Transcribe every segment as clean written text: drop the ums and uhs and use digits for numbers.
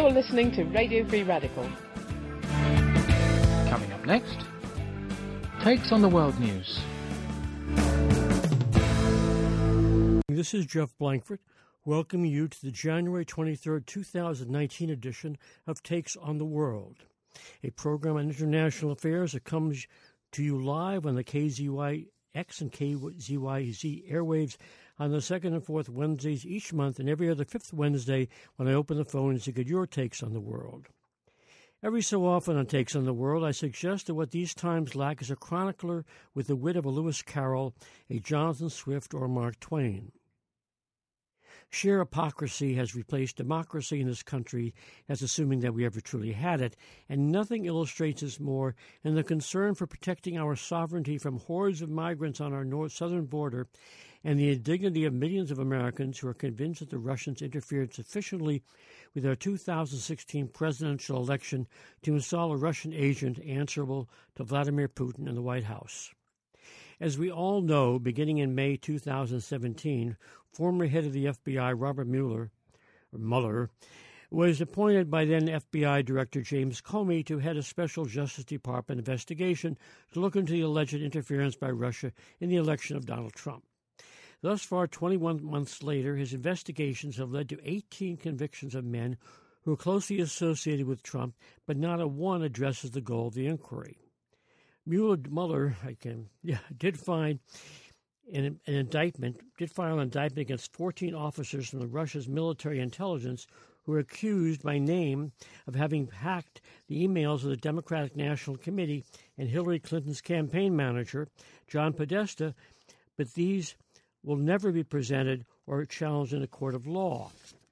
You're listening to Radio Free Radical. Coming up next, Takes on the World News. This is Jeff Blankford, welcoming you to the January 23rd, 2019 edition of Takes on the World, a program on international affairs that comes to you live on the KZYX and KZYZ airwaves on the second and fourth Wednesdays each month and every other fifth Wednesday when I open the phones to get your takes on the world. Every so often on Takes on the World, I suggest that what these times lack is a chronicler with the wit of a Lewis Carroll, a Jonathan Swift, or Mark Twain. Sheer hypocrisy has replaced democracy in this country as assuming that we ever truly had it, and nothing illustrates this more than the concern for protecting our sovereignty from hordes of migrants on our southern border and the indignity of millions of Americans who are convinced that the Russians interfered sufficiently with our 2016 presidential election to install a Russian agent answerable to Vladimir Putin in the White House. As we all know, beginning in May 2017, former head of the FBI, Robert Mueller, was appointed by then FBI Director James Comey to head a special Justice Department investigation to look into the alleged interference by Russia in the election of Donald Trump. Thus far, 21 months later, his investigations have led to 18 convictions of men who are closely associated with Trump, but not a one addresses the goal of the inquiry. Mueller did file an indictment against 14 officers from Russia's military intelligence who are accused by name of having hacked the emails of the Democratic National Committee and Hillary Clinton's campaign manager, John Podesta, but these will never be presented or challenged in a court of law.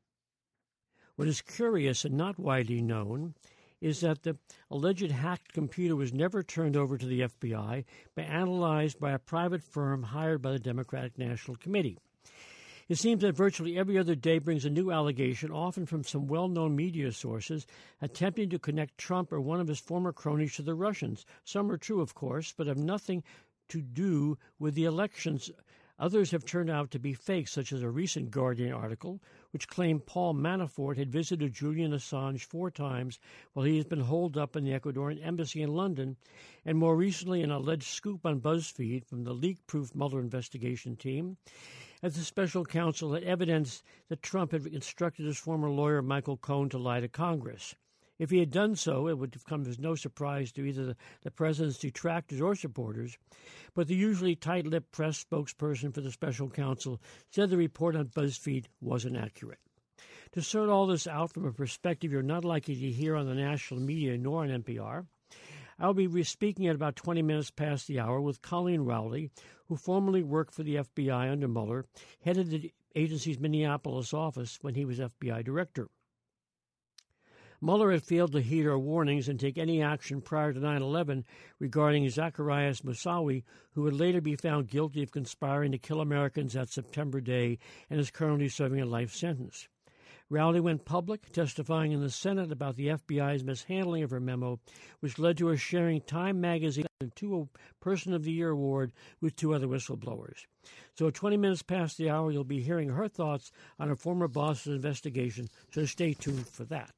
What is curious and not widely known is that the alleged hacked computer was never turned over to the FBI, but analyzed by a private firm hired by the Democratic National Committee. It seems that virtually every other day brings a new allegation, often from some well-known media sources, attempting to connect Trump or one of his former cronies to the Russians. Some are true, of course, but have nothing to do with the elections. Others have turned out to be fake, such as a recent Guardian article, which claimed Paul Manafort had visited Julian Assange 4 times while he has been holed up in the Ecuadorian embassy in London, and more recently an alleged scoop on BuzzFeed from the leak-proof Mueller investigation team, as the special counsel had evidence that Trump had instructed his former lawyer Michael Cohen to lie to Congress. If he had done so, it would have come as no surprise to either the president's detractors or supporters, but the usually tight-lipped press spokesperson for the special counsel said the report on BuzzFeed wasn't accurate. To sort all this out from a perspective you're not likely to hear on the national media nor on NPR, I'll be speaking at about 20 minutes past the hour with Colleen Rowley, who formerly worked for the FBI under Mueller, headed the agency's Minneapolis office when he was FBI director. Mueller had failed to heed our warnings and take any action prior to 9/11 regarding Zacarias Moussaoui, who would later be found guilty of conspiring to kill Americans that September day and is currently serving a life sentence. Rowley went public, testifying in the Senate about the FBI's mishandling of her memo, which led to her sharing Time magazine and a Person of the Year award with 2 other whistleblowers. So at 20 minutes past the hour, you'll be hearing her thoughts on her former boss's investigation, so stay tuned for that.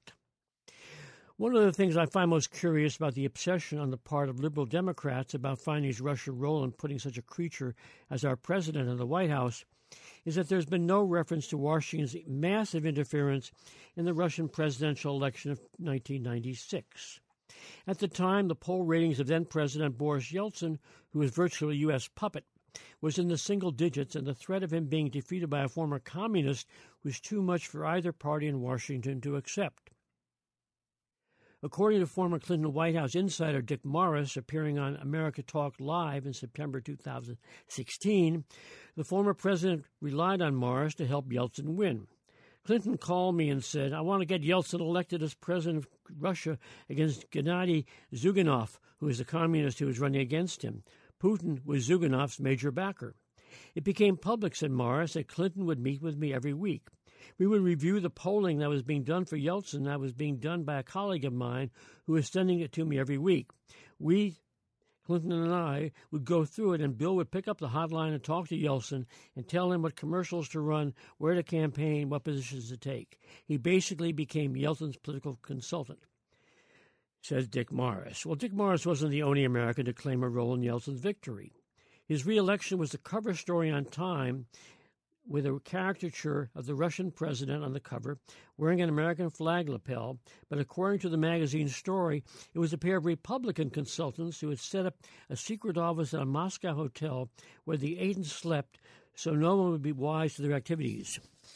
One of the things I find most curious about the obsession on the part of liberal Democrats about finding Russia's role in putting such a creature as our president in the White House is that there's been no reference to Washington's massive interference in the Russian presidential election of 1996. At the time, the poll ratings of then-President Boris Yeltsin, who was virtually a U.S. puppet, was in the single digits, and the threat of him being defeated by a former communist was too much for either party in Washington to accept. According to former Clinton White House insider Dick Morris, appearing on America Talk Live in September 2016, the former president relied on Morris to help Yeltsin win. Clinton called me and said, "I want to get Yeltsin elected as president of Russia against Gennady Zyuganov, who is a communist who was running against him. Putin was Zyuganov's major backer." It became public, said Morris, that Clinton would meet with me every week. We would review the polling that was being done for Yeltsin, that was being done by a colleague of mine who was sending it to me every week. We Clinton and I would go through it, and Bill would pick up the hotline and talk to Yeltsin and tell him what commercials to run, where to campaign, what positions to take. He basically became Yeltsin's political consultant, says Dick Morris. Well, Dick Morris wasn't the only American to claim a role in Yeltsin's victory. His re-election was the cover story on Time, with a caricature of the Russian president on the cover, wearing an American flag lapel, but according to the magazine's story, it was a pair of Republican consultants who had set up a secret office at a Moscow hotel where they ate and slept so no one would be wise to their activities.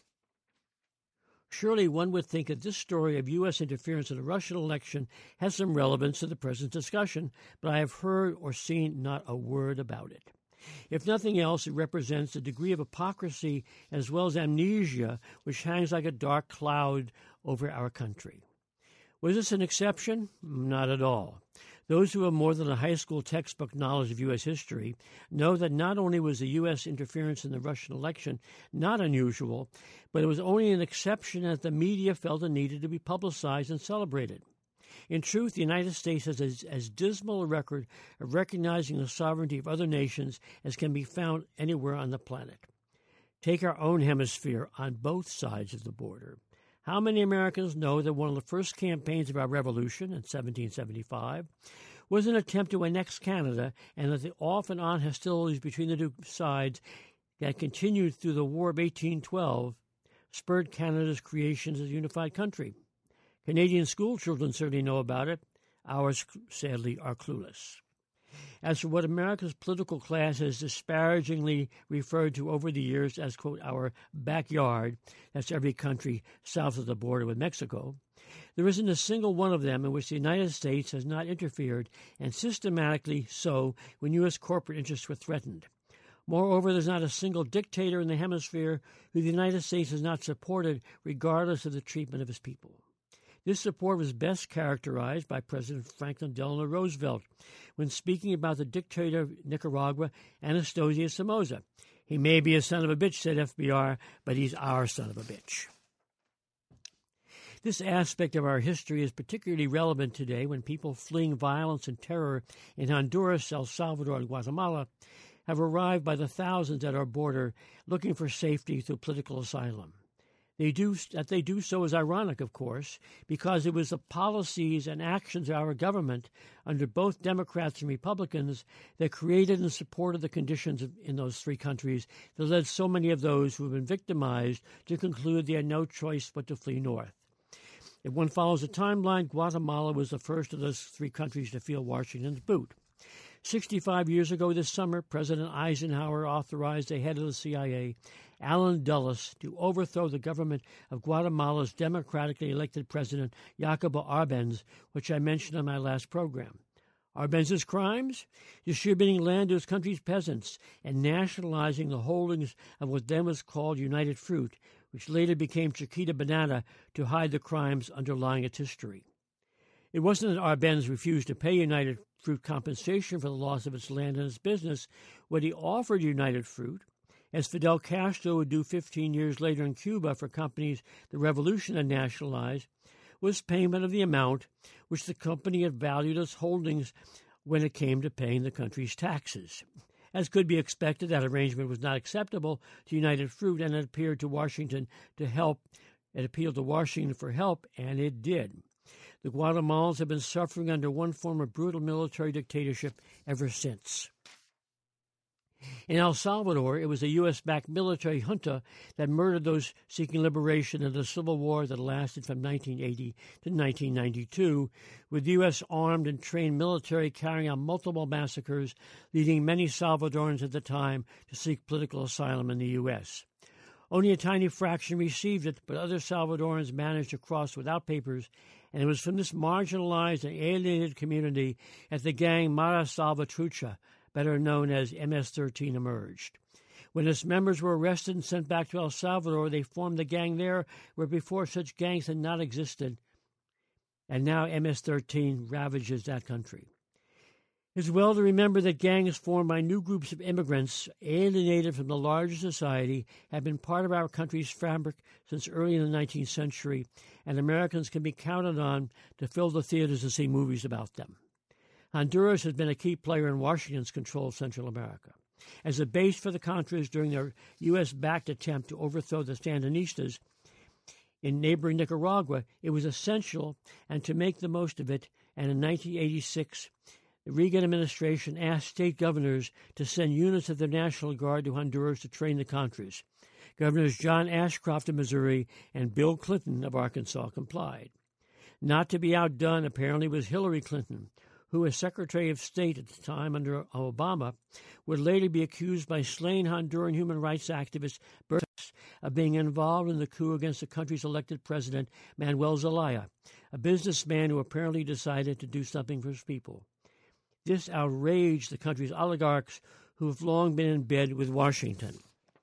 Surely one would think that this story of U.S. interference in a Russian election has some relevance to the present discussion, but I have heard or seen not a word about it. If nothing else, it represents a degree of hypocrisy as well as amnesia which hangs like a dark cloud over our country. Was this an exception? Not at all. Those who have more than a high school textbook knowledge of U.S. history know that not only was the U.S. interference in the Russian election not unusual, but it was only an exception that the media felt it needed to be publicized and celebrated. In truth, the United States has as dismal a record of recognizing the sovereignty of other nations as can be found anywhere on the planet. Take our own hemisphere on both sides of the border. How many Americans know that one of the first campaigns of our revolution in 1775 was an attempt to annex Canada, and that the off-and-on hostilities between the two sides that continued through the War of 1812 spurred Canada's creation as a unified country? Canadian schoolchildren certainly know about it. Ours, sadly, are clueless. As for what America's political class has disparagingly referred to over the years as, quote, our backyard, that's every country south of the border with Mexico, there isn't a single one of them in which the United States has not interfered, and systematically so when U.S. corporate interests were threatened. Moreover, there's not a single dictator in the hemisphere who the United States has not supported, regardless of the treatment of his people. This support was best characterized by President Franklin Delano Roosevelt when speaking about the dictator of Nicaragua, Anastasio Somoza. He may be a son of a bitch, said FBR, but he's our son of a bitch. This aspect of our history is particularly relevant today when people fleeing violence and terror in Honduras, El Salvador, and Guatemala have arrived by the thousands at our border looking for safety through political asylum. They do so is ironic, of course, because it was the policies and actions of our government under both Democrats and Republicans that created and supported the conditions in those three countries that led so many of those who have been victimized to conclude they had no choice but to flee north. If one follows the timeline, Guatemala was the first of those three countries to feel Washington's boot. 65 years ago this summer, President Eisenhower authorized the head of the CIA, Allen Dulles, to overthrow the government of Guatemala's democratically elected president, Jacobo Arbenz, which I mentioned on my last program. Arbenz's crimes? Distributing land to his country's peasants and nationalizing the holdings of what then was called United Fruit, which later became Chiquita Banana to hide the crimes underlying its history. It wasn't that Arbenz refused to pay United Fruit compensation for the loss of its land and its business. What he offered United Fruit, as Fidel Castro would do 15 years later in Cuba for companies the revolution had nationalized, was payment of the amount which the company had valued as holdings when it came to paying the country's taxes. As could be expected, that arrangement was not acceptable to United Fruit, and it appealed to Washington for help, and it did. The Guatemalans have been suffering under one form of brutal military dictatorship ever since. In El Salvador, it was a U.S.-backed military junta that murdered those seeking liberation in the civil war that lasted from 1980 to 1992, with the U.S. armed and trained military carrying out multiple massacres, leading many Salvadorans at the time to seek political asylum in the U.S. Only a tiny fraction received it, but other Salvadorans managed to cross without papers, and it was from this marginalized and alienated community that the gang Mara Salvatrucha, better known as MS-13, emerged. When its members were arrested and sent back to El Salvador, they formed a gang there where before such gangs had not existed, and now MS-13 ravages that country. It's well to remember that gangs formed by new groups of immigrants alienated from the larger society have been part of our country's fabric since early in the 19th century, and Americans can be counted on to fill the theaters to see movies about them. Honduras has been a key player in Washington's control of Central America. As a base for the Contras during their U.S.-backed attempt to overthrow the Sandinistas in neighboring Nicaragua, it was essential and to make the most of it, and in 1986, the Reagan administration asked state governors to send units of the National Guard to Honduras to train the Contras. Governors John Ashcroft of Missouri and Bill Clinton of Arkansas complied. Not to be outdone, apparently, was Hillary Clinton, who, as Secretary of State at the time under Obama, would later be accused by slain Honduran human rights activist Bertus of being involved in the coup against the country's elected president, Manuel Zelaya, a businessman who apparently decided to do something for his people. This outraged the country's oligarchs, who have long been in bed with Washington.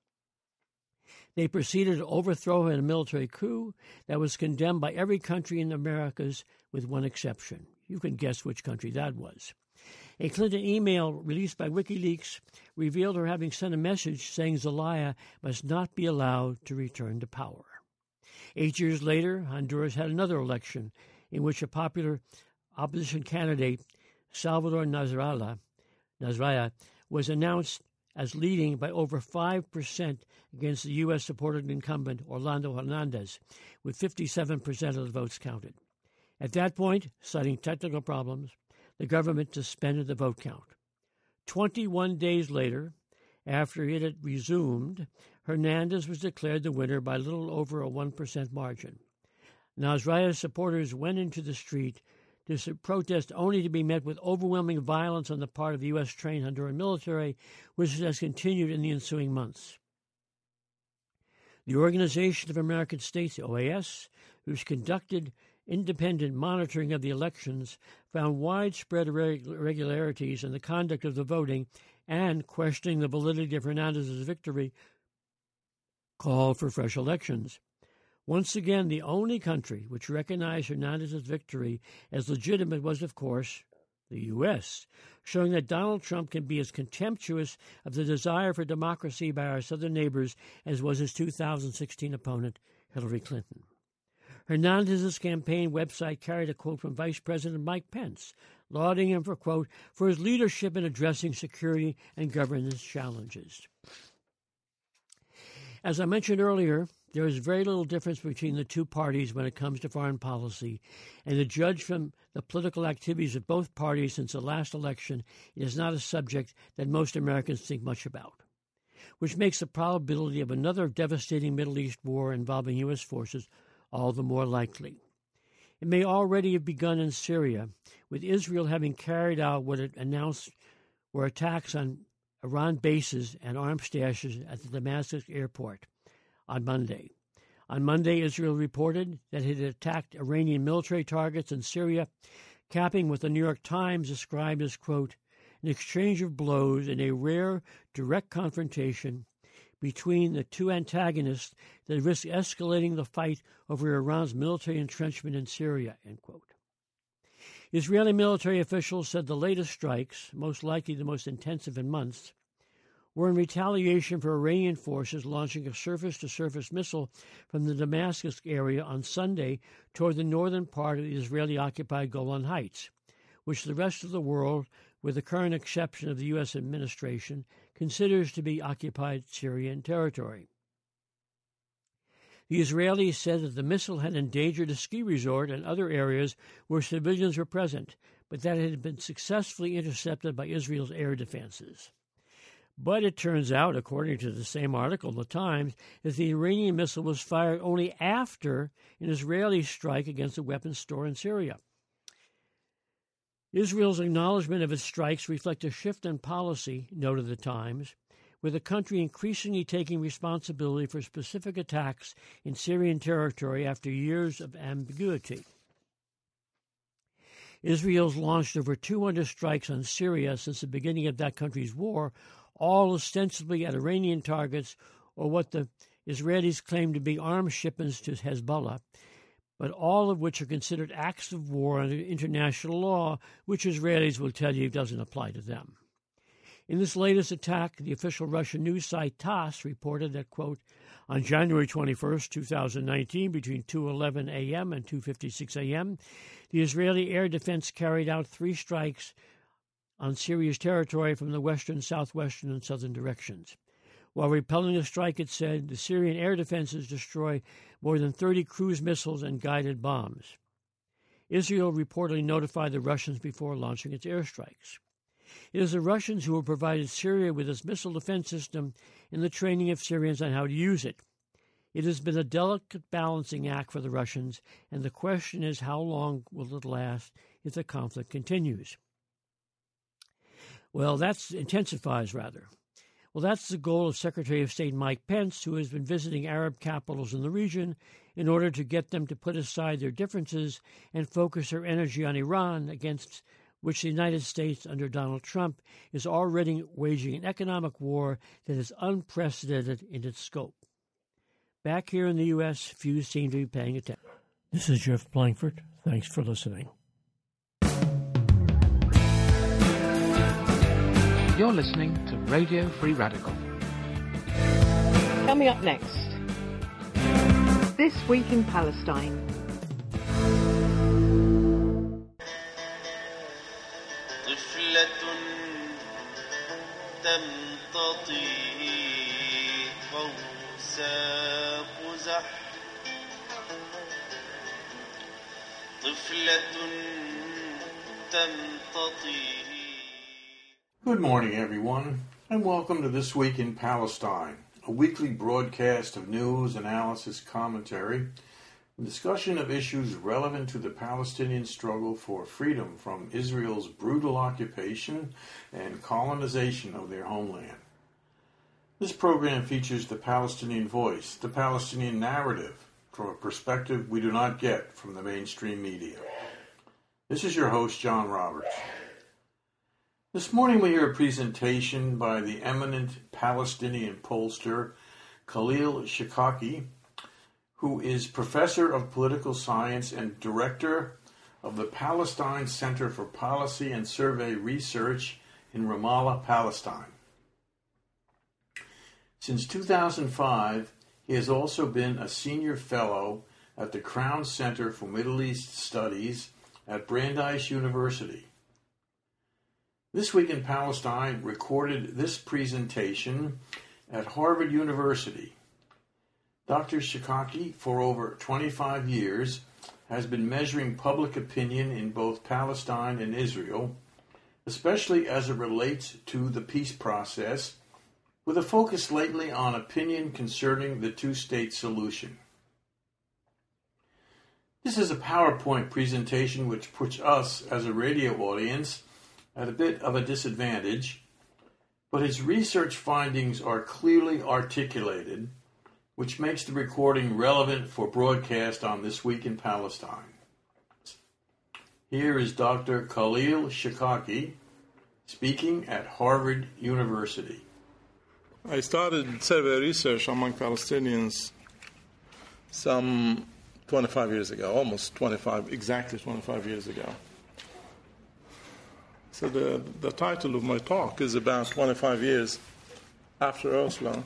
They proceeded to overthrow in a military coup that was condemned by every country in the Americas with one exception. You can guess which country that was. A Clinton email released by WikiLeaks revealed her having sent a message saying Zelaya must not be allowed to return to power. 8 years later, Honduras had another election in which a popular opposition candidate, Salvador Nasralla, was announced as leading by over 5% against the U.S.-supported incumbent Orlando Hernandez, with 57% of the votes counted. At that point, citing technical problems, the government suspended the vote count. 21 days later, after it had resumed, Hernandez was declared the winner by little over a 1% margin. Nasralla's supporters went into the street to protest, only to be met with overwhelming violence on the part of the U.S.-trained Honduran military, which has continued in the ensuing months. The Organization of American States, the OAS, which conducted independent monitoring of the elections, found widespread irregularities in the conduct of the voting and, questioning the validity of Hernandez's victory, called for fresh elections. Once again, the only country which recognized Hernandez's victory as legitimate was, of course, the U.S., showing that Donald Trump can be as contemptuous of the desire for democracy by our southern neighbors as was his 2016 opponent, Hillary Clinton. Hernandez's campaign website carried a quote from Vice President Mike Pence, lauding him for, quote, for his leadership in addressing security and governance challenges. As I mentioned earlier, there is very little difference between the two parties when it comes to foreign policy, and to judge from the political activities of both parties since the last election, it is not a subject that most Americans think much about, which makes the probability of another devastating Middle East war involving U.S. forces all the more likely. It may already have begun in Syria, with Israel having carried out what it announced were attacks on Iran bases and arms stashes at the Damascus airport on Monday. On Monday, Israel reported that it had attacked Iranian military targets in Syria, capping what the New York Times described as, quote, an exchange of blows in a rare, direct confrontation between the two antagonists that risk escalating the fight over Iran's military entrenchment in Syria, end quote. Israeli military officials said the latest strikes, most likely the most intensive in months, were in retaliation for Iranian forces launching a surface-to-surface missile from the Damascus area on Sunday toward the northern part of the Israeli-occupied Golan Heights, which the rest of the world, with the current exception of the U.S. administration, considers to be occupied Syrian territory. The Israelis said that the missile had endangered a ski resort and other areas where civilians were present, but that it had been successfully intercepted by Israel's air defenses. But it turns out, according to the same article in the Times, that the Iranian missile was fired only after an Israeli strike against a weapons store in Syria. Israel's acknowledgement of its strikes reflect a shift in policy, noted the Times, with the country increasingly taking responsibility for specific attacks in Syrian territory after years of ambiguity. Israel's launched over 200 strikes on Syria since the beginning of that country's war, all ostensibly at Iranian targets or what the Israelis claim to be arms shipments to Hezbollah, but all of which are considered acts of war under international law, which Israelis will tell you doesn't apply to them. In this latest attack, the official Russian news site TASS reported that, quote, on January 21, 2019, between 2:11 a.m. and 2:56 a.m., the Israeli air defense carried out 3 strikes on Syria's territory from the western, southwestern, and southern directions. While repelling the strike, it said the Syrian air defenses destroy more than 30 cruise missiles and guided bombs. Israel reportedly notified the Russians before launching its airstrikes. It is the Russians who have provided Syria with its missile defense system and the training of Syrians on how to use it. It has been a delicate balancing act for the Russians, and the question is how long will it last if the conflict continues? Well, that's the goal of Secretary of State Mike Pence, who has been visiting Arab capitals in the region in order to get them to put aside their differences and focus their energy on Iran, against which the United States, under Donald Trump, is already waging an economic war that is unprecedented in its scope. Back here in the U.S., few seem to be paying attention. This is Jeff Blankford. Thanks for listening. You're listening to Radio Free Radical. Coming up next, This Week in Palestine. Good morning, everyone, and welcome to This Week in Palestine, a weekly broadcast of news, analysis, commentary, and discussion of issues relevant to the Palestinian struggle for freedom from Israel's brutal occupation and colonization of their homeland. This program features the Palestinian voice, the Palestinian narrative, from a perspective we do not get from the mainstream media. This is your host, John Roberts. This morning we hear a presentation by the eminent Palestinian pollster Khalil Shikaki, who is professor of political science and director of the Palestine Center for Policy and Survey Research in Ramallah, Palestine. Since 2005, he has also been a senior fellow at the Crown Center for Middle East Studies at Brandeis University. This Week in Palestine recorded this presentation at Harvard University. Dr. Shikaki, for over 25 years, has been measuring public opinion in both Palestine and Israel, especially as it relates to the peace process, with a focus lately on opinion concerning the two-state solution. This is a PowerPoint presentation which puts us, as a radio audience, at a bit of a disadvantage, but his research findings are clearly articulated, which makes the recording relevant for broadcast on This Week in Palestine. Here is Dr. Khalil Shikaki speaking at Harvard University. I started survey research among Palestinians some 25 years ago, exactly 25 years ago. So the title of my talk is about 25 years after Oslo.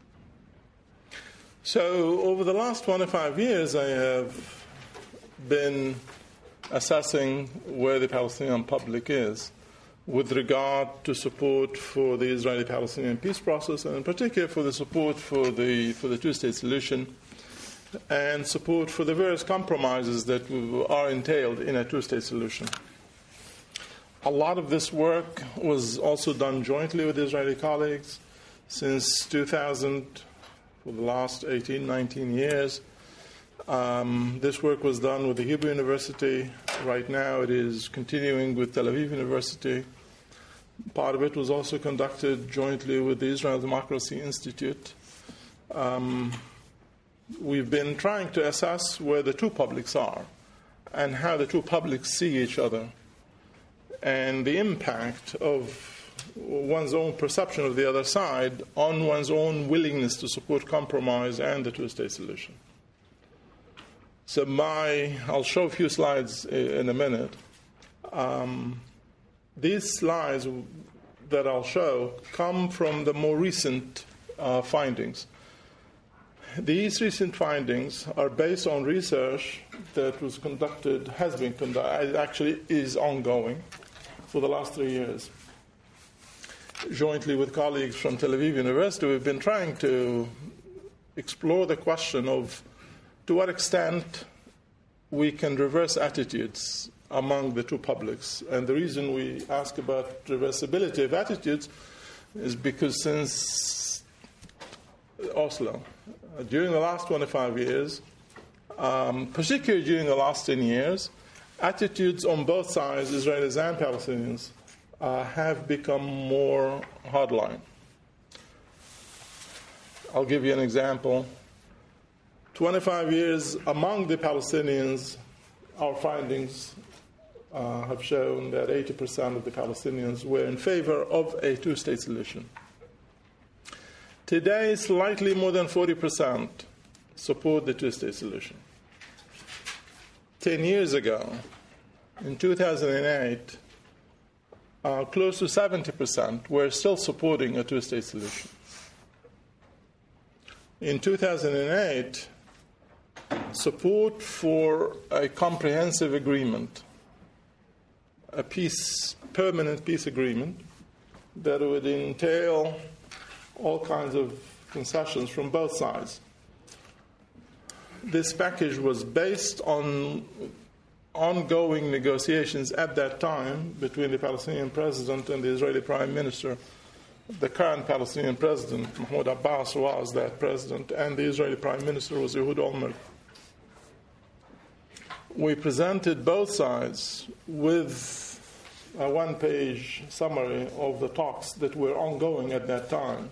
So over the last 25 years, I have been assessing where the Palestinian public is with regard to support for the Israeli-Palestinian peace process, and in particular for the support for the two-state solution and support for the various compromises that are entailed in a two-state solution. A lot of this work was also done jointly with Israeli colleagues since 2000, for the last 18, 19 years. This work was done with the Hebrew University. Right now it is continuing with Tel Aviv University. Part of it was also conducted jointly with the Israel Democracy Institute. We've been trying to assess where the two publics are and how the two publics see each other, and the impact of one's own perception of the other side on one's own willingness to support compromise and the two-state solution. So I'll show a few slides in a minute. These slides that I'll show come from the more recent findings. These recent findings are based on research that has been conducted, actually is ongoing for the last 3 years. jointly with colleagues from Tel Aviv University, we've been trying to explore the question of to what extent we can reverse attitudes among the two publics. And the reason we ask about reversibility of attitudes is because since Oslo, during the last 25 years, particularly during the last 10 years, attitudes on both sides, Israelis and Palestinians, have become more hardline. I'll give you an example. 25 years among the Palestinians, our findings have shown that 80% of the Palestinians were in favor of a two-state solution. Today, slightly more than 40% support the two-state solution. 10 years ago, in 2008, close to 70% were still supporting a two-state solution. In 2008, support for a comprehensive agreement, a permanent peace agreement that would entail all kinds of concessions from both sides. This package was based on ongoing negotiations at that time between the Palestinian president and the Israeli prime minister. The current Palestinian president, Mahmoud Abbas, was that president, and the Israeli prime minister was Ehud Olmert. We presented both sides with a one-page summary of the talks that were ongoing at that time.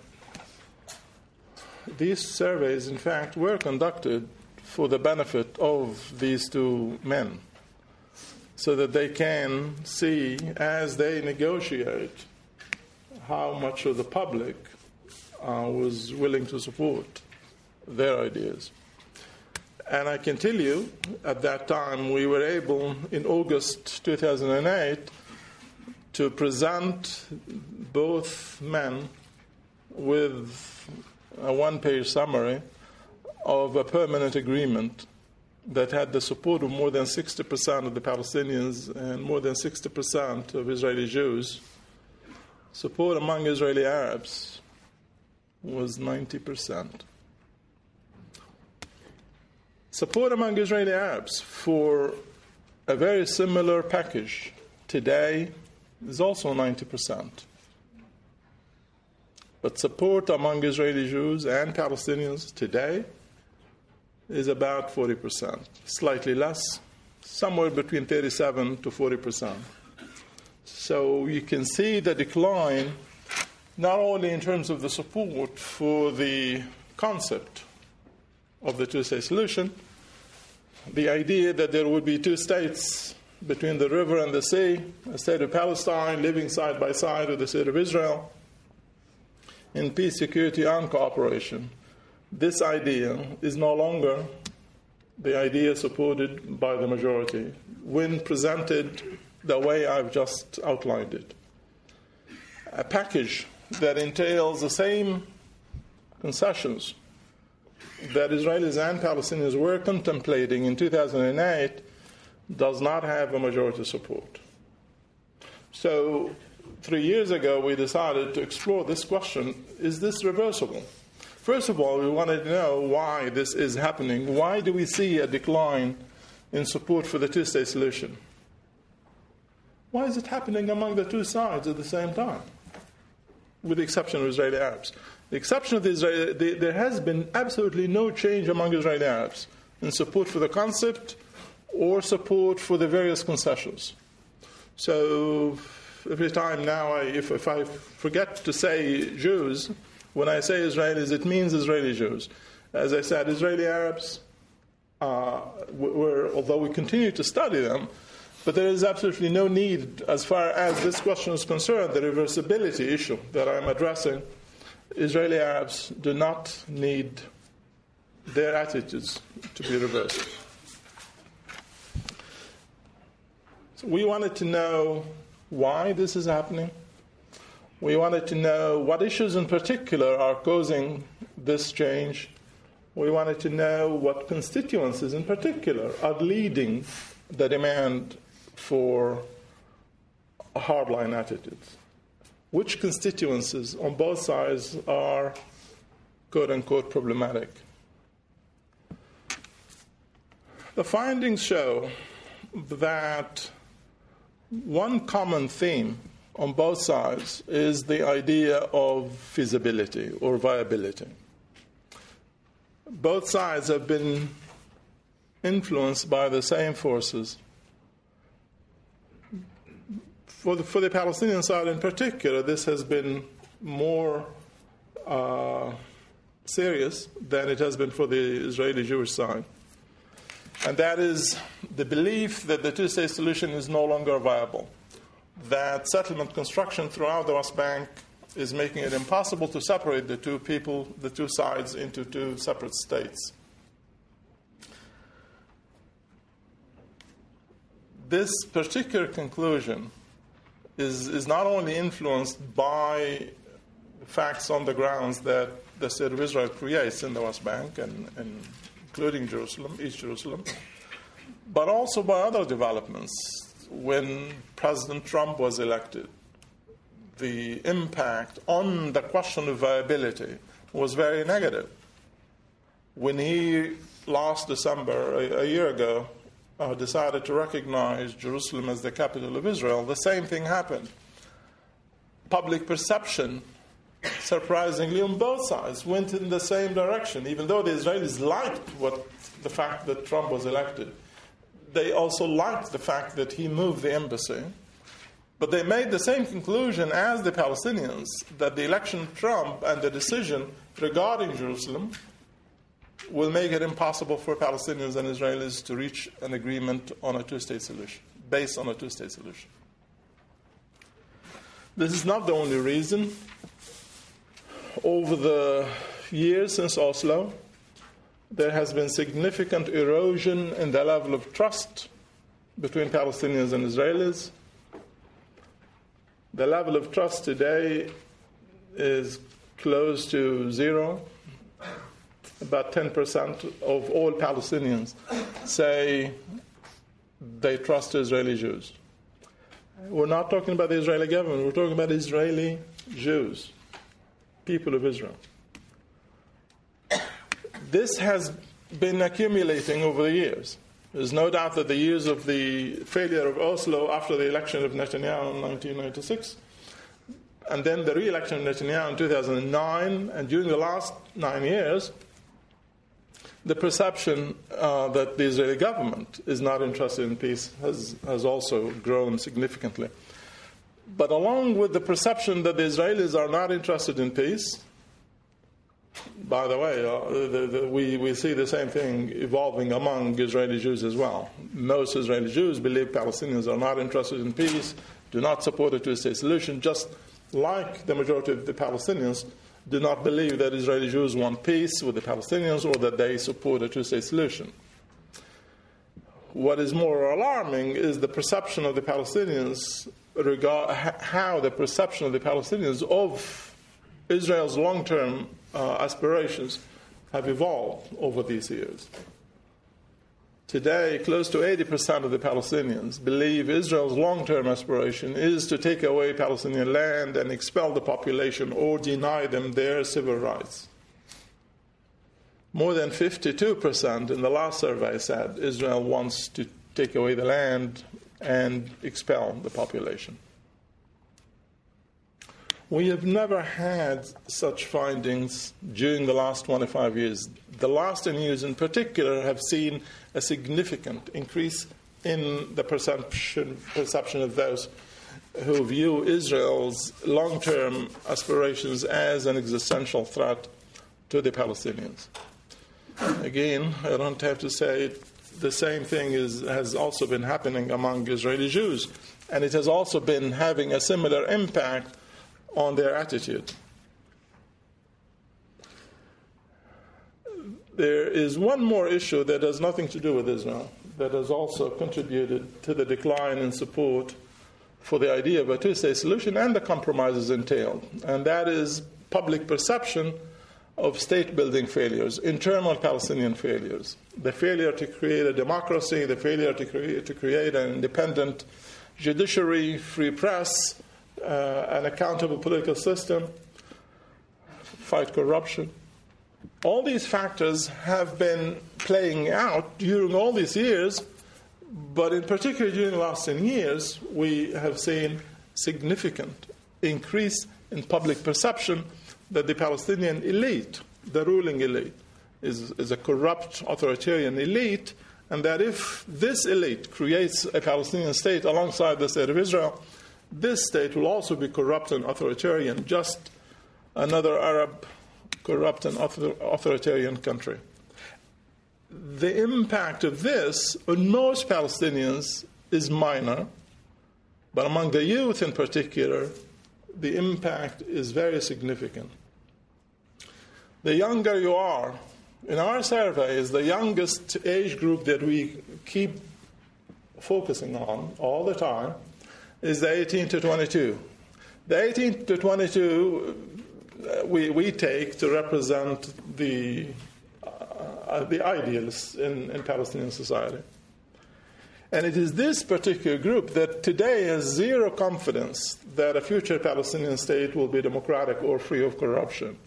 These surveys, in fact, were conducted for the benefit of these two men, so that they can see, as they negotiate, how much of the public was willing to support their ideas. And I can tell you, at that time, we were able, in August 2008, to present both men with a one-page summary of a permanent agreement that had the support of more than 60% of the Palestinians and more than 60% of Israeli Jews. Support among Israeli Arabs was 90%. Support among Israeli Arabs for a very similar package today is also 90%. But support among Israeli Jews and Palestinians today is about 40%, slightly less, somewhere between 37 to 40%. So you can see the decline, not only in terms of the support for the concept of the two-state solution, the idea that there would be two states between the river and the sea, a state of Palestine living side by side with the state of Israel, in peace, security, and cooperation. This idea is no longer the idea supported by the majority when presented the way I've just outlined it. A package that entails the same concessions that Israelis and Palestinians were contemplating in 2008 does not have a majority support. So 3 years ago, we decided to explore this question: is this reversible? First of all, we wanted to know why this is happening. Why do we see a decline in support for the two-state solution? Why is it happening among the two sides at the same time, with the exception of Israeli Arabs? The exception of there has been absolutely no change among Israeli Arabs in support for the concept or support for the various concessions. So every time now, if I forget to say Jews, when I say Israelis, it means Israeli Jews. As I said, Israeli Arabs, although we continue to study them, but there is absolutely no need, as far as this question is concerned, the reversibility issue that I'm addressing. Israeli Arabs do not need their attitudes to be reversed. So we wanted to know why this is happening. We wanted to know what issues in particular are causing this change. We wanted to know what constituencies in particular are leading the demand for hardline attitudes. which constituencies on both sides are quote-unquote problematic. The findings show that one common theme on both sides is the idea of feasibility or viability. Both sides have been influenced by the same forces. For the Palestinian side in particular, this has been more serious than it has been for the Israeli-Jewish side. And that is the belief that the two-state solution is no longer viable, that settlement construction throughout the West Bank is making it impossible to separate the two sides into two separate states. This particular conclusion is not only influenced by facts on the grounds that the State of Israel creates in the West Bank, and including Jerusalem, East Jerusalem, but also by other developments. When President Trump was elected, the impact on the question of viability was very negative. When he, last December, a year ago, decided to recognize Jerusalem as the capital of Israel, the same thing happened. Public perception, surprisingly, on both sides, went in the same direction. Even though the Israelis liked the fact that Trump was elected, they also liked the fact that he moved the embassy. But they made the same conclusion as the Palestinians, that the election of Trump and the decision regarding Jerusalem will make it impossible for Palestinians and Israelis to reach an agreement on a two-state solution, based on a two-state solution. This is not the only reason. Over the years since Oslo, there has been significant erosion in the level of trust between Palestinians and Israelis. The level of trust today is close to zero. About 10% of all Palestinians say they trust Israeli Jews. We're not talking about the Israeli government, we're talking about Israeli Jews, people of Israel. This has been accumulating over the years. There's no doubt that the years of the failure of Oslo after the election of Netanyahu in 1996, and then the re-election of Netanyahu in 2009, and during the last 9 years, the perception that the Israeli government is not interested in peace has also grown significantly. But along with the perception that the Israelis are not interested in peace, by the way, we see the same thing evolving among Israeli Jews as well. Most Israeli Jews believe Palestinians are not interested in peace, do not support a two-state solution, just like the majority of the Palestinians do not believe that Israeli Jews want peace with the Palestinians or that they support a two-state solution. What is more alarming is the perception of the Palestinians, how the perception of the Palestinians of Israel's long-term aspirations have evolved over these years. Today, close to 80% of the Palestinians believe Israel's long-term aspiration is to take away Palestinian land and expel the population or deny them their civil rights. More than 52% in the last survey said Israel wants to take away the land and expel the population. We have never had such findings during the last 25 years. The last 10 years in particular have seen a significant increase in the perception of those who view Israel's long-term aspirations as an existential threat to the Palestinians. Again, I don't have to say it, the same thing has also been happening among Israeli Jews, and it has also been having a similar impact on their attitude. There is one more issue that has nothing to do with Israel that has also contributed to the decline in support for the idea of a two-state solution and the compromises entailed, and that is public perception of state-building failures, internal Palestinian failures, the failure to create a democracy, the failure to create an independent judiciary, free press, an accountable political system, fight corruption. All these factors have been playing out during all these years, but in particular during the last 10 years, we have seen significant increase in public perception that the Palestinian elite, the ruling elite, is a corrupt authoritarian elite, and that if this elite creates a Palestinian state alongside the state of Israel, this state will also be corrupt and authoritarian, just another Arab corrupt and authoritarian country. The impact of this on most Palestinians is minor, but among the youth in particular, the impact is very significant. The younger you are, in our surveys, the youngest age group that we keep focusing on all the time is the 18 to 22. The 18 to 22 we take to represent the idealists in Palestinian society. And it is this particular group that today has zero confidence that a future Palestinian state will be democratic or free of corruption.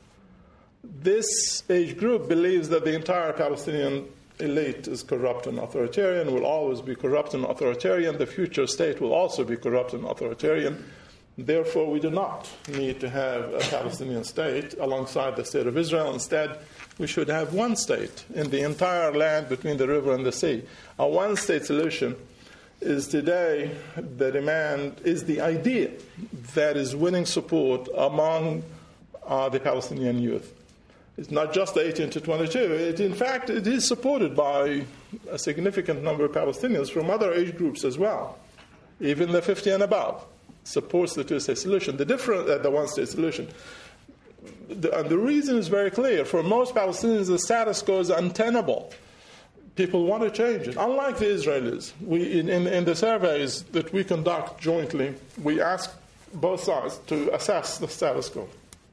This age group believes that the entire Palestinian elite is corrupt and authoritarian, will always be corrupt and authoritarian. The future state will also be corrupt and authoritarian. Therefore, we do not need to have a Palestinian state alongside the state of Israel. Instead, we should have one state in the entire land between the river and the sea. A one-state solution is today the demand, is the idea that is winning support among the Palestinian youth. It's not just the 18 to 22. In fact, it is supported by a significant number of Palestinians from other age groups as well. Even the 50 and above supports the two-state solution, the one-state solution. And the reason is very clear. For most Palestinians, the status quo is untenable. People want to change it. Unlike the Israelis, in the surveys that we conduct jointly, we ask both sides to assess the status quo.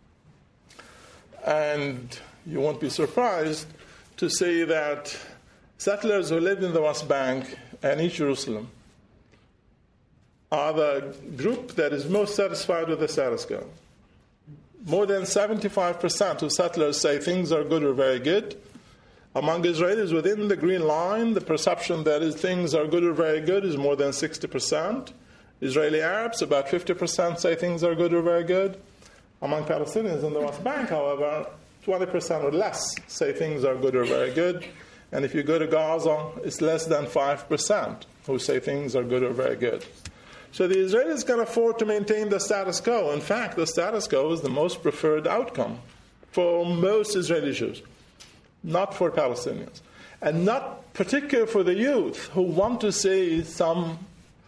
And you won't be surprised to see that settlers who live in the West Bank and East Jerusalem are the group that is most satisfied with the status quo. More than 75% of settlers say things are good or very good. Among Israelis within the Green Line, the perception that things are good or very good is more than 60%. Israeli Arabs, about 50% say things are good or very good. Among Palestinians in the West Bank, however, 20% or less say things are good or very good. And if you go to Gaza, it's less than 5% who say things are good or very good. So the Israelis can afford to maintain the status quo. In fact, the status quo is the most preferred outcome for most Israeli Jews, not for Palestinians. And not particularly for the youth who want to see some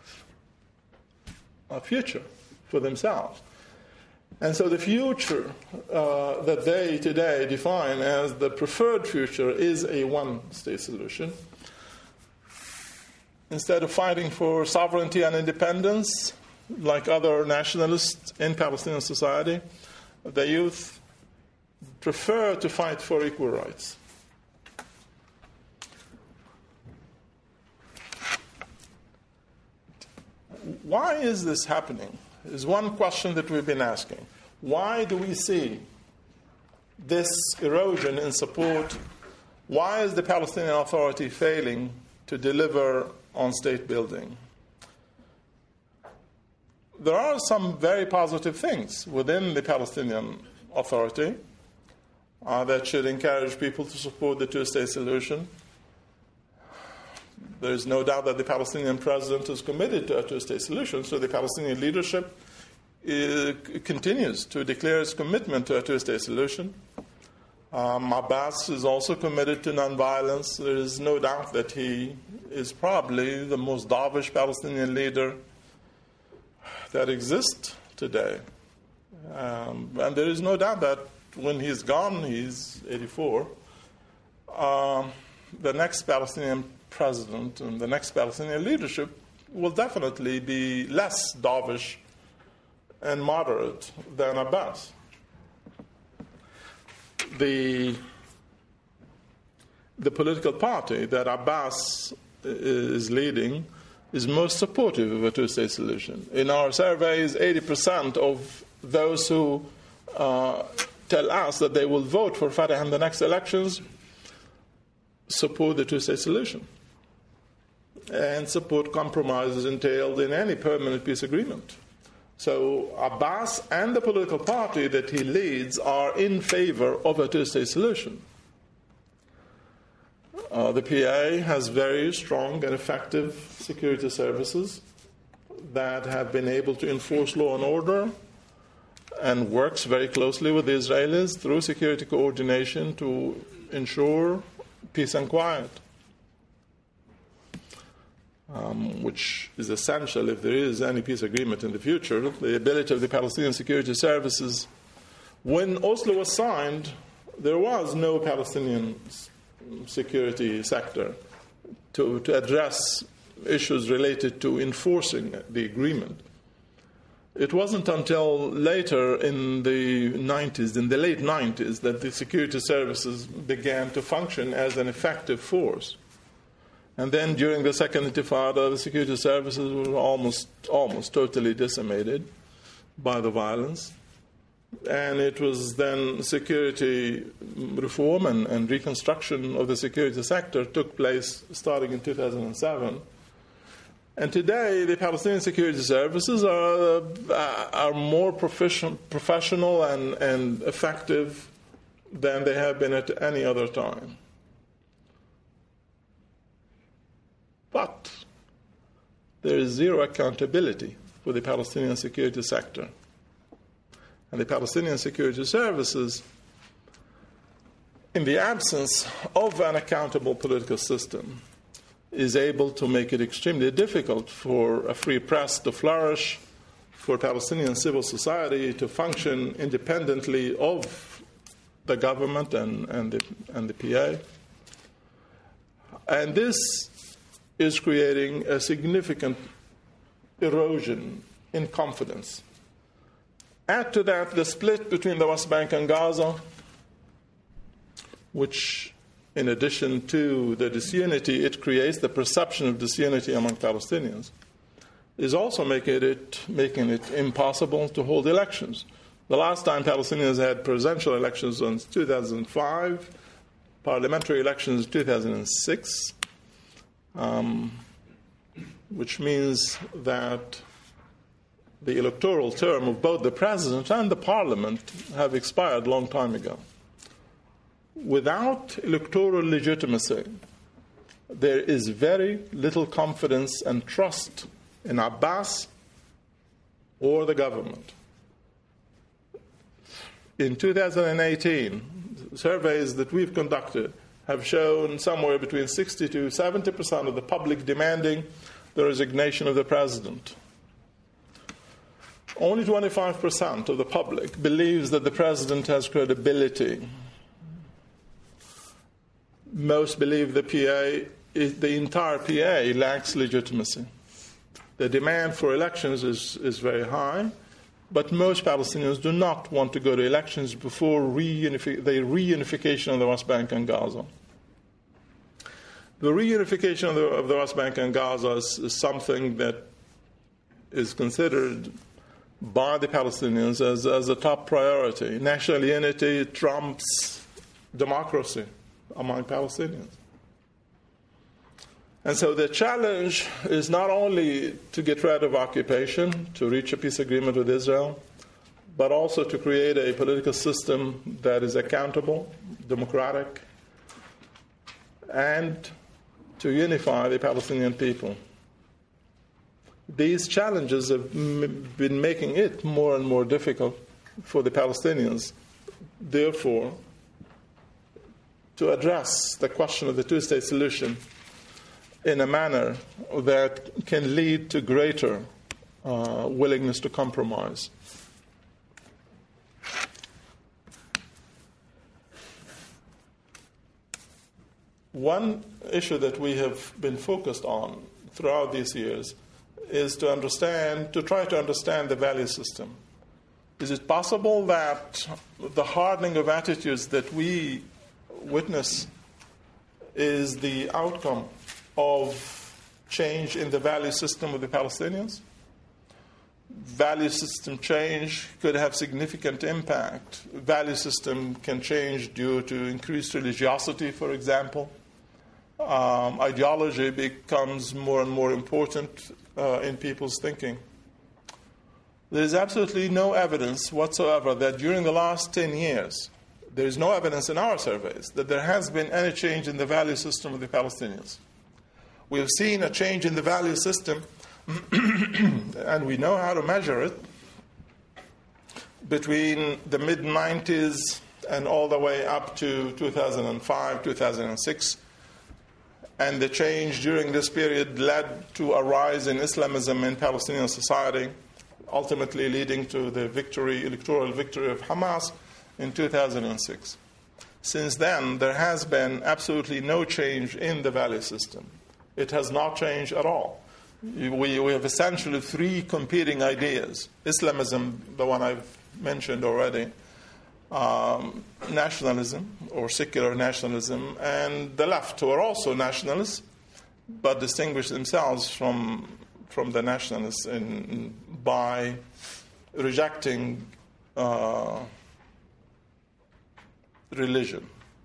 future for themselves. And so the future that they today define as the preferred future is a one-state solution. Instead of fighting for sovereignty and independence, like other nationalists in Palestinian society, the youth prefer to fight for equal rights. Why is this happening? Is one question that we've been asking. Why do we see this erosion in support? Why is the Palestinian Authority failing to deliver on state building? There are some very positive things within the Palestinian Authority that should encourage people to support the two-state solution. There is no doubt that the Palestinian president is committed to a two-state solution, so the Palestinian leadership continues to declare its commitment to a two-state solution. Abbas is also committed to nonviolence. There is no doubt that he is probably the most dovish Palestinian leader that exists today. And there is no doubt that when he's gone, he's 84, the next Palestinian president and the next Palestinian leadership will definitely be less dovish and moderate than Abbas. The political party that Abbas is leading is most supportive of a two-state solution. In our surveys, 80% of those who tell us that they will vote for Fatah in the next elections support the two-state solution and support compromises entailed in any permanent peace agreement. So Abbas and the political party that he leads are in favor of a two-state solution. The PA has very strong and effective security services that have been able to enforce law and order and works very closely with the Israelis through security coordination to ensure peace and quiet, which is essential if there is any peace agreement in the future. The ability of the Palestinian security services, when Oslo was signed, there was no Palestinian security sector to address issues related to enforcing the agreement. It wasn't until later in the late 90s, that the security services began to function as an effective force. And then during the Second Intifada, the security services were almost totally decimated by the violence. And it was then security reform and reconstruction of the security sector took place starting in 2007. And today, the Palestinian security services are more professional and effective than they have been at any other time. But there is zero accountability for the Palestinian security sector. And the Palestinian security services, in the absence of an accountable political system, is able to make it extremely difficult for a free press to flourish, for Palestinian civil society to function independently of the government and the PA. And this is creating a significant erosion in confidence. Add to that the split between the West Bank and Gaza, which, in addition to the disunity it creates, the perception of disunity among Palestinians, is also making it impossible to hold elections. The last time Palestinians had presidential elections was 2005, parliamentary elections 2006, which means that the electoral term of both the president and the parliament have expired a long time ago. Without electoral legitimacy, there is very little confidence and trust in Abbas or the government. In 2018, surveys that we've conducted have shown somewhere between 60 to 70% of the public demanding the resignation of the president. Only 25% of the public believes that the president has credibility. Most believe the entire PA lacks legitimacy. The demand for elections is very high, but most Palestinians do not want to go to elections before the reunification of the West Bank and Gaza. The reunification of the West Bank and Gaza is something that is considered by the Palestinians as a top priority. National unity trumps democracy among Palestinians. And so the challenge is not only to get rid of occupation, to reach a peace agreement with Israel, but also to create a political system that is accountable, democratic, and to unify the Palestinian people. These challenges have been making it more and more difficult for the Palestinians, therefore, to address the question of the two-state solution in a manner that can lead to greater willingness to compromise. One issue that we have been focused on throughout these years is to try to understand the value system. Is it possible that the hardening of attitudes that we witness is the outcome of change in the value system of the Palestinians. Value system change could have significant impact. Value system can change due to increased religiosity, for example. Ideology becomes more and more important in people's thinking. There is absolutely no evidence whatsoever that during the last 10 years, there is no evidence in our surveys that there has been any change in the value system of the Palestinians. We have seen a change in the value system, and we know how to measure it, between the mid-90s and all the way up to 2005, 2006. And the change during this period led to a rise in Islamism in Palestinian society, ultimately leading to the electoral victory of Hamas in 2006. Since then, there has been absolutely no change in the value system. It has not changed at all. We have essentially three competing ideas. Islamism, the one I've mentioned already, nationalism or secular nationalism, and the left, who are also nationalists, but distinguish themselves from the nationalists by rejecting religion.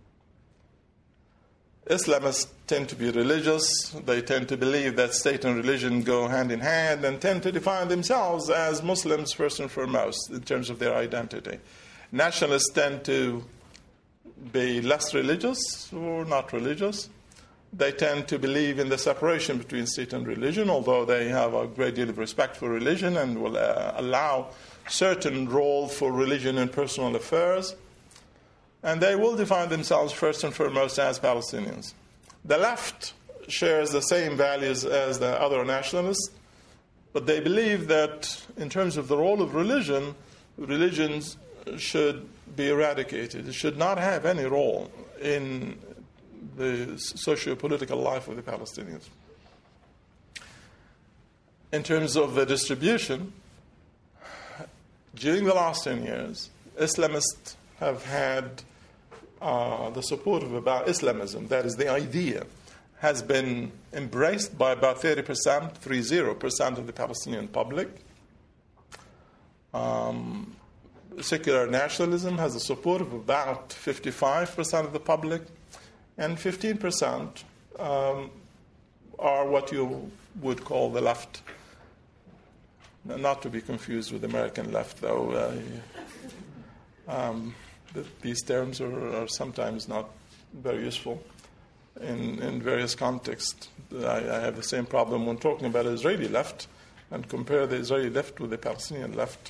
Islamists tend to be religious. They tend to believe that state and religion go hand in hand and tend to define themselves as Muslims first and foremost in terms of their identity. Nationalists tend to be less religious or not religious. They tend to believe in the separation between state and religion, although they have a great deal of respect for religion and will allow certain role for religion in personal affairs. And they will define themselves first and foremost as Palestinians. The left shares the same values as the other nationalists, but they believe that in terms of the role of religion, religions should be eradicated. It should not have any role in the socio-political life of the Palestinians. In terms of the distribution, during the last 10 years, Islamists have had the support of about Islamism, that is the idea, has been embraced by about 30% of the Palestinian public. Secular nationalism has the support of about 55% of the public, and 15% are what you would call the left. Not to be confused with the American left, though. These terms are sometimes not very useful in various contexts. I have the same problem when talking about Israeli left and compare the Israeli left with the Palestinian left.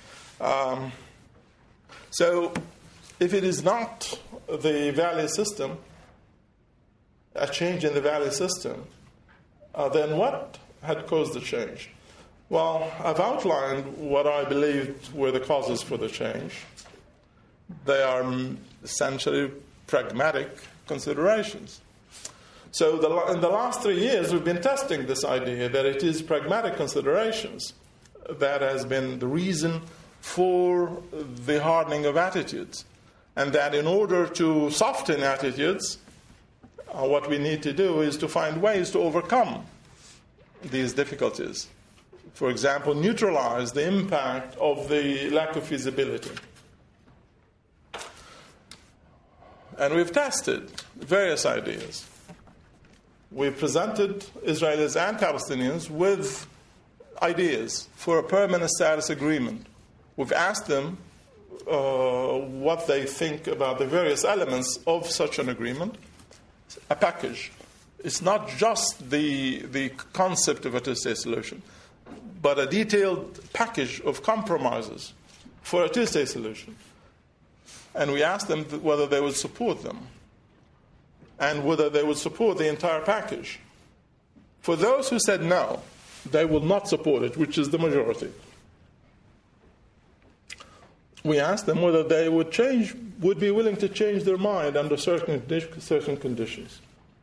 So if it is not the value system, a change in the value system, then what had caused the change? Well, I've outlined what I believe were the causes for the change. They are essentially pragmatic considerations. So in the last 3 years, we've been testing this idea that it is pragmatic considerations that has been the reason for the hardening of attitudes. And that in order to soften attitudes, what we need to do is to find ways to overcome these difficulties. For example, neutralize the impact of the lack of feasibility. And we've tested various ideas. We've presented Israelis and Palestinians with ideas for a permanent status agreement. We've asked them what they think about the various elements of such an agreement. A package. It's not just the concept of a two-state solution, but a detailed package of compromises for a two-state solution. And we asked them whether they would support them and whether they would support the entire package. For those who said no, they will not support it, which is the majority. We asked them whether they would be willing to change their mind under certain conditions.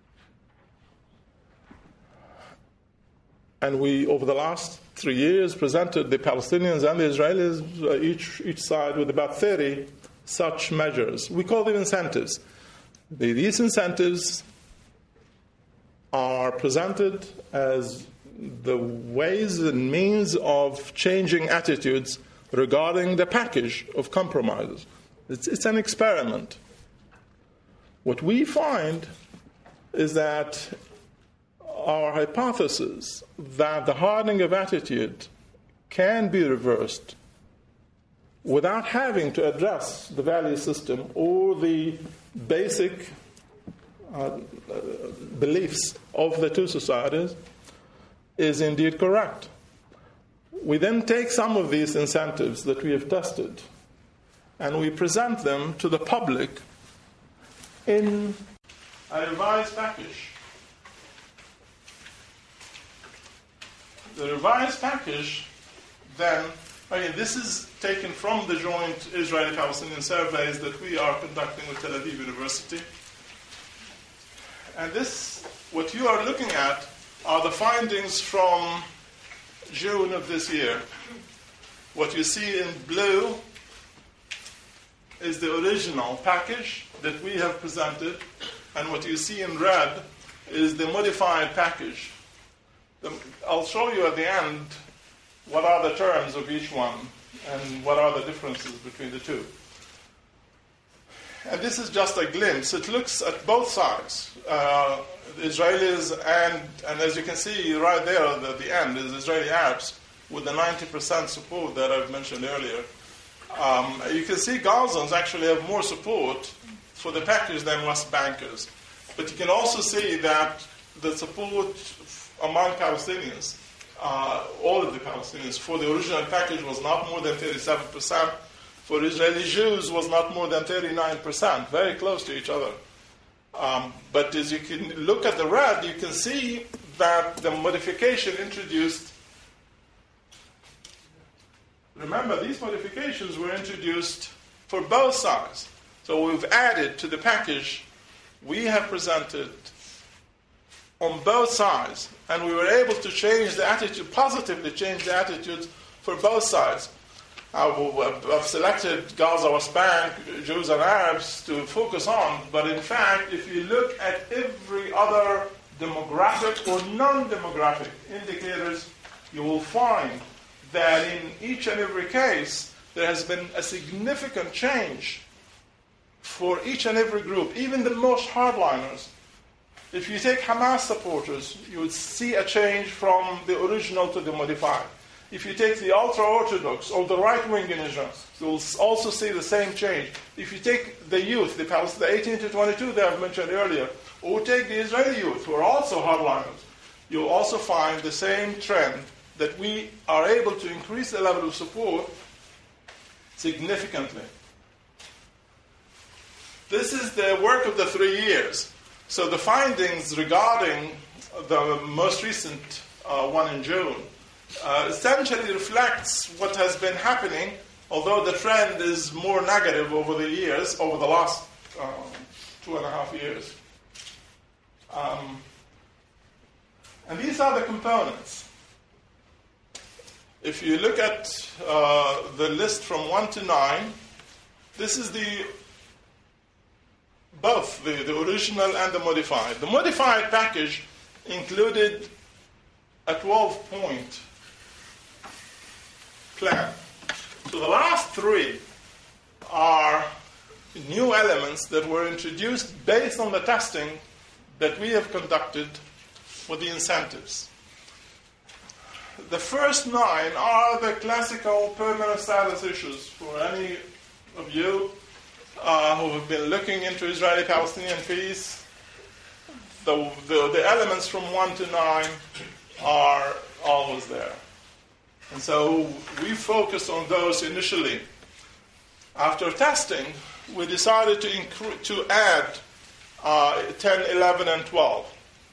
And we, over the last 3 years, presented the Palestinians and the Israelis, each side, with about 30 such measures. We call them incentives. These incentives are presented as the ways and means of changing attitudes regarding the package of compromises. It's an experiment. What we find is that our hypothesis that the hardening of attitude can be reversed without having to address the value system or the basic beliefs of the two societies is indeed correct. We then take some of these incentives that we have tested and we present them to the public in a revised package. The revised package then, this is taken from the joint Israeli-Palestinian surveys that we are conducting with Tel Aviv University. And this, what you are looking at, are the findings from June of this year. What you see in blue is the original package that we have presented, and what you see in red is the modified package. I'll show you at the end what are the terms of each one and what are the differences between the two. And this is just a glimpse. It looks at both sides. The Israelis and as you can see right there at the end is Israeli Arabs with the 90% support that I've mentioned earlier. You can see Gazans actually have more support for the package than West Bankers. But you can also see that the support among Palestinians, all of the Palestinians, for the original package was not more than 37%. For Israeli Jews was not more than 39%, very close to each other. But as you can look at the red, you can see that the modification introduced, remember these modifications were introduced for both sides. So we've added to the package we have presented on both sides, and we were able to change the attitude, positively change the attitudes for both sides. I've selected Gaza, West Bank, Jews and Arabs to focus on, but in fact, if you look at every other demographic or non-demographic indicators, you will find that in each and every case, there has been a significant change for each and every group, even the most hardliners. If you take Hamas supporters, you would see a change from the original to the modified. If you take the ultra-Orthodox or the right-wing in Israel, you'll also see the same change. If you take the youth, the 18 to 22 that I've mentioned earlier, or take the Israeli youth, who are also hardliners, you'll also find the same trend that we are able to increase the level of support significantly. This is the work of the 3 years. So the findings regarding the most recent one in June essentially reflects what has been happening, although the trend is more negative over the years, over the last 2.5 years. And these are the components. If you look at the list from 1 to 9, this is both the original and the modified. The modified package included a 12-point plan. So the last 3 are new elements that were introduced based on the testing that we have conducted with the incentives. The first 9 are the classical permanent status issues for any of you who have been looking into Israeli-Palestinian peace. The elements from 1 to 9 are always there. And so we focused on those initially. After testing, we decided to add 10, 11, and 12.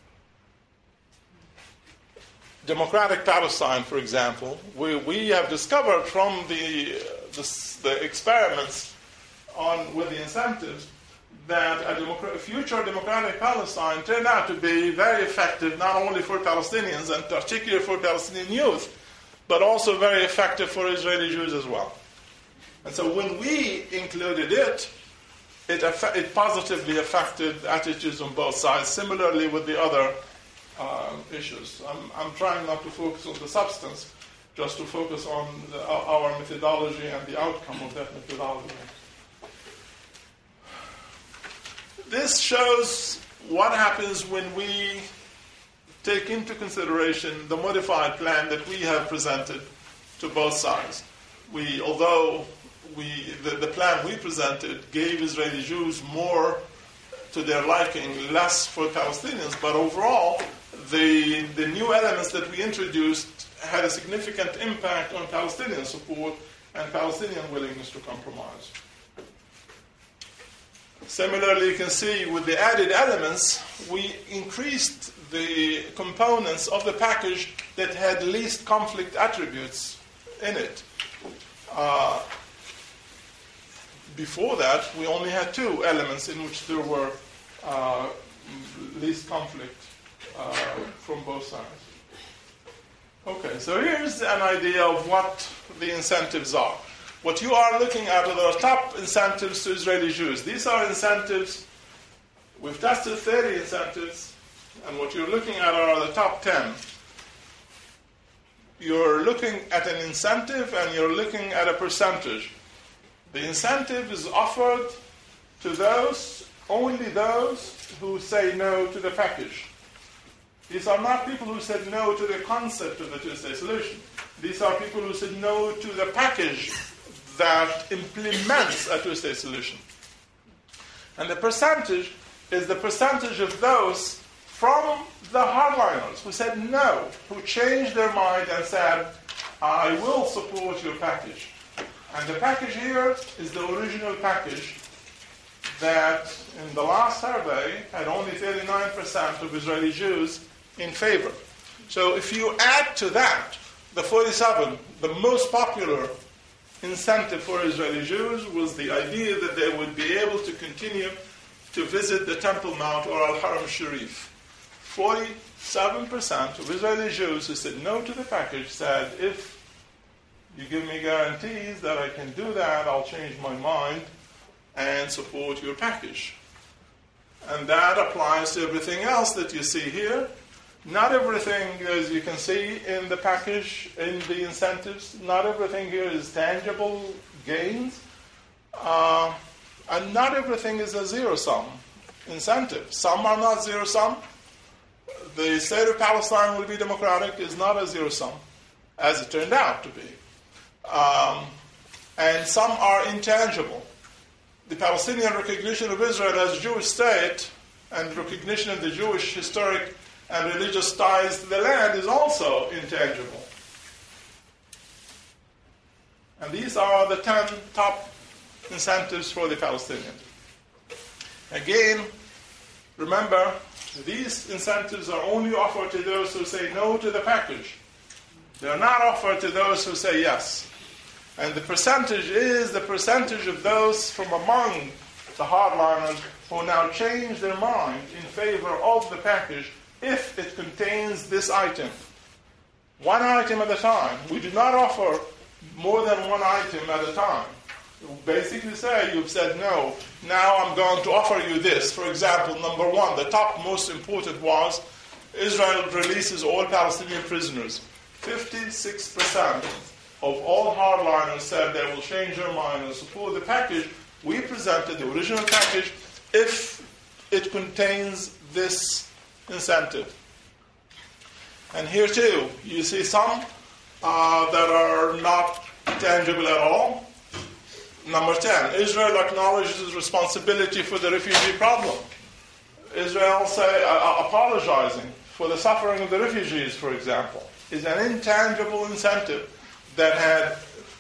Democratic Palestine, for example, we have discovered from the experiments with the incentives that a future democratic Palestine turned out to be very effective, not only for Palestinians and particularly for Palestinian youth, but also very effective for Israeli Jews as well. And so when we included it positively affected attitudes on both sides, similarly with the other issues. I'm trying not to focus on the substance, just to focus on our methodology and the outcome of that methodology. This shows what happens when we take into consideration the modified plan that we have presented to both sides. Although the plan we presented gave Israeli Jews more to their liking, less for Palestinians, but overall, the new elements that we introduced had a significant impact on Palestinian support and Palestinian willingness to compromise. Similarly, you can see with the added elements, we increased the components of the package that had least conflict attributes in it. Before that, we only had two elements in which there were least conflict from both sides. Okay, so here's an idea of what the incentives are. What you are looking at are the top incentives to Israeli Jews. These are incentives. We've tested 30 incentives, and what you're looking at are the top 10. You're looking at an incentive, and you're looking at a percentage. The incentive is offered to only those who say no to the package. These are not people who said no to the concept of the two-state solution. These are people who said no to the package that implements a two-state solution. And the percentage is the percentage of those from the hardliners who said no, who changed their mind and said, I will support your package. And the package here is the original package that in the last survey had only 39% of Israeli Jews in favor. So if you add to that the 47, the most popular incentive for Israeli Jews was the idea that they would be able to continue to visit the Temple Mount or Al-Haram Sharif. 47% of Israeli Jews who said no to the package said, if you give me guarantees that I can do that, I'll change my mind and support your package. And that applies to everything else that you see here. Not everything, as you can see in the package, in the incentives, not everything here is tangible gains. And not everything is a zero-sum incentive. Some are not zero-sum. The state of Palestine will be democratic is not a zero-sum, as it turned out to be. And some are intangible. The Palestinian recognition of Israel as a Jewish state and recognition of the Jewish historic and religious ties to the land is also intangible. And these are the 10 top incentives for the Palestinians. Again, remember, these incentives are only offered to those who say no to the package. They are not offered to those who say yes. And the percentage is the percentage of those from among the hardliners who now change their mind in favor of the package if it contains this item. One item at a time. We do not offer more than one item at a time. You basically say, you've said no, now I'm going to offer you this. For example, number one, the top most important was Israel releases all Palestinian prisoners. 56% of all hardliners said they will change their mind and support the package. We presented the original package if it contains this incentive. And here too, you see some that are not tangible at all. Number 10, Israel acknowledges responsibility for the refugee problem. Israel apologizing for the suffering of the refugees, for example, is an intangible incentive that had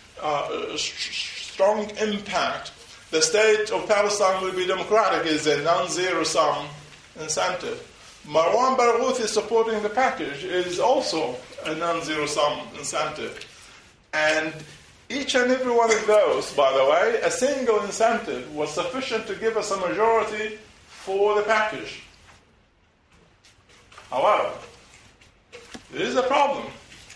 strong impact. The state of Palestine will be democratic is a non-zero-sum incentive. Marwan Barghouti supporting the package is also a non-zero-sum incentive. And each and every one of those, by the way, a single incentive was sufficient to give us a majority for the package. However, there is a problem.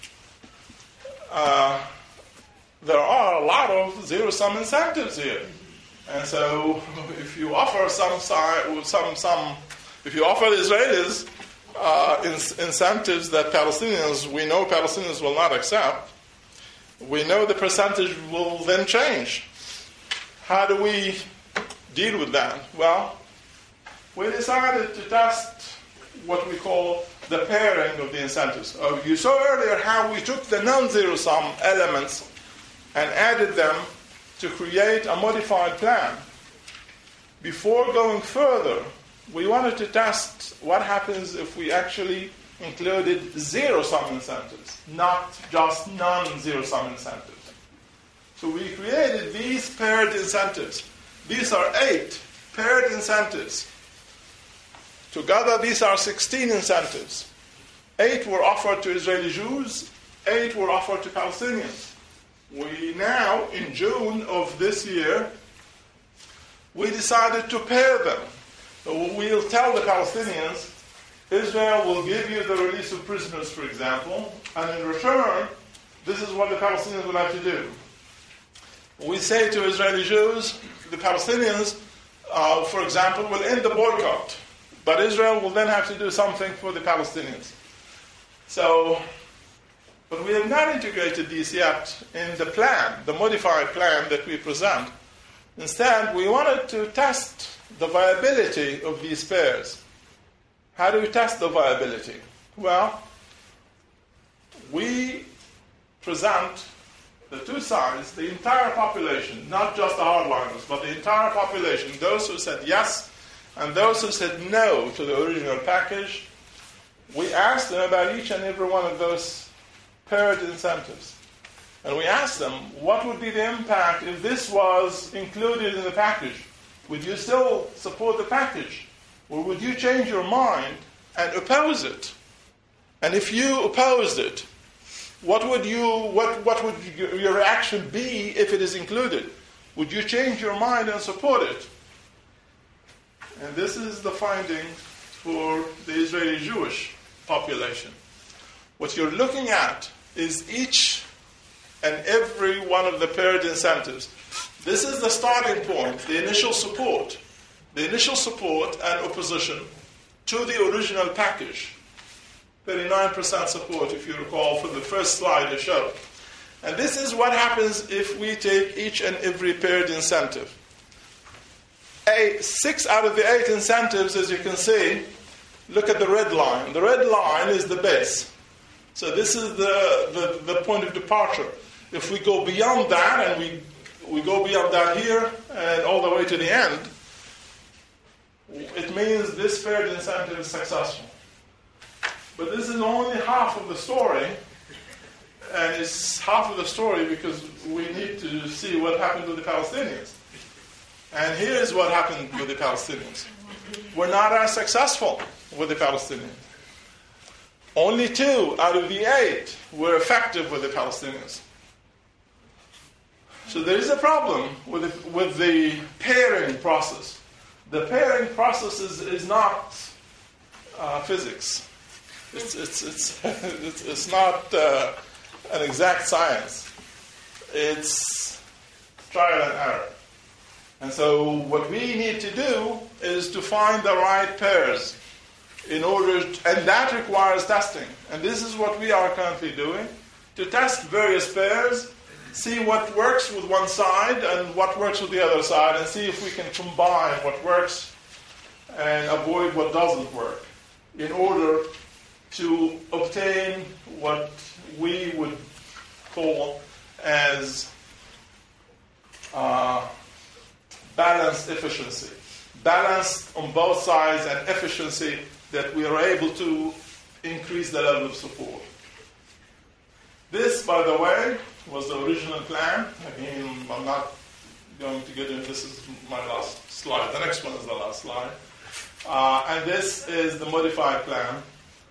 There are a lot of zero-sum incentives here. And so if you offer if you offer the Israelis incentives that we know Palestinians will not accept, we know the percentage will then change. How do we deal with that? Well, we decided to test what we call the pairing of the incentives. You saw earlier how we took the non-zero-sum elements and added them to create a modified plan. Before going further, we wanted to test what happens if we actually included zero-sum incentives, not just non-zero-sum incentives. So we created these paired incentives. These are 8 paired incentives. Together, these are 16 incentives. 8 were offered to Israeli Jews, 8 were offered to Palestinians. We now, in June of this year, we decided to pair them. So we'll tell the Palestinians, Israel will give you the release of prisoners, for example, and in return, this is what the Palestinians will have to do. We say to Israeli Jews, the Palestinians, for example, will end the boycott, but Israel will then have to do something for the Palestinians. But we have not integrated these yet in the plan, the modified plan that we present. Instead, we wanted to test the viability of these pairs. How do we test the viability? Well, we present the two sides, the entire population, not just the hardliners, but the entire population, those who said yes and those who said no to the original package. We asked them about each and every one of those paired incentives. And we asked them, what would be the impact if this was included in the package? Would you still support the package? Or would you change your mind and oppose it? And if you opposed it, what would your reaction be if it is included? Would you change your mind and support it? And this is the finding for the Israeli Jewish population. What you're looking at is each and every one of the paired incentives. This is the starting point, the initial support and opposition to the original package. 39% support, if you recall, from the first slide I showed. And this is what happens if we take each and every paired incentive. 6 out of the 8 incentives, as you can see, look at the red line. The red line is the base. So this is the point of departure. If we go beyond that, and we go beyond that here and all the way to the end, it means this paired incentive is successful. But this is only half of the story, and it's half of the story because we need to see what happened to the Palestinians. And here's what happened with the Palestinians. We're not as successful with the Palestinians. Only 2 out of the 8 were effective with the Palestinians. So there is a problem with the pairing process. The pairing process is not physics. It's not an exact science. It's trial and error. And so what we need to do is to find the right pairs and that requires testing. And this is what we are currently doing, to test various pairs, see what works with one side and what works with the other side, and see if we can combine what works and avoid what doesn't work in order to obtain what we would call as balanced efficiency. Balanced on both sides and efficiency that we are able to increase the level of support. This, by the way, was the original plan. Again, I'm not going to get into this. Is my last slide. The next one is the last slide. And this is the modified plan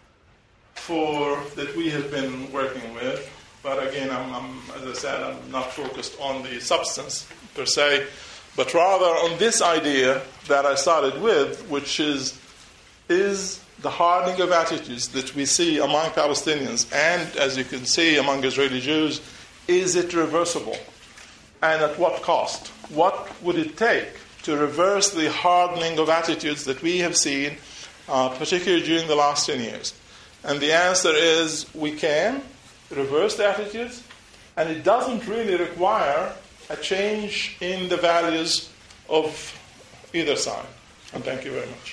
that we have been working with. But again, as I said, I'm not focused on the substance per se, but rather on this idea that I started with, which is the hardening of attitudes that we see among Palestinians and, as you can see, among Israeli Jews, is it reversible? And at what cost? What would it take to reverse the hardening of attitudes that we have seen particularly during the last 10 years? And the answer is we can reverse the attitudes, and it doesn't really require a change in the values of either side. And thank you very much.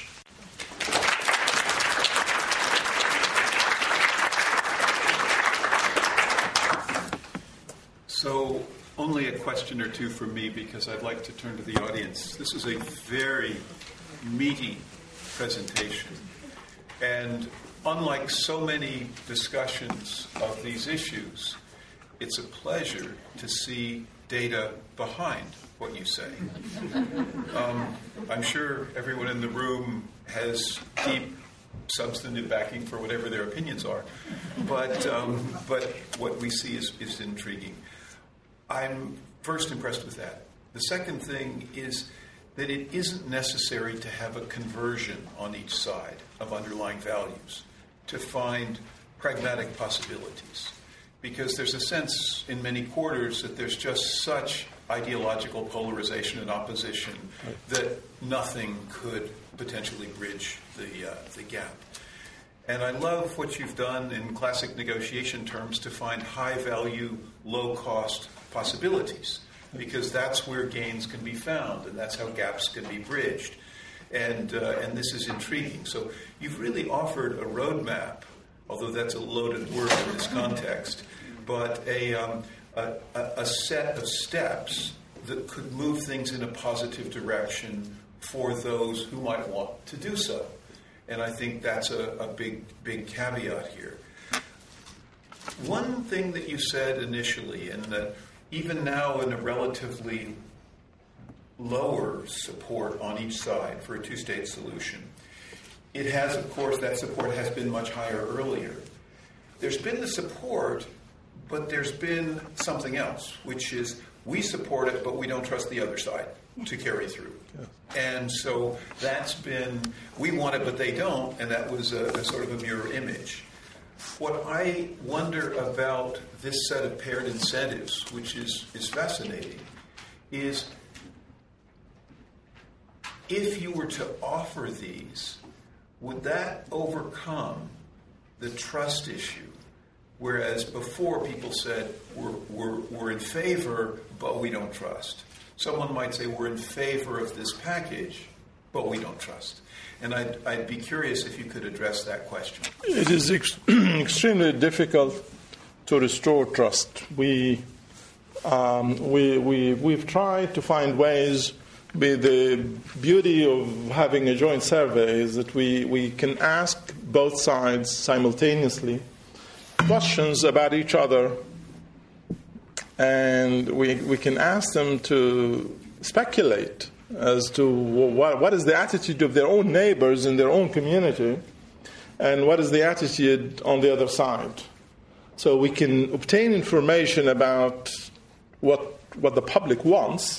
So, only a question or two from me, because I'd like to turn to the audience. This is a very meaty presentation. And unlike so many discussions of these issues, it's a pleasure to see data behind what you say. I'm sure everyone in the room has deep substantive backing for whatever their opinions are, but what we see is intriguing. I'm first impressed with that. The second thing is that it isn't necessary to have a conversion on each side of underlying values to find pragmatic possibilities. Because there's a sense in many quarters that there's just such ideological polarization and opposition that nothing could potentially bridge the gap. And I love what you've done in classic negotiation terms to find high-value, low-cost possibilities, because that's where gains can be found, and that's how gaps can be bridged. And this is intriguing. So you've really offered a roadmap, although that's a loaded word in this context, but a set of steps that could move things in a positive direction for those who might want to do so. And I think that's a big caveat here. One thing that you said initially, and that even now in a relatively lower support on each side for a two-state solution, it has, of course, that support has been much higher earlier. There's been the support, but there's been something else, which is we support it, but we don't trust the other side to carry through. Yeah. And so that's been, we want it, but they don't, and that was a sort of a mirror image. What I wonder about this set of paired incentives, which is fascinating, is if you were to offer these, would that overcome the trust issue? Whereas before people said, we're in favor, but we don't trust. Someone might say, we're in favor of this package, but we don't trust. And I'd be curious if you could address that question. It is extremely difficult to restore trust. We've tried to find ways. The beauty of having a joint survey is that we can ask both sides simultaneously questions about each other, and we can ask them to speculate as to what is the attitude of their own neighbors in their own community, and what is the attitude on the other side. So we can obtain information about what the public wants,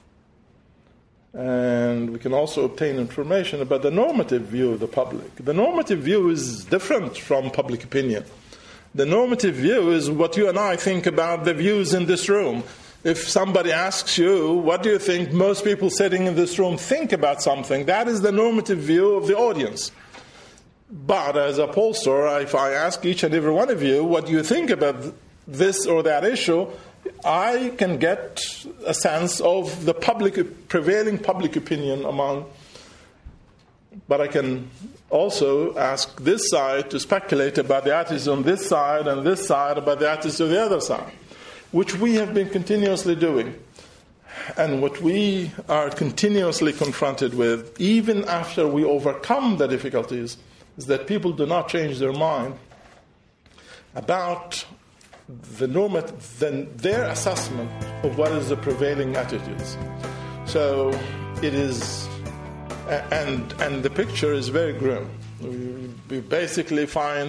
and we can also obtain information about the normative view of the public. The normative view is different from public opinion. The normative view is what you and I think about the views in this room. If somebody asks you, what do you think most people sitting in this room think about something, that is the normative view of the audience. But as a pollster, if I ask each and every one of you, what do you think about this or that issue, I can get a sense of the prevailing public opinion among. But I can also ask this side to speculate about the attitudes on this side and this side about the attitudes of the other side, which we have been continuously doing. And what we are continuously confronted with, even after we overcome the difficulties, is that people do not change their mind about their assessment of what is the prevailing attitudes. So it is, and the picture is very grim. We basically find,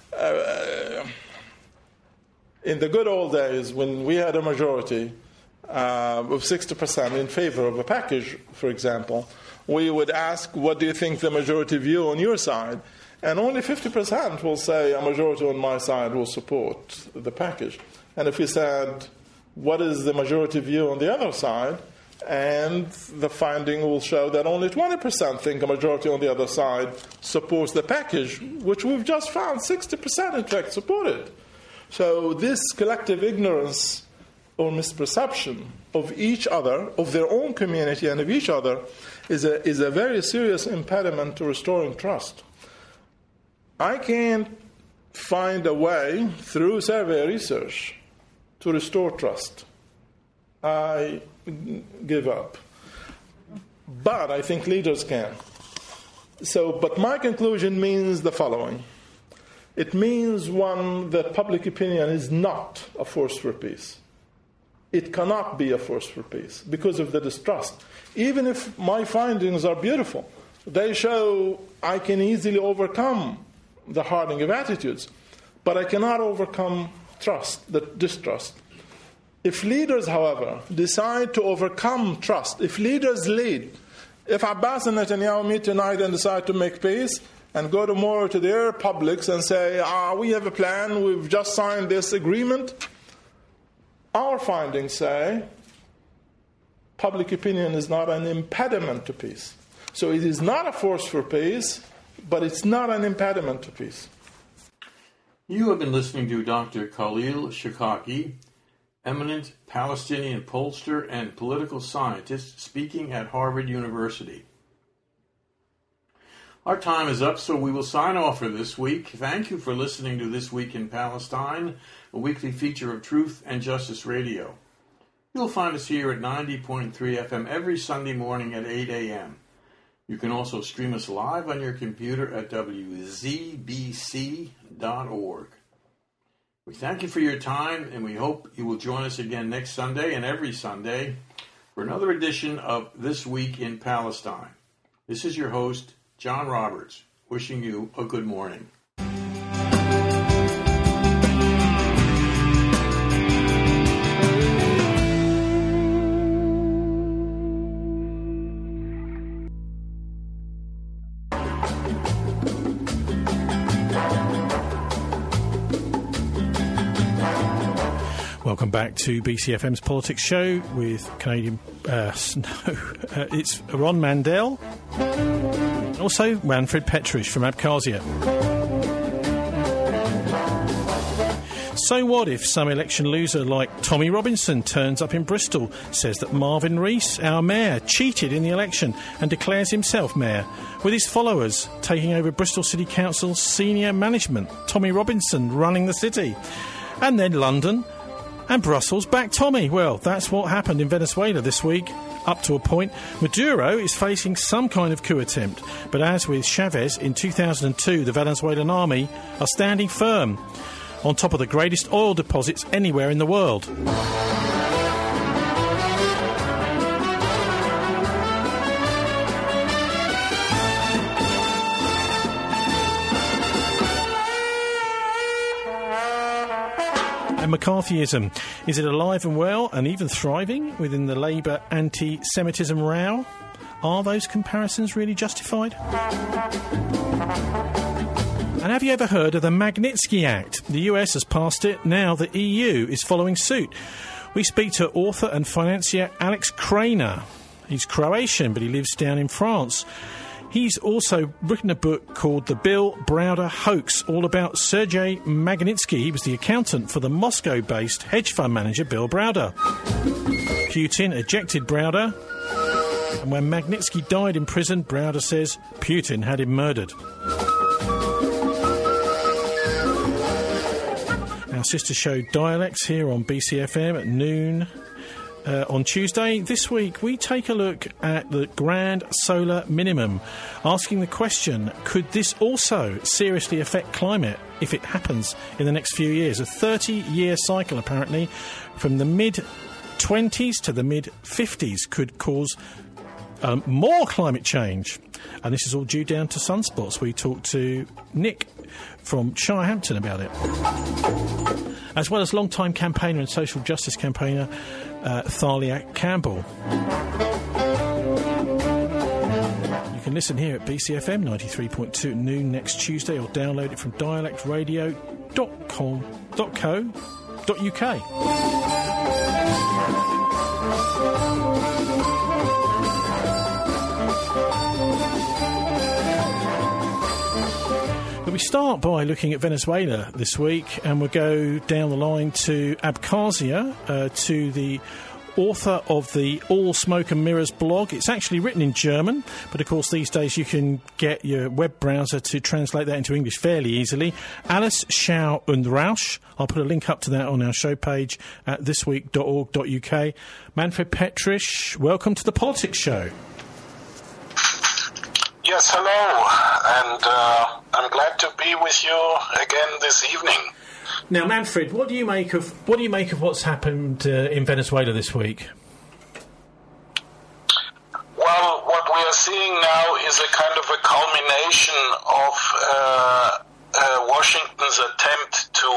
in the good old days when we had a majority of 60% in favor of a package, for example, we would ask, what do you think the majority view on your side? And only 50% will say a majority on my side will support the package. And if we said, what is the majority view on the other side? and the finding will show that only 20% think a majority on the other side supports the package, which we've just found 60% in fact support it. So this collective ignorance or misperception of each other, of their own community and of each other, is a very serious impediment to restoring trust. I can't find a way through survey research to restore trust. I give up. But I think leaders can. But my conclusion means the following. It means, one, that public opinion is not a force for peace. It cannot be a force for peace because of the distrust. Even if my findings are beautiful, they show I can easily overcome the hardening of attitudes, but I cannot overcome distrust. If leaders, however, decide to overcome trust, if leaders lead, if Abbas and Netanyahu meet tonight and decide to make peace and go tomorrow to their publics and say, we have a plan, we've just signed this agreement, our findings say public opinion is not an impediment to peace. So it is not a force for peace, but it's not an impediment to peace. You have been listening to Dr. Khalil Shikaki, eminent Palestinian pollster and political scientist speaking at Harvard University. Our time is up, so we will sign off for this week. Thank you for listening to This Week in Palestine, a weekly feature of Truth and Justice Radio. You'll find us here at 90.3 FM every Sunday morning at 8 a.m. You can also stream us live on your computer at wzbc.org. We thank you for your time, and we hope you will join us again next Sunday and every Sunday for another edition of This Week in Palestine. This is your host, John Roberts, wishing you a good morning. Welcome back to BCFM's Politics Show with Canadian... it's Ron Mandel, and also Manfred Petrisch from Abkhazia. So what if some election loser like Tommy Robinson turns up in Bristol, says that Marvin Rees, our mayor, cheated in the election and declares himself mayor, with his followers taking over Bristol City Council's senior management, Tommy Robinson running the city, and then London and Brussels back Tommy? Well, that's what happened in Venezuela this week. Up to a point, Maduro is facing some kind of coup attempt, but as with Chavez in 2002, the Venezuelan army are standing firm on top of the greatest oil deposits anywhere in the world. And McCarthyism, is it alive and well and even thriving within the Labour anti-Semitism row? Are those comparisons really justified? And have you ever heard of the Magnitsky Act? The US has passed it, now the EU is following suit. We speak to author and financier Alex Krainer. He's Croatian, but he lives down in France. He's also written a book called The Bill Browder Hoax, all about Sergei Magnitsky. He was the accountant for the Moscow-based hedge fund manager Bill Browder. Putin ejected Browder, and when Magnitsky died in prison, Browder says Putin had him murdered. Our sister show Dialects here on BCFM at noon on Tuesday. This week we take a look at the Grand Solar Minimum, asking the question, could this also seriously affect climate if it happens in the next few years? A 30-year cycle, apparently, from the mid-20s to the mid-50s could cause more climate change. And this is all due down to sunspots. We talked to Nick from Shirehampton about it, as well as long-time campaigner and social justice campaigner Thalia Campbell. You can listen here at BCFM 93.2 at noon next Tuesday, or download it from dialectradio.co.uk. We start by looking at Venezuela this week, and we'll go down the line to Abkhazia, to the author of the All Smoke and Mirrors blog. It's actually written in German, but of course these days you can get your web browser to translate that into English fairly easily. Alles Schau und Rausch. I'll put a link up to that on our show page at thisweek.org.uk. Manfred Petrisch, welcome to the Politics Show. Yes, hello, and I'm glad to be with you again this evening. Now, Manfred, what do you make of what's happened in Venezuela this week? Well, what we are seeing now is a kind of a culmination of Washington's attempt to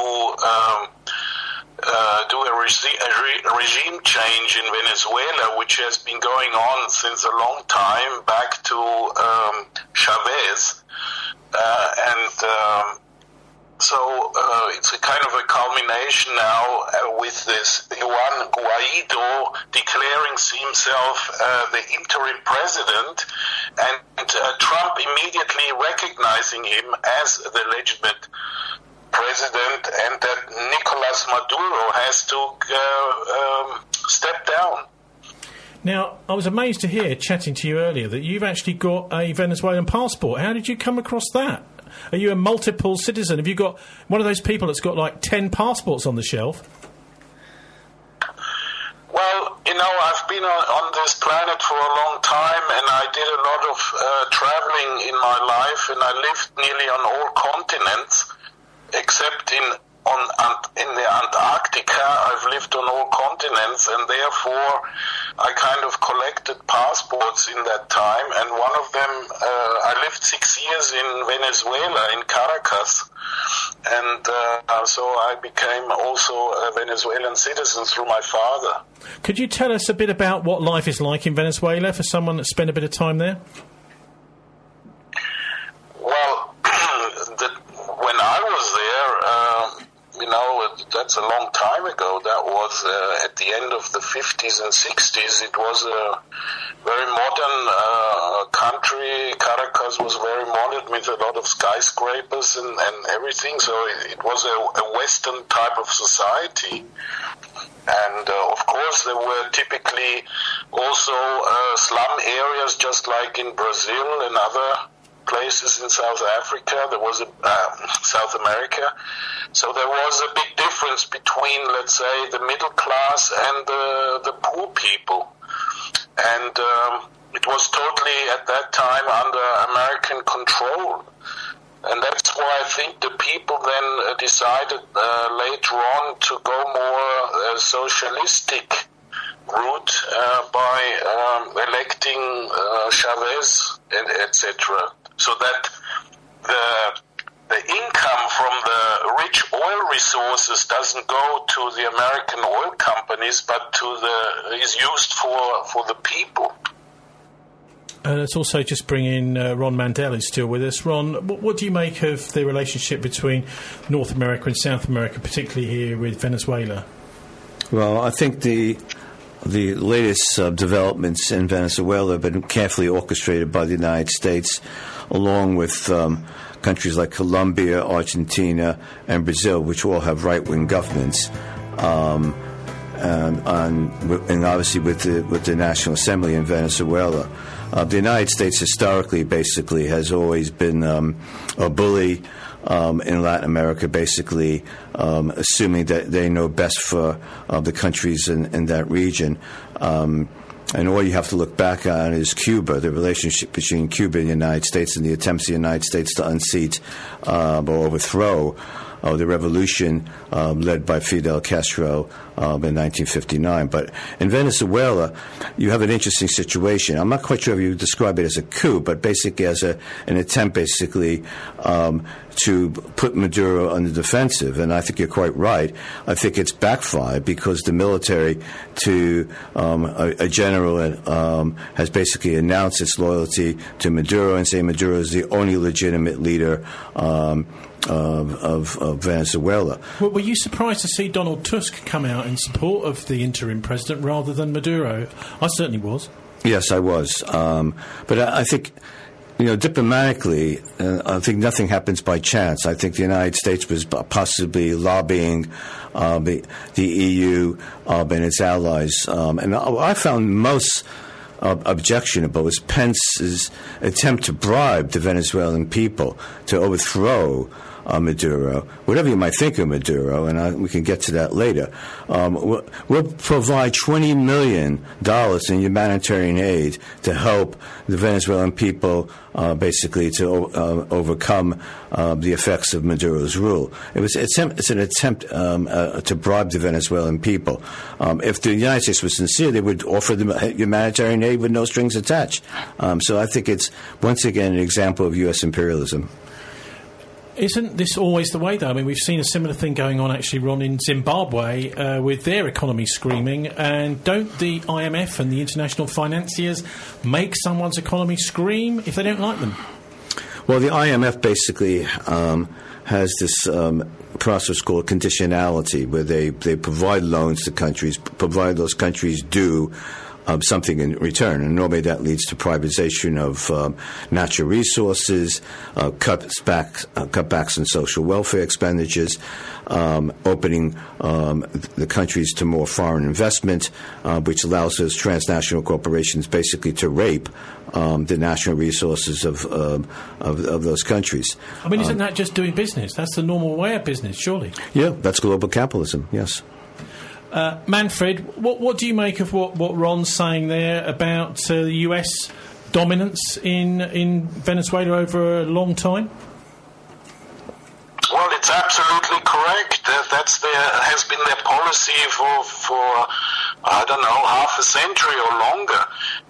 do a regime change in Venezuela, which has been going on since a long time, back to Chavez, so it's a kind of a culmination now with this Juan Guaido declaring himself the interim president, and Trump immediately recognizing him as the legitimate president, and that Nicolas Maduro has to step down. Now, I was amazed to hear, chatting to you earlier, that you've actually got a Venezuelan passport. How did you come across that? Are you a multiple citizen? Have you got one of those people that's got like 10 passports on the shelf? Well, I've been on this planet for a long time, and I did a lot of traveling in my life, and I lived nearly on all continents, except in the Antarctica. I've lived on all continents, and therefore I kind of collected passports in that time, and one of them, I lived 6 years in Venezuela, in Caracas, and so I became also a Venezuelan citizen through my father. Could you tell us a bit about what life is like in Venezuela for someone that spent a bit of time there? Well, when I was there, that's a long time ago. That was at the end of the 50s and 60s. It was a very modern country. Caracas was very modern with a lot of skyscrapers and everything. So it was a Western type of society. And of course there were typically also slum areas, just like in Brazil and other places in South Africa. There was South America. So there was a big difference between, let's say, the middle class and the poor people. And it was totally, at that time, under American control. And that's why I think the people then decided later on to go more socialistic route by electing Chavez, etc. So that the income from the rich oil resources doesn't go to the American oil companies, but is used for the people. Let's also just bring in Ron Mandel, who's still with us. Ron, what do you make of the relationship between North America and South America, particularly here with Venezuela? Well, I think the latest developments in Venezuela have been carefully orchestrated by the United States, along with countries like Colombia, Argentina, and Brazil, which all have right-wing governments, and obviously with the National Assembly in Venezuela. The United States historically basically has always been a bully in Latin America, basically assuming that they know best for the countries in that region. And all you have to look back on is Cuba, the relationship between Cuba and the United States, and the attempts of the United States to unseat or overthrow the revolution led by Fidel Castro in 1959. But in Venezuela, you have an interesting situation. I'm not quite sure if you describe it as a coup, but basically as an attempt, basically, to put Maduro on the defensive. And I think you're quite right. I think it's backfired because the military, to a general, has basically announced its loyalty to Maduro and say Maduro is the only legitimate leader Venezuela. Well, were you surprised to see Donald Tusk come out in support of the interim president rather than Maduro? I certainly was. Yes, I was. But I think, diplomatically, I think nothing happens by chance. I think the United States was possibly lobbying the EU and its allies. And I found most objectionable was Pence's attempt to bribe the Venezuelan people to overthrow Maduro. Whatever you might think of Maduro, and we can get to that later, we'll provide $20 million in humanitarian aid to help the Venezuelan people basically to overcome the effects of Maduro's rule. It's an attempt to bribe the Venezuelan people. If the United States was sincere, they would offer them humanitarian aid with no strings attached. So I think it's, once again, an example of U.S. imperialism. Isn't this always the way, though? I mean, we've seen a similar thing going on, actually, Ron, in Zimbabwe with their economy screaming. And don't the IMF and the international financiers make someone's economy scream if they don't like them? Well, the IMF basically has this process called conditionality, where they provide loans to countries, provided those countries do something in return, and normally that leads to privatization of natural resources, cutbacks in social welfare expenditures, opening the countries to more foreign investment, which allows those transnational corporations basically to rape the national resources of those countries. I mean, isn't that just doing business? That's the normal way of business, surely? Yeah, that's global capitalism, yes. Manfred, what do you make of what Ron's saying there about the US dominance in Venezuela over a long time? Well, it's absolutely correct. Has been their policy for I don't know, half a century or longer.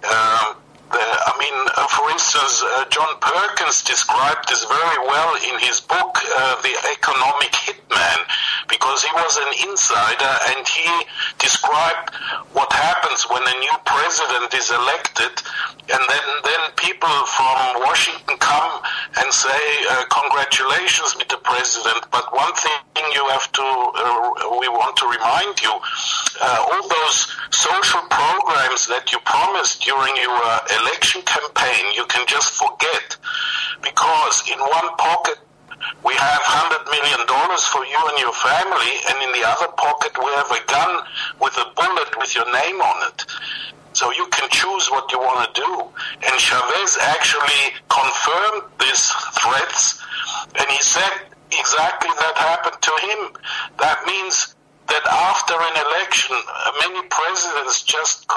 For instance, John Perkins described this very well in his book, The Economic Hitman, because he was an insider and he described what happens when a new president is elected, and then people from Washington come and say, congratulations, Mr. President, but one thing we want to remind you, all those social programs that you promised during your election campaign, you can just forget, because in one pocket we have $100 million for you and your family, and in the other pocket we have a gun with a bullet with your name on it. So you can choose what you want to do. And Chavez actually confirmed these threats, and he said exactly that happened to him. That means that after an election, many presidents just,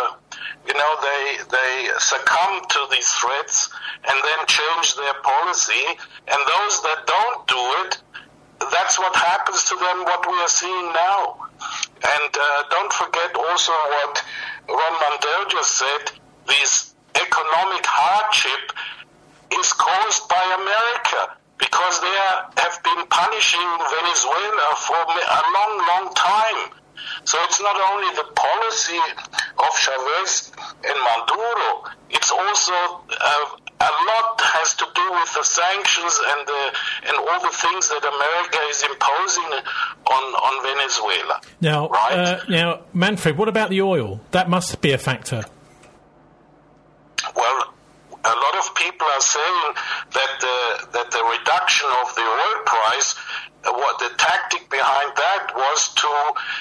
they succumb to these threats and then change their policy. And those that don't do it, that's what happens to them, what we are seeing now. And don't forget also what Ron Mandel just said, this economic hardship is caused by America, because they have been punishing Venezuela for a long, long time. So it's not only the policy of Chavez and Maduro, it's also a lot has to do with the sanctions and all the things that America is imposing on Venezuela. Now, right? Now, Manfred, what about the oil? That must be a factor. Well, a lot of people are saying that the reduction of the oil price, what the tactic behind that was to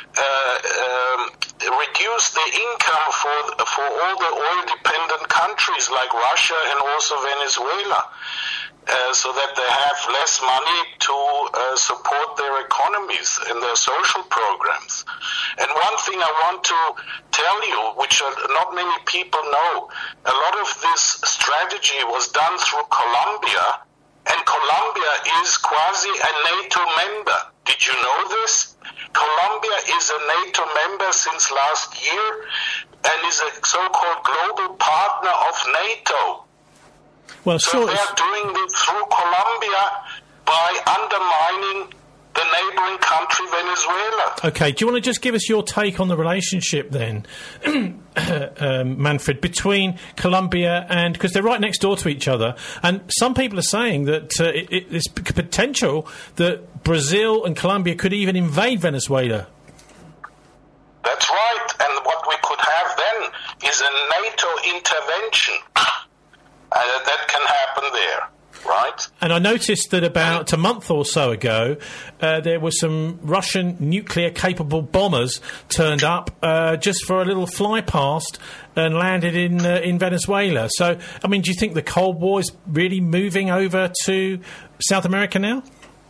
reduce the income for all the oil-dependent countries like Russia and also Venezuela, so that they have less money to support their economies and their social programs. And one thing I want to tell you, which not many people know, a lot of this strategy was done through Colombia, and Colombia is quasi a NATO member. Did you know this? Colombia is a NATO member since last year and is a so-called global partner of NATO. Well, so they are doing this through Colombia by undermining the neighboring neighboring country, Venezuela. Okay, do you want to just give us your take on the relationship then, Manfred, between Colombia and, because they're right next door to each other, and some people are saying that there's potential that Brazil and Colombia could even invade Venezuela. That's right, and what we could have then is a NATO intervention that can happen there. Right. And I noticed that about a month or so ago, there were some Russian nuclear-capable bombers turned up just for a little fly past and landed in Venezuela. So, I mean, do you think the Cold War is really moving over to South America now?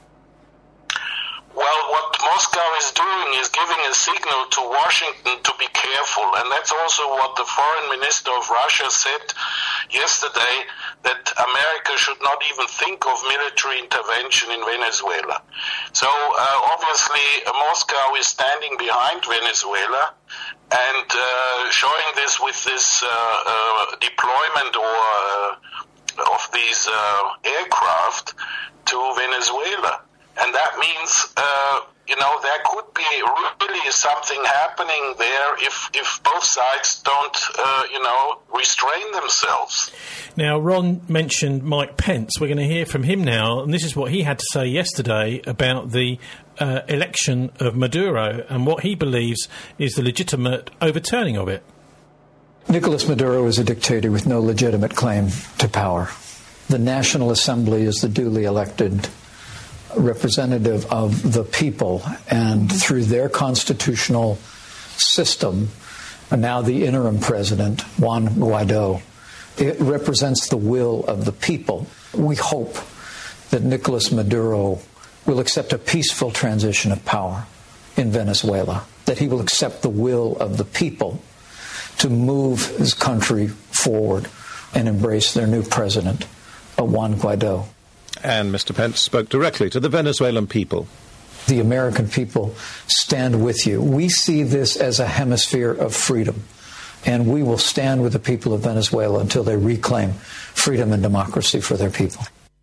Well, what Moscow is doing is giving a signal to Washington to be careful, and that's also what the foreign minister of Russia said yesterday, that America should not even think of military intervention in Venezuela. So obviously Moscow is standing behind Venezuela and showing this with this deployment of these aircraft to Venezuela. And that means, there could be really something happening there if both sides don't, restrain themselves. Now, Ron mentioned Mike Pence. We're going to hear from him now, and this is what he had to say yesterday about the election of Maduro and what he believes is the legitimate overturning of it. Nicolas Maduro is a dictator with no legitimate claim to power. The National Assembly is the duly elected representative of the people, and through their constitutional system, and now the interim president, Juan Guaido, it represents the will of the people. We hope that Nicolas Maduro will accept a peaceful transition of power in Venezuela, that he will accept the will of the people to move his country forward and embrace their new president, Juan Guaido. And Mr. Pence spoke directly to the Venezuelan people. The American people stand with you. We see this as a hemisphere of freedom, and we will stand with the people of Venezuela until they reclaim freedom and democracy for their people.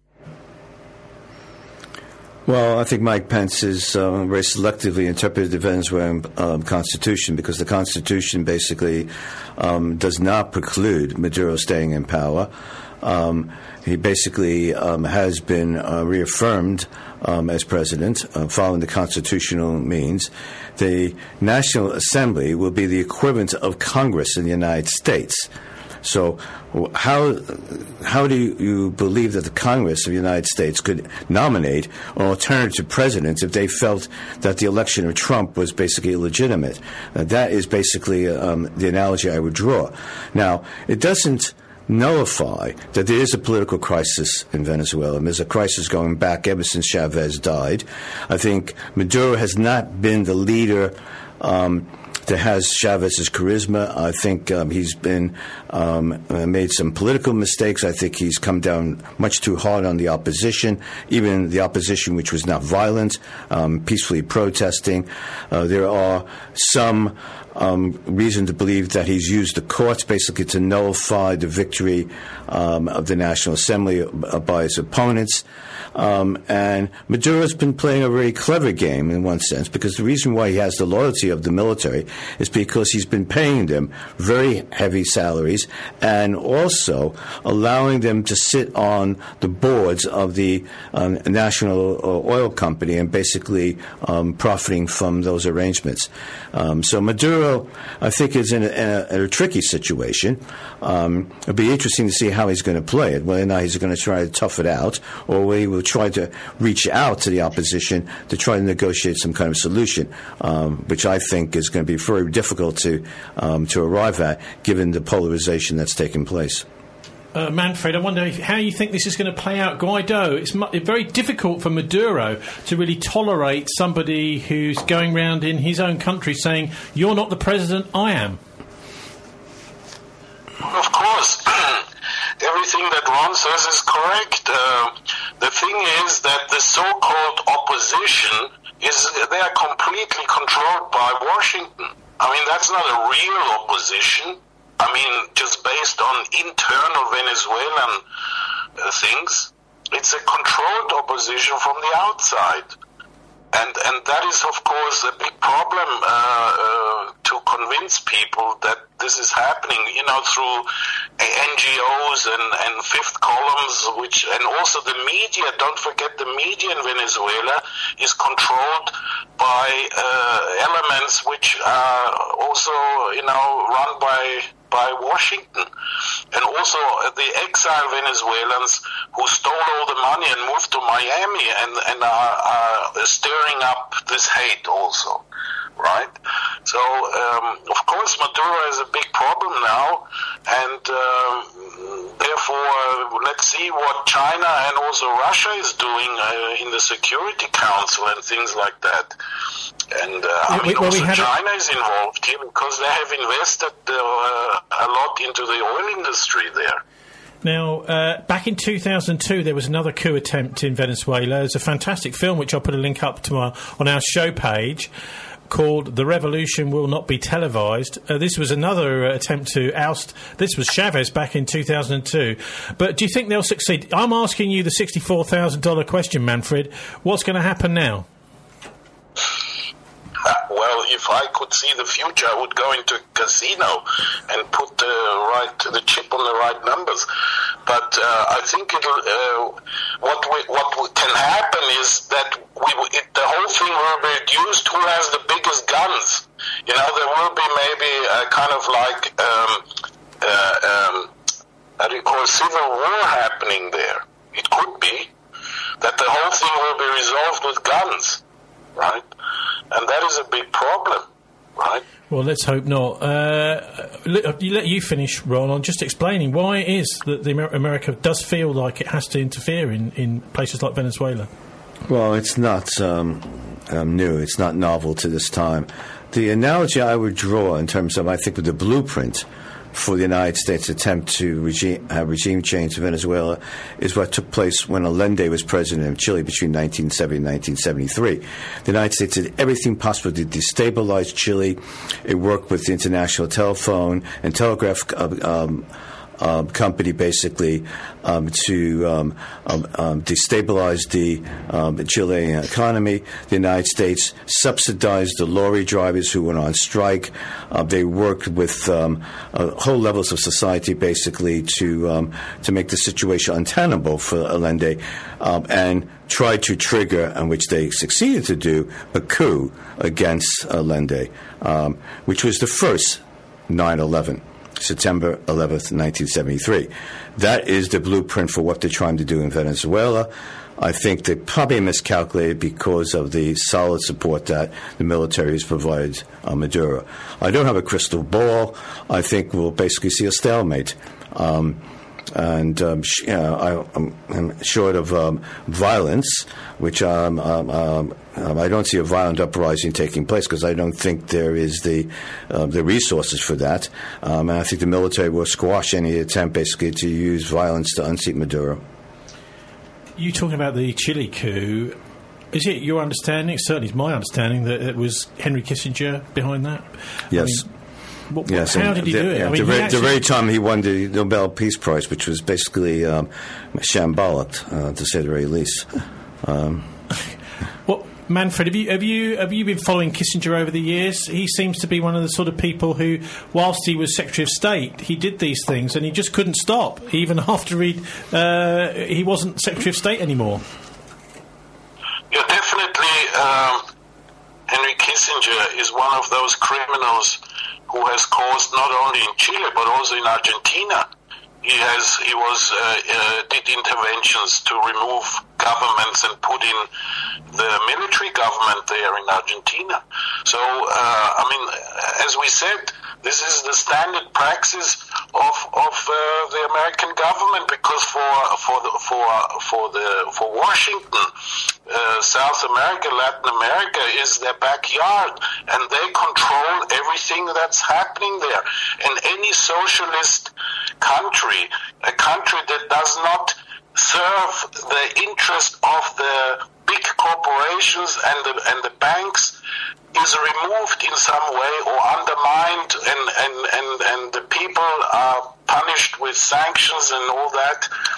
Well, I think Mike Pence has very selectively interpreted the Venezuelan Constitution, because the Constitution basically does not preclude Maduro staying in power. He basically has been reaffirmed as president, following the constitutional means. The National Assembly will be the equivalent of Congress in the United States. So how do you believe that the Congress of the United States could nominate an alternative president if they felt that the election of Trump was basically illegitimate? That is basically the analogy I would draw. Now, it doesn't nullify that there is a political crisis in Venezuela. There's a crisis going back ever since Chavez died. I think Maduro has not been the leader that has Chavez's charisma. I think he's been made some political mistakes. I think he's come down much too hard on the opposition, even the opposition which was not violent, peacefully protesting. There are some reason to believe that he's used the courts basically to nullify the victory of the National Assembly by his opponents. And Maduro's been playing a very clever game in one sense, because the reason why he has the loyalty of the military is because he's been paying them very heavy salaries and also allowing them to sit on the boards of the national oil company and basically profiting from those arrangements. So Maduro, I think, is in a tricky situation. It'll be interesting to see how he's going to play it, whether or not he's going to try to tough it out, or whether he will try to reach out to the opposition to try to negotiate some kind of solution, which I think is going to be very difficult to arrive at, given the polarization that's taking place. Manfred, I wonder how you think this is going to play out. Guaido, it's very difficult for Maduro to really tolerate somebody who's going around in his own country saying, "You're not the president, I am." Of course. Everything that Ron says is correct. The thing is that the so-called opposition they are completely controlled by Washington. I mean, that's not a real opposition. I mean, just based on internal Venezuelan things. It's a controlled opposition from the outside. And that is, of course, a big problem to convince people that this is happening, through NGOs and fifth columns, and also the media. Don't forget, the media in Venezuela is controlled by elements which are also, run by Washington. And also the exile Venezuelans who stole all the money and moved to Miami and are stirring up this hate also, right? So, of course, Maduro has a big problem now, and therefore, let's see what China and also Russia is doing in the Security Council and things like that. And China is involved here because they have invested a lot into the oil industry there. Now, back in 2002, there was another coup attempt in Venezuela. There's a fantastic film, which I'll put a link up to on our show page, called The Revolution Will Not Be Televised. This was another attempt to oust... This was Chavez back in 2002. But do you think they'll succeed? I'm asking you the $64,000 question, Manfred. What's going to happen now? Well, if I could see the future, I would go into a casino and put the chip on the right numbers. But I think what can happen is that the whole thing will be reduced. Who has the biggest guns? There will be maybe a kind of like how do you call it, civil war happening there. It could be that the whole thing will be resolved with guns, right? And that is a big problem, right? Well, let's hope not. Let you finish, Ron, on just explaining why it is that America does feel like it has to interfere in places like Venezuela. Well, it's not new. It's not novel to this time. The analogy I would draw in terms of, I think, with the blueprint for the United States' attempt to have regime change in Venezuela is what took place when Allende was president of Chile between 1970 and 1973. The United States did everything possible to destabilize Chile. It worked with the International Telephone and Telegraph company basically to destabilize the Chilean economy. The United States subsidized the lorry drivers who went on strike. They worked with whole levels of society basically to make the situation untenable for Allende and tried to trigger, and which they succeeded to do, a coup against Allende, which was the first 9/11. September 11th, 1973. That is the blueprint for what they're trying to do in Venezuela. I think they probably miscalculated because of the solid support that the military has provided Maduro. I don't have a crystal ball. I think we'll basically see a stalemate. I'm short of violence, which I don't see a violent uprising taking place because I don't think there is the resources for that. And I think the military will squash any attempt basically to use violence to unseat Maduro. You talking about the Chile coup? Is it your understanding? Certainly, it's my understanding that it was Henry Kissinger behind that. Yes. Yes, how did he do it? The very time he won the Nobel Peace Prize, which was basically shambolic, to say the very least. Well, Manfred, have you been following Kissinger over the years? He seems to be one of the sort of people who, whilst he was Secretary of State, he did these things and he just couldn't stop, even after he wasn't Secretary of State anymore. Yeah, definitely. Henry Kissinger is one of those criminals who has caused not only in Chile but also in Argentina. He did interventions to remove governments and put in the military government there in Argentina. So, as we said, this is the standard praxis of the American government because for Washington, South America, Latin America is their backyard, and they control everything that's happening there. And any socialist country, a country that does not serve the interest of the big corporations and the banks, is removed in some way or undermined, and the people are punished with sanctions and all that to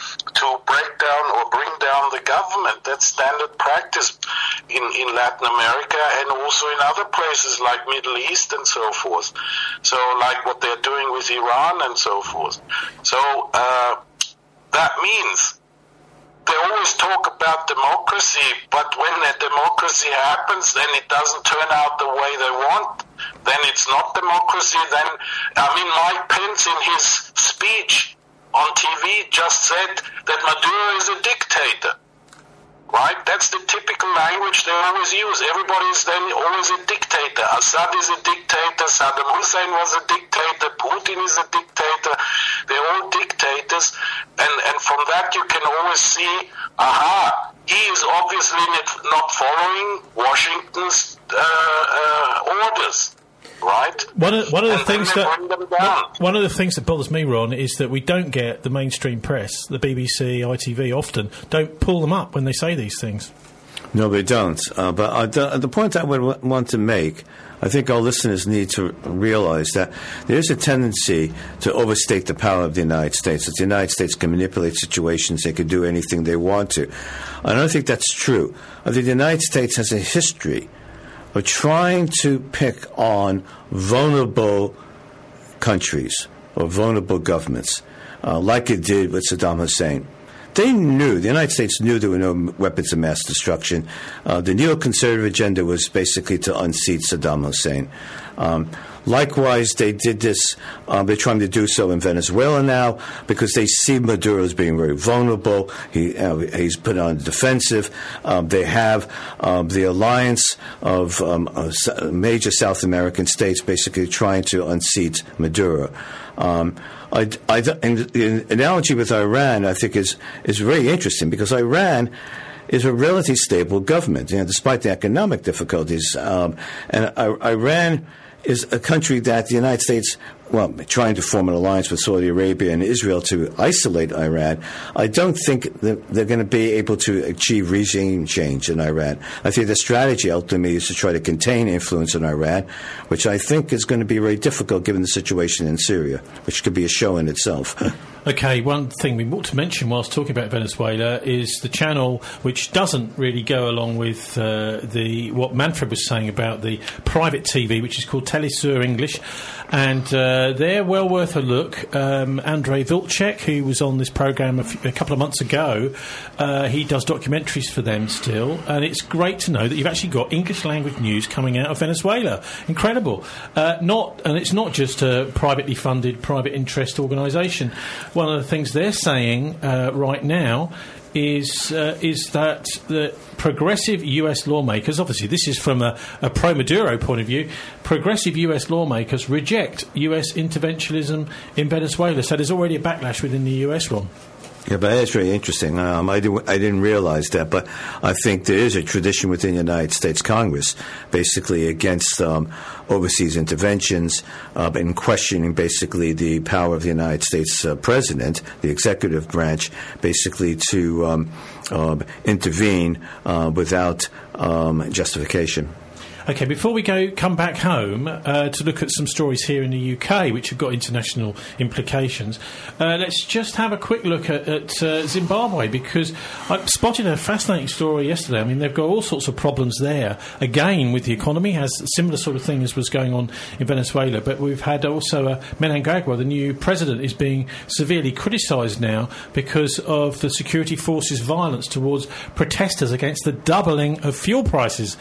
break down or bring down the government. That's standard practice in Latin America and also in other places like Middle East and so forth. So like what they're doing with Iran and so forth. So that means they always talk about democracy, but when a democracy happens, then it doesn't turn out the way they want. Then it's not democracy. Then, Mike Pence in his speech on TV just said that Maduro is a dictator. Right? That's the typical language they always use. Everybody is then always a dictator. Assad is a dictator. Saddam Hussein was a dictator. Putin is a dictator. They're all dictators. And from that you can always see, he is obviously not following Washington's orders. Right. One of the things that bothers me, Ron, is that we don't get the mainstream press, the BBC, ITV, often don't pull them up when they say these things. No, they don't. But the point I would want to make, I think our listeners need to realize that there is a tendency to overstate the power of the United States, that the United States can manipulate situations, they can do anything they want to. I don't think that's true. I think the United States has a history of trying to pick on vulnerable countries or vulnerable governments, like it did with Saddam Hussein. The United States knew there were no weapons of mass destruction. The neoconservative agenda was basically to unseat Saddam Hussein. Likewise, they did this, they're trying to do so in Venezuela now because they see Maduro as being very vulnerable. He's put on the defensive. They have the alliance of major South American states basically trying to unseat Maduro. The analogy with Iran, I think, is very interesting because Iran is a relatively stable government, despite the economic difficulties. And Iran is a country that the United States, trying to form an alliance with Saudi Arabia and Israel to isolate Iran, I don't think that they're going to be able to achieve regime change in Iran. I think the strategy ultimately is to try to contain influence in Iran, which I think is going to be very difficult given the situation in Syria, which could be a show in itself. Okay, one thing we want to mention whilst talking about Venezuela is the channel which doesn't really go along with what Manfred was saying about the private TV, which is called Telesur English, and they're well worth a look. Andrei Vilcek, who was on this programme a couple of months ago, he does documentaries for them still, and it's great to know that you've actually got English language news coming out of Venezuela. Incredible. And it's not just a privately funded, private interest organisation. One of the things they're saying right now is that the progressive US lawmakers, obviously this is from a pro-Maduro point of view, progressive US lawmakers reject US interventionism in Venezuela. So there's already a backlash within the US, Ron. Yeah, but that's very interesting. I didn't realize that, but I think there is a tradition within the United States Congress, basically against overseas interventions and questioning basically the power of the United States president, the executive branch, basically to intervene without justification. Okay, before we come back home to look at some stories here in the UK which have got international implications, let's just have a quick look at Zimbabwe, because I spotted a fascinating story yesterday. I mean, they've got all sorts of problems there, again, with the economy, has a similar sort of thing as was going on in Venezuela, but we've had also Mnangagwa, the new president, is being severely criticised now because of the security forces' violence towards protesters against the doubling of fuel prices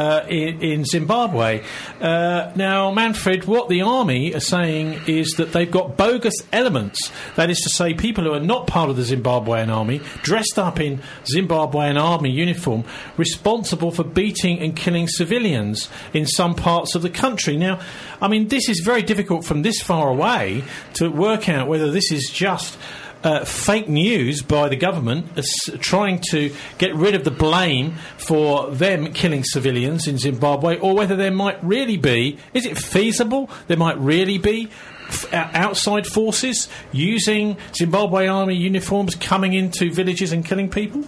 in Zimbabwe. Now, Manfred, what the army are saying is that they've got bogus elements. That is to say, people who are not part of the Zimbabwean army, dressed up in Zimbabwean army uniform, responsible for beating and killing civilians in some parts of the country. Now, I mean, this is very difficult from this far away to work out whether this is just fake news by the government trying to get rid of the blame for them killing civilians in Zimbabwe, or whether there might really be, is it feasible, there might really be outside forces using Zimbabwe army uniforms coming into villages and killing people?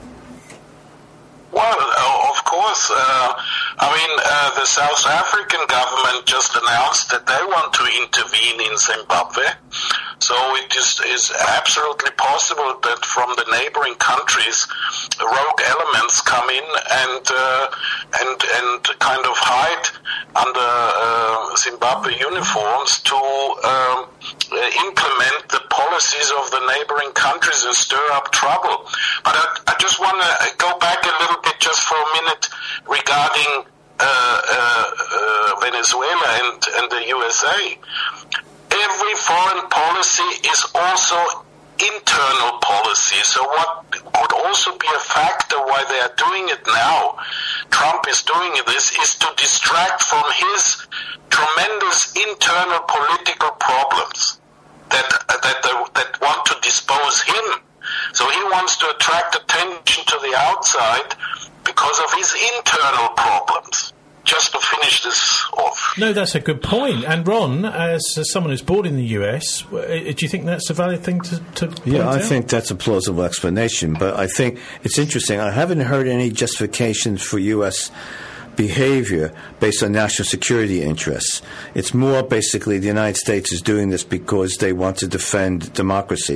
Well, of course. The South African government just announced that they want to intervene in Zimbabwe. So it is absolutely possible that from the neighboring countries, rogue elements come in and kind of hide under Zimbabwe uniforms to implement the policies of the neighboring countries and stir up trouble. But I just want to go back a little bit just for a minute regarding Venezuela and the USA. Every foreign policy is also internal policy. So what could also be a factor why they are doing it now, Trump is doing this, is to distract from his tremendous internal political problems that want to dispose him. So he wants to attract attention to the outside because of his internal problems. Just to finish this off. No, that's a good point. And Ron, as someone who's born in the US, do you think that's a valid thing to point out? I think that's a plausible explanation. But I think it's interesting. I haven't heard any justifications for U.S. behavior based on national security interests. It's more basically the United States is doing this because they want to defend democracy.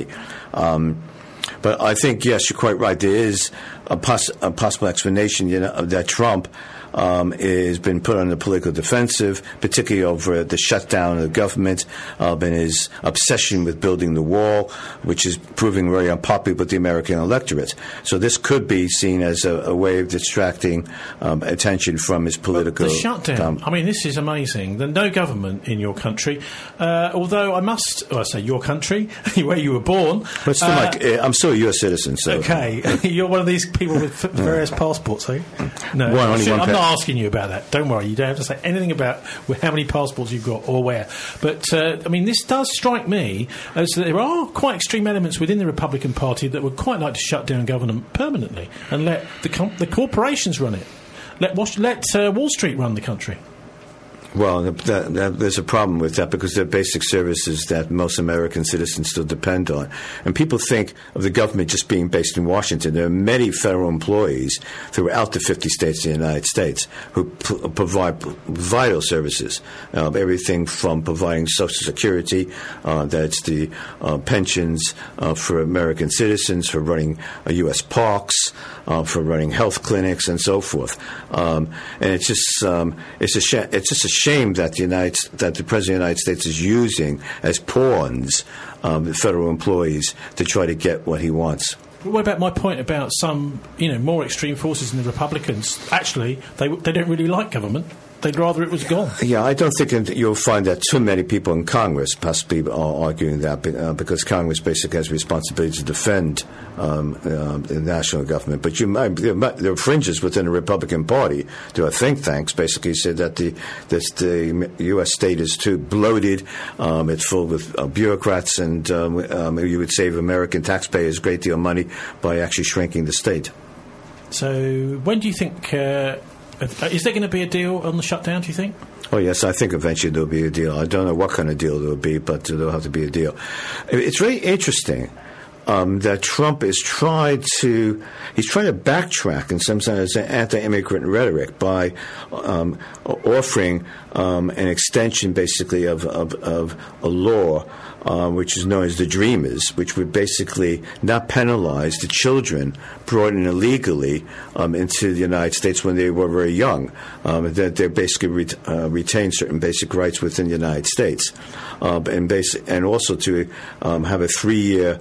But I think, yes, you're quite right. There is a possible explanation, that Trump has been put on the political defensive, particularly over the shutdown of the government, and his obsession with building the wall, which is proving very unpopular with the American electorate. So this could be seen as a way of distracting attention from his political... But the shutdown, I mean, this is amazing. There's no government in your country, although I say your country, where you were born. But still, I'm still a U.S. citizen, so... Okay, you're one of these people with various passports, are you? No, I'm not asking you about that. Don't worry, you don't have to say anything about how many passports you've got or where. But, I mean, this does strike me as that there are quite extreme elements within the Republican Party that would quite like to shut down government permanently and let the corporations run it. Let Wall Street run the country. Well, there's a problem with that because they're basic services that most American citizens still depend on. And people think of the government just being based in Washington. There are many federal employees throughout the 50 states of the United States who provide vital services, everything from providing Social Security, that's the pensions for American citizens, for running U.S. parks, for running health clinics, and so forth. And it's just a shame that the President of the United States is using as pawns federal employees to try to get what he wants. But what about my point about some, more extreme forces in the Republicans? Actually, they don't really like government. They'd rather it was gone. Yeah, I don't think you'll find that too many people in Congress possibly are arguing that because Congress basically has a responsibility to defend the national government. But there are fringes within the Republican Party. There are think tanks basically said that the U.S. state is too bloated. It's full with bureaucrats, and you would save American taxpayers a great deal of money by actually shrinking the state. So when do you think... is there going to be a deal on the shutdown, do you think? Oh, yes, I think eventually there'll be a deal. I don't know what kind of deal there'll be, but there'll have to be a deal. It's very interesting that Trump is trying to backtrack in some sense anti-immigrant rhetoric by offering an extension, basically, of a law which is known as the Dreamers, which would basically not penalize the children brought in illegally into the United States when they were very young. That they basically retain certain basic rights within the United States, and also to have a 3-year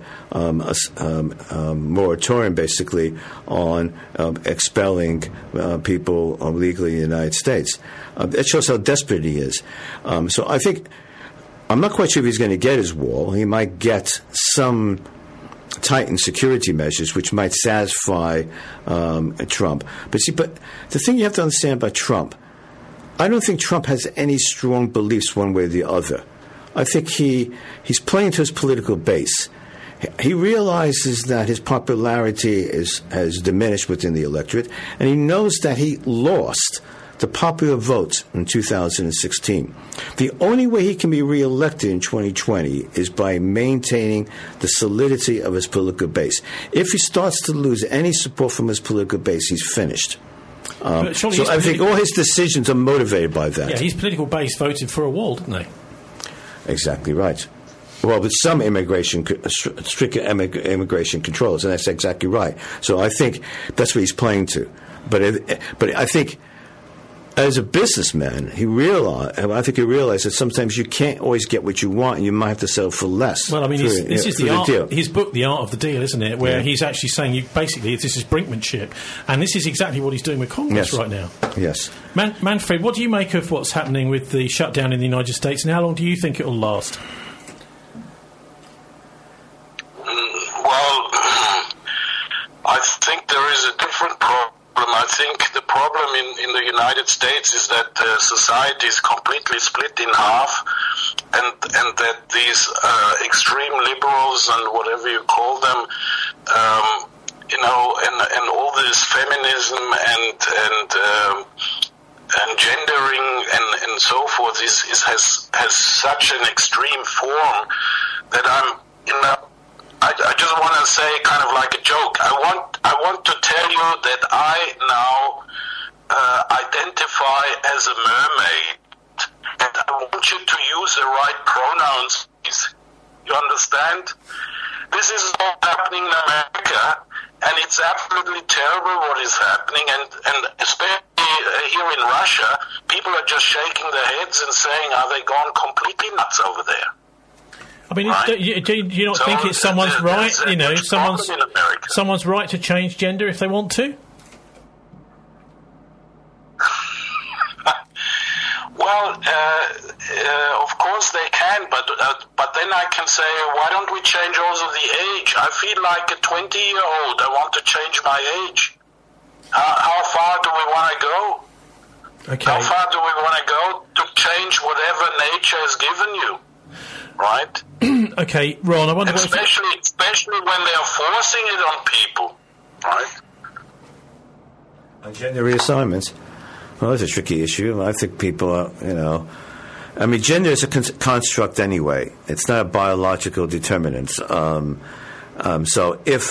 moratorium, basically, on expelling people legally in the United States. That shows how desperate he is. So I think, I'm not quite sure if he's going to get his wall. He might get some tightened security measures, which might satisfy Trump. But the thing you have to understand about Trump, I don't think Trump has any strong beliefs one way or the other. I think he's playing to his political base. He realizes that his popularity has diminished within the electorate, and he knows that he lost the popular vote in 2016. The only way he can be reelected in 2020 is by maintaining the solidity of his political base. If he starts to lose any support from his political base, he's finished. So I think all his decisions are motivated by that. Yeah, his political base voted for a wall, didn't they? Exactly right. Well, with some strict immigration controls, and that's exactly right. So I think that's what he's playing to. But I think, as a businessman, I think he realized that sometimes you can't always get what you want, and you might have to settle for less. Well, I mean, this is the art, his book, The Art of the Deal, isn't it? Where he's actually saying, basically, this is brinkmanship. And this is exactly what he's doing with Congress right now. Yes. Manfred, what do you make of what's happening with the shutdown in the United States, and how long do you think it will last? Well, I think there is a different problem. I think the problem in the United States is that society is completely split in half, and that these extreme liberals and whatever you call them, and all this feminism and gendering and so forth has such an extreme form that I just want to say, kind of like a joke, I want to tell you that I now identify as a mermaid, and I want you to use the right pronouns. You understand? This is all happening in America, and it's absolutely terrible what is happening, and especially here in Russia, people are just shaking their heads and saying, are they gone completely nuts over there? I mean, do you not think it's someone's right? Someone's right to change gender if they want to. Well, of course they can, but then I can say, why don't we change also the age? I feel like a 20-year-old. I want to change my age. How far do we want to go? Okay. How far do we want to go to change whatever nature has given you? Right? Okay, Ron, I wonder especially when they are forcing it on people, right? On gender reassignments. Well, that's a tricky issue. I think people are, I mean, gender is a construct anyway. It's not a biological determinant. So if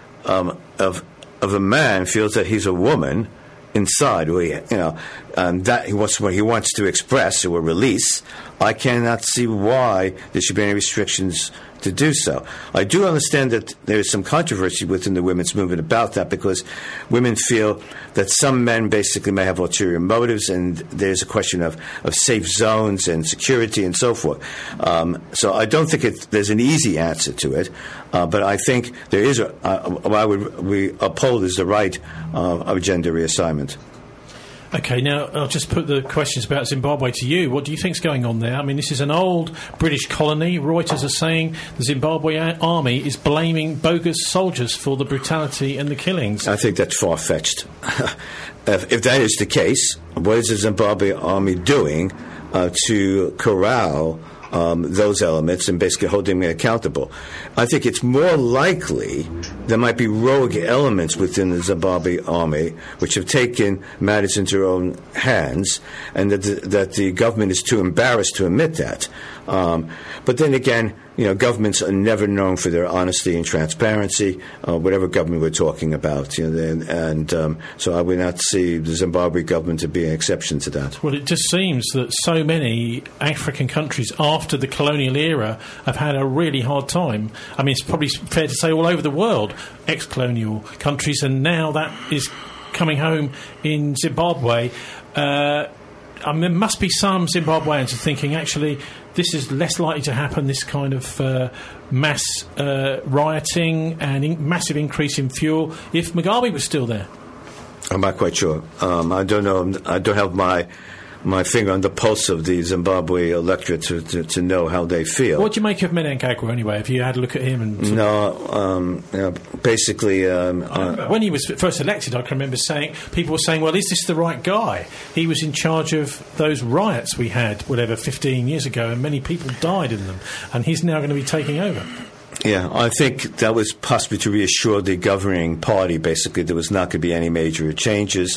a man feels that he's a woman inside, that he wants to express or release, I cannot see why there should be any restrictions to do so. I do understand that there is some controversy within the women's movement about that, because women feel that some men basically may have ulterior motives, and there's a question of safe zones and security and so forth. So I don't think there's an easy answer to it, but I think there is what we uphold is the right of gender reassignment. Okay, now I'll just put the questions about Zimbabwe to you. What do you think's going on there? I mean, this is an old British colony. Reuters are saying the Zimbabwe army is blaming bogus soldiers for the brutality and the killings. I think that's far-fetched. If that is the case, what is the Zimbabwe army doing to corral those elements and basically holding them accountable? I think it's more likely there might be rogue elements within the Zimbabwe army which have taken matters into their own hands, and that the government is too embarrassed to admit that. But then again, governments are never known for their honesty and transparency, whatever government we're talking about. So I would not see the Zimbabwe government to be an exception to that. Well, it just seems that so many African countries after the colonial era have had a really hard time. I mean, it's probably fair to say all over the world, ex-colonial countries, and now that is coming home in Zimbabwe. There must be some Zimbabweans who are thinking, actually, this is less likely to happen, this kind of mass rioting and massive increase in fuel, if Mugabe was still there. I'm not quite sure. I don't know. I don't have my finger on the pulse of the Zimbabwe electorate to know how they feel. What do you make of Mnangagwa, anyway? Have you had a look at him? Basically... when he was first elected, I can remember people were saying, well, is this the right guy? He was in charge of those riots we had, 15 years ago, and many people died in them, and he's now going to be taking over. Yeah, I think that was possibly to reassure the governing party, basically, there was not going to be any major changes.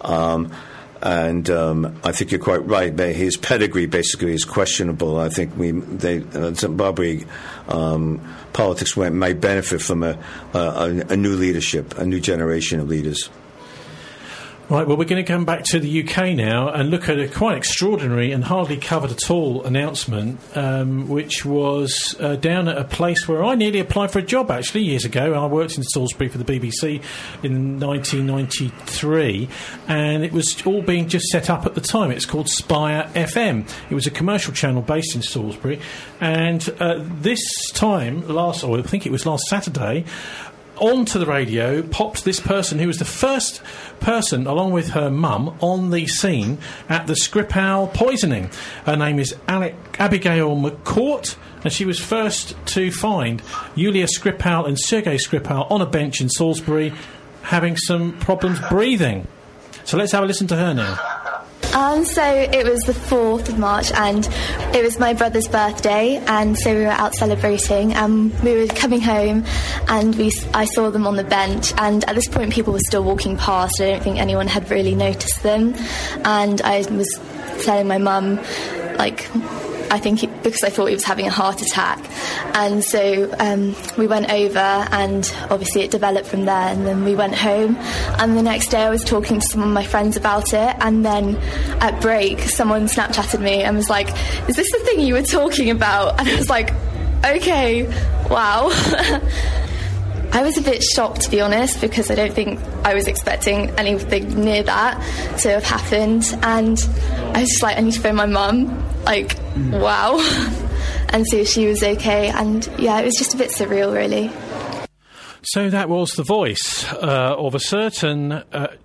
And I think you're quite right. His pedigree basically is questionable. I think Zimbabwe politics might benefit from a new leadership, a new generation of leaders. Right, well, we're going to come back to the UK now and look at a quite extraordinary and hardly covered at all announcement, which was down at a place where I nearly applied for a job, actually, years ago. I worked in Salisbury for the BBC in 1993, and it was all being just set up at the time. It's called Spire FM. It was a commercial channel based in Salisbury, and this time, I think it was last Saturday, onto the radio popped this person who was the first person, along with her mum, on the scene at the Skripal poisoning. Her name is Abigail McCourt, and she was first to find Yulia Skripal and Sergei Skripal on a bench in Salisbury having some problems breathing. So let's have a listen to her now. So it was the 4th of March, and it was my brother's birthday, and so we were out celebrating. We were coming home, and I saw them on the bench, and at this point people were still walking past. I don't think anyone had really noticed them, and I was telling my mum, because I thought he was having a heart attack. And so we went over, and obviously it developed from there, and then we went home. And the next day I was talking to some of my friends about it, and then at break someone Snapchatted me and was like, "Is this the thing you were talking about?" And I was like, "Okay, wow." I was a bit shocked, to be honest, because I don't think I was expecting anything near that to have happened. And I was just like, I need to phone my mum. Wow. And see if she was okay. And, yeah, it was just a bit surreal, really. So that was the voice of a certain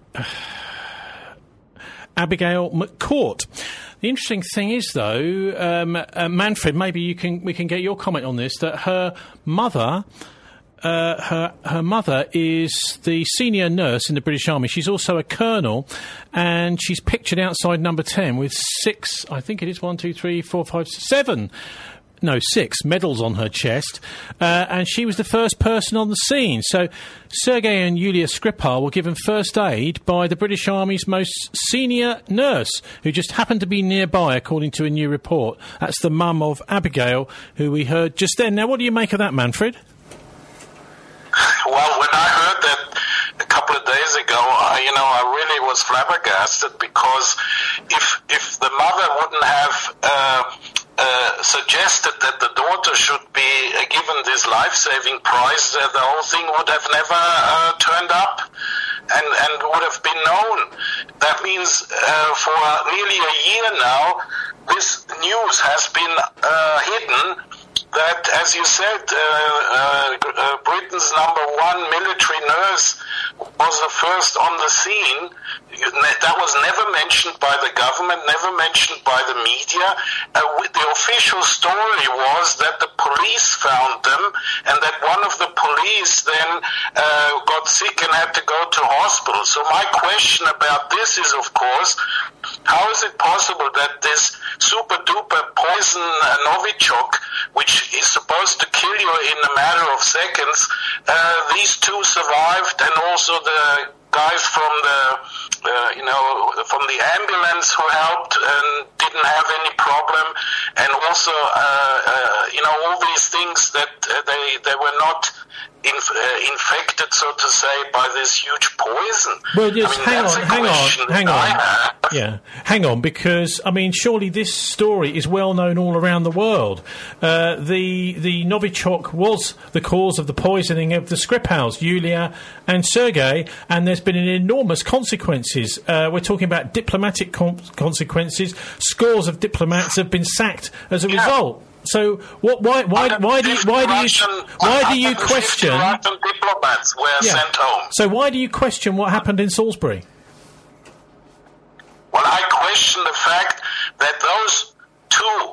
Abigail McCourt. The interesting thing is, though, Manfred, maybe we can get your comment on this, that her mother... Her mother is the senior nurse in the British Army. She's also a colonel, and she's pictured outside number 10 with 6, I think it is 1, 2, 3, 4, 5, 7. No, 6 medals on her chest, and she was the first person on the scene. So Sergei and Yulia Skripal were given first aid by the British Army's most senior nurse, who just happened to be nearby, according to a new report. That's the mum of Abigail, who we heard just then. Now, what do you make of that, Manfred? Well, when I heard that a couple of days ago, I really was flabbergasted, because if the mother wouldn't have suggested that the daughter should be given this life-saving prize, the whole thing would have never turned up and would have been known. That means for nearly a year now, this news has been hidden. That, as you said, Britain's #1 military nurse was the first on the scene. That was never mentioned by the government, never mentioned by the media. The official story was that the police found them, and that one of the police then got sick and had to go to hospital. So my question about this is, of course, how is it possible that this super-duper poison Novichok, which is supposed to kill you in a matter of seconds, these two survived, and also the guys from the ambulance who helped and didn't have any problem, and also all these things that they were not infected, so to say, by this huge poison. Well, just hang on. Yeah, hang on, because surely this story is well known all around the world. The Novichok was the cause of the poisoning of the Skripals, Yulia and Sergei, and there's been enormous consequences. We're talking about diplomatic consequences. Scores of diplomats have been sacked as a result. So why do you question? Russian diplomats were sent home. So why do you question what happened in Salisbury? Well, I question the fact that those two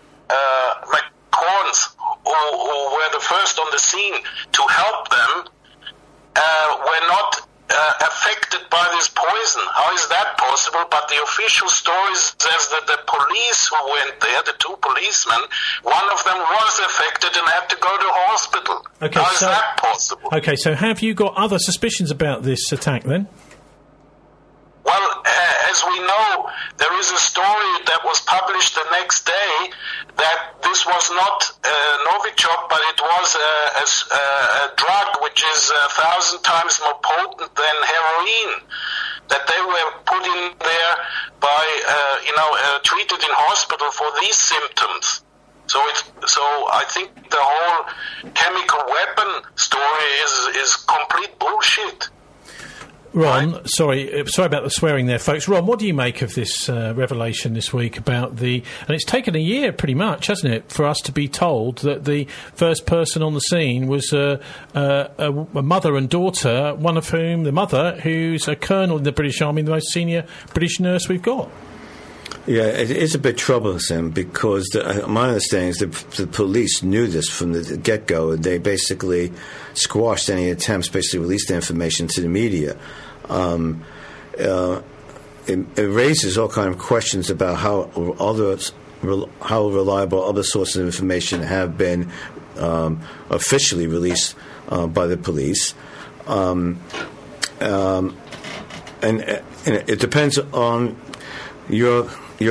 McCorns who were the first on the scene to help them were not affected by this poison. How is that possible? But the official story says that the police who went there, the two policemen, one of them was affected and had to go to hospital. Okay, how is that possible? Okay, so have you got other suspicions about this attack then? Well, as we know, there is a story that was published the next day that this was not Novichok, but it was a drug which is 1,000 times more potent than heroin. that they were put in there by, treated in hospital for these symptoms. So I think the whole chemical weapon story is complete bullshit. Ron, right? sorry about the swearing there, folks. Ron, what do you make of this revelation this week about and it's taken a year pretty much, hasn't it, for us to be told that the first person on the scene was a mother and daughter, one of whom, the mother, who's a colonel in the British Army, the most senior British nurse we've got. Yeah, it is a bit troublesome because my understanding is the police knew this from the get-go, and they basically squashed any attempts basically to release the information to the media. It raises all kinds of questions about how reliable other sources of information have been officially released by the police. And it depends on your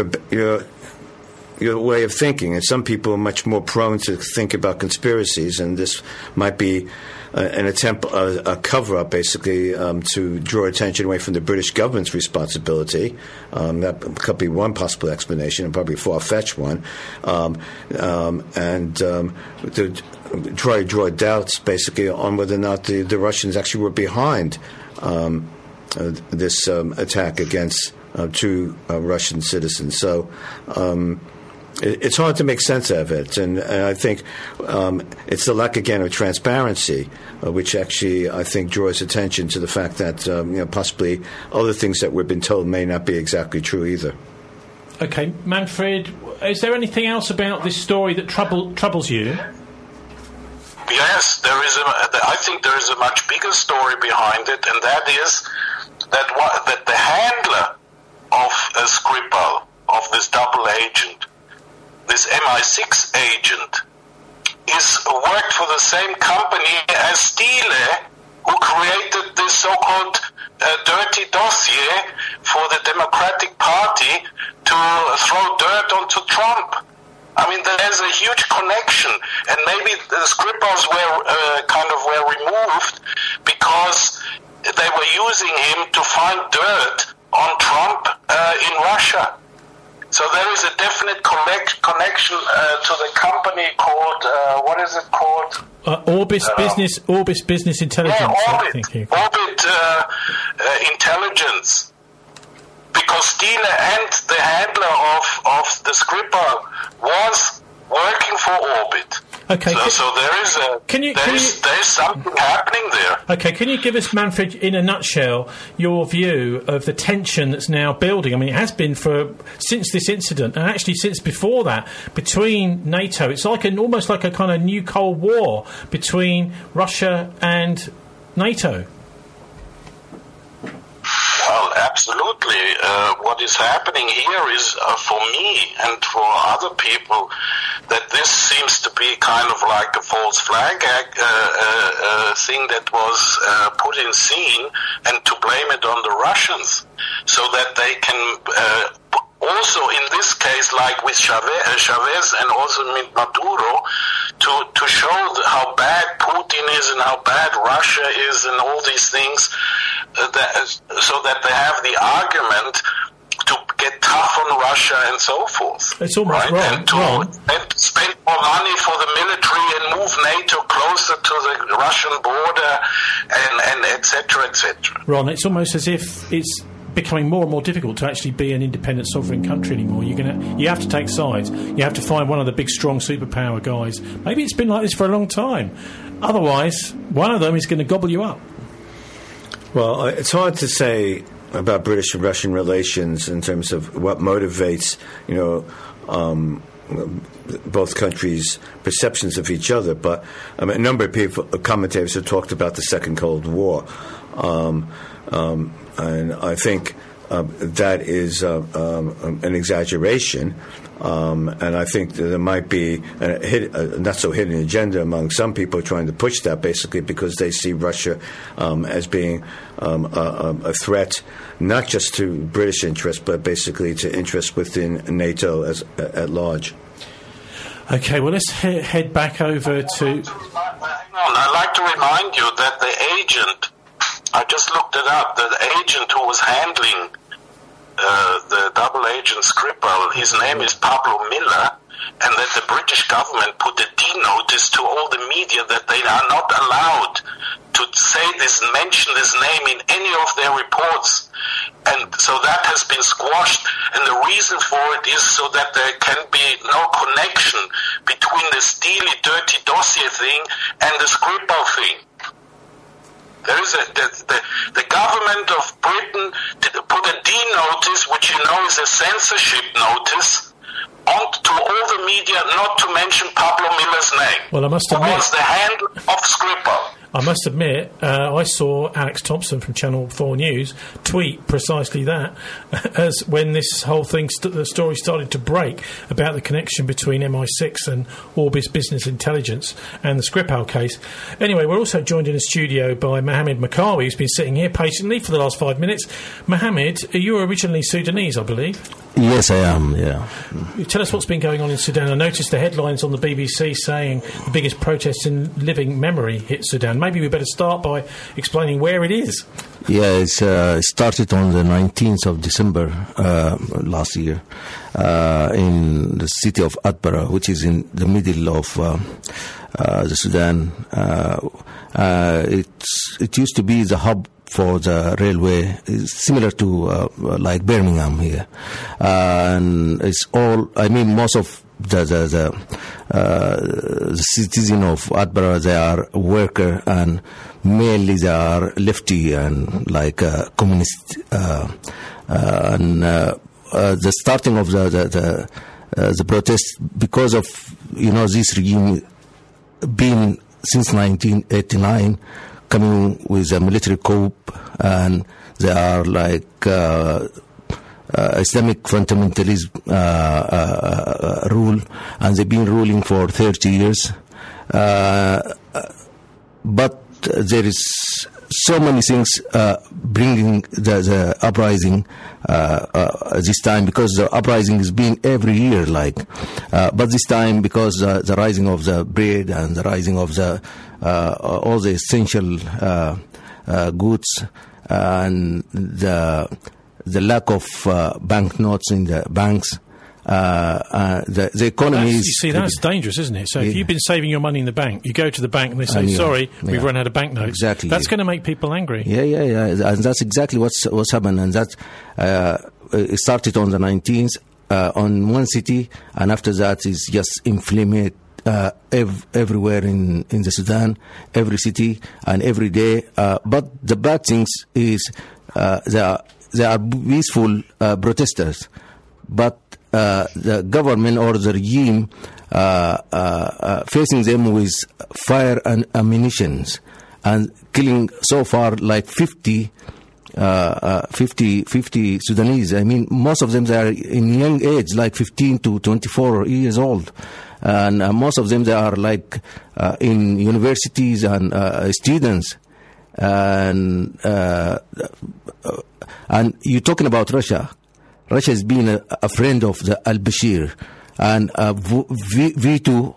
way of thinking, and some people are much more prone to think about conspiracies, and this might be an attempt, a cover-up, basically, to draw attention away from the British government's responsibility. That could be one possible explanation, and probably a far-fetched one, and to try to draw doubts, basically, on whether or not the Russians actually were behind this attack against two Russian citizens. So it's hard to make sense of it, and I think it's the lack, again, of transparency, which actually, I think, draws attention to the fact that possibly other things that we've been told may not be exactly true either. Okay, Manfred, is there anything else about this story that troubles you? Yes, I think there is a much bigger story behind it, and that is that the handler of Skripal, of this double agent, this MI6 agent, worked for the same company as Steele, who created this so-called dirty dossier for the Democratic Party to throw dirt onto Trump. I mean, there's a huge connection, and maybe the Skripals were removed because they were using him to find dirt on Trump in Russia. So there is a definite connection to the company called, what is it called? Orbis Business Intelligence. Yeah, Orbit Intelligence. Because Steele and the handler of the Skripal was working for Orbit. Okay. So there is something happening there. Okay, can you give us, Manfred, in a nutshell, your view of the tension that's now building? I mean, it has been since this incident, and actually since before that, between NATO. It's almost like a kind of new Cold War between Russia and NATO. Well, absolutely. What is happening here is, for me and for other people, that this seems to be kind of like a false flag thing that was put in scene, and to blame it on the Russians, so that they can also, in this case, like with Chavez and also with Maduro, to show how bad Putin is and how bad Russia is and all these things, so that they have the argument to get tough on Russia and so forth. It's almost right? wrong. And to spend more money for the military and move NATO closer to the Russian border and et cetera, et cetera. Ron, it's almost as if it's becoming more and more difficult to actually be an independent sovereign country anymore. You have to take sides. You have to find one of the big, strong superpower guys. Maybe it's been like this for a long time. Otherwise, one of them is going to gobble you up. Well, it's hard to say about British and Russian relations in terms of what motivates, both countries' perceptions of each other. But a number of commentators have talked about the Second Cold War. And I think that is an exaggeration, and I think that there might be a not so hidden agenda among some people trying to push that, basically because they see Russia as being a threat not just to British interests, but basically to interests within NATO at large. Okay, well, let's head back over to... I'd like to remind you that the agent I just looked it up. The agent who was handling the double agent Skripal, his name is Pablo Miller, and that the British government put a D-notice to all the media that they are not allowed to mention this name in any of their reports. And so that has been squashed, and the reason for it is so that there can be no connection between the steely, dirty dossier thing and the Skripal thing. There is the government of Britain put a D-notice, which you know is a censorship notice, to all the media not to mention Pablo Miller's name. Well, I must admit, who was the handler of Skripal. I must admit, I saw Alex Thompson from Channel 4 News tweet precisely that, as when this whole thing, the story started to break about the connection between MI6 and Orbis Business Intelligence and the Skripal case. Anyway, we're also joined in the studio by Mohammed Makawi, who's been sitting here patiently for the last 5 minutes. Mohammed, you were originally Sudanese, I believe. Yes, I am, yeah. Tell us what's been going on in Sudan. I noticed the headlines on the BBC saying the biggest protests in living memory hit Sudan. Maybe we better start by explaining where it is. Yeah, it started on the 19th of December last year in the city of Atbara, which is in the middle of the Sudan. It used to be the hub for the railway, is similar to like Birmingham here, and it's all. I mean, most of the citizens of Atbara, they are worker, and mainly they are lefty and like communist. And the starting of the protest, because of this regime being since 1989. Coming with a military coup, and they are like Islamic fundamentalism rule, and they've been ruling for 30 years. But there is so many things bringing the uprising this time, because the uprising has been every year, but this time because the rising of the bread and the rising of the all the essential goods and the lack of banknotes in the banks. The economy is... You see, that's dangerous, isn't it? So if you've been saving your money in the bank, you go to the bank and they say, sorry, we've run out of banknotes. Exactly. That's going to make people angry. Yeah. And that's exactly what's happened. And that it started on the 19th on one city, and after that is just inflamed everywhere in the Sudan, every city and every day. But the bad things is they are peaceful protesters, but the government or the regime facing them with fire and ammunition and killing so far like 50 Sudanese. I mean, most of them they are in young age, like 15 to 24 years old. And most of them they are like in universities and students. And you're talking about Russia. Russia has been a friend of the al-Bashir, and veto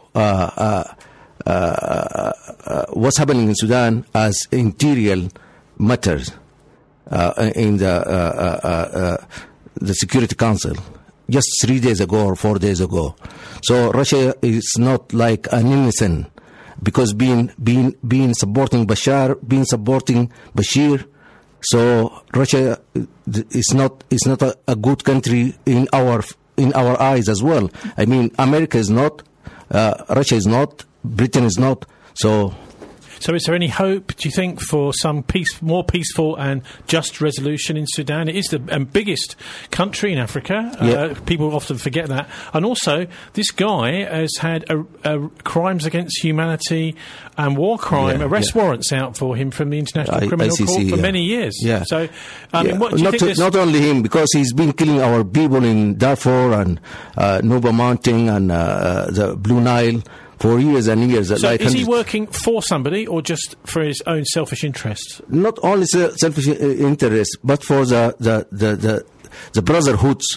what's happening in Sudan as interior matters in the Security Council just 3 days ago or 4 days ago. So Russia is not like an innocent, because being supporting Bashar, being supporting Bashir. So Russia is not a good country in our eyes as well. I mean, America is not, Russia is not, Britain is not. So is there any hope, do you think, for some more peaceful and just resolution in Sudan? It is the biggest country in Africa. People often forget that. And also, this guy has had crimes against humanity and war crime arrest warrants out for him from the International Criminal Court for many years. Yeah. So, I mean, what do you think? Not only him, because he's been killing our people in Darfur and Nuba Mountain and the Blue Nile for years and years. So is he working for somebody or just for his own selfish interests? Not only selfish interests, but for the brotherhoods,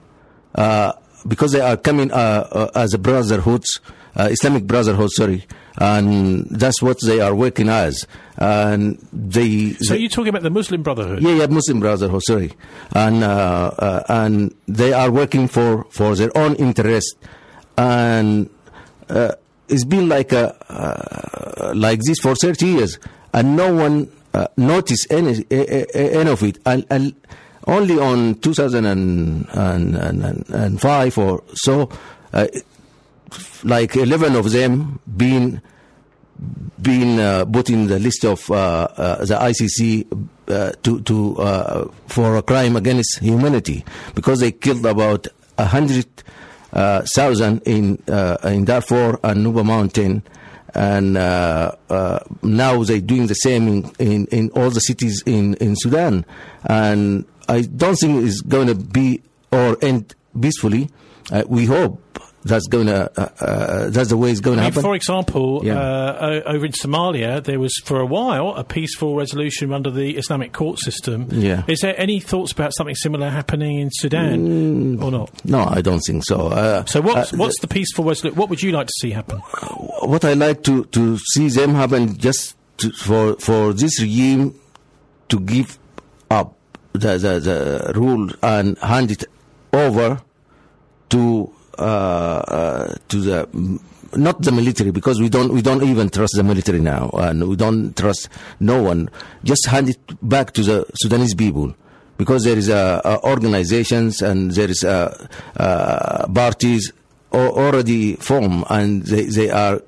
because they are coming as a brotherhoods, Islamic brotherhood, and that's what they are working as. And So you're talking about the Muslim Brotherhood? Yeah, Muslim Brotherhood. Sorry, and they are working for their own interest, and it's been like this for 30 years, and no one noticed any of it. And only on 2005 or so, like 11 of them being put in the list of the ICC for a crime against humanity, because they killed about 100,000 in Darfur and Nuba Mountain, and now they're doing the same in all the cities in Sudan. And I don't think it's going to be or end peacefully. We hope that's the way it's going to happen. For example, over in Somalia, there was for a while a peaceful resolution under the Islamic court system. Yeah. Is there any thoughts about something similar happening in Sudan or not? No, I don't think so. So what's the peaceful resolution? What would you like to see happen? What I like to see them happen, just for this regime to give up the rule and hand it over to the not the military, because we don't even trust the military now, and we don't trust no one. Just hand it back to the Sudanese people, because there is organizations and there is parties already formed, and they are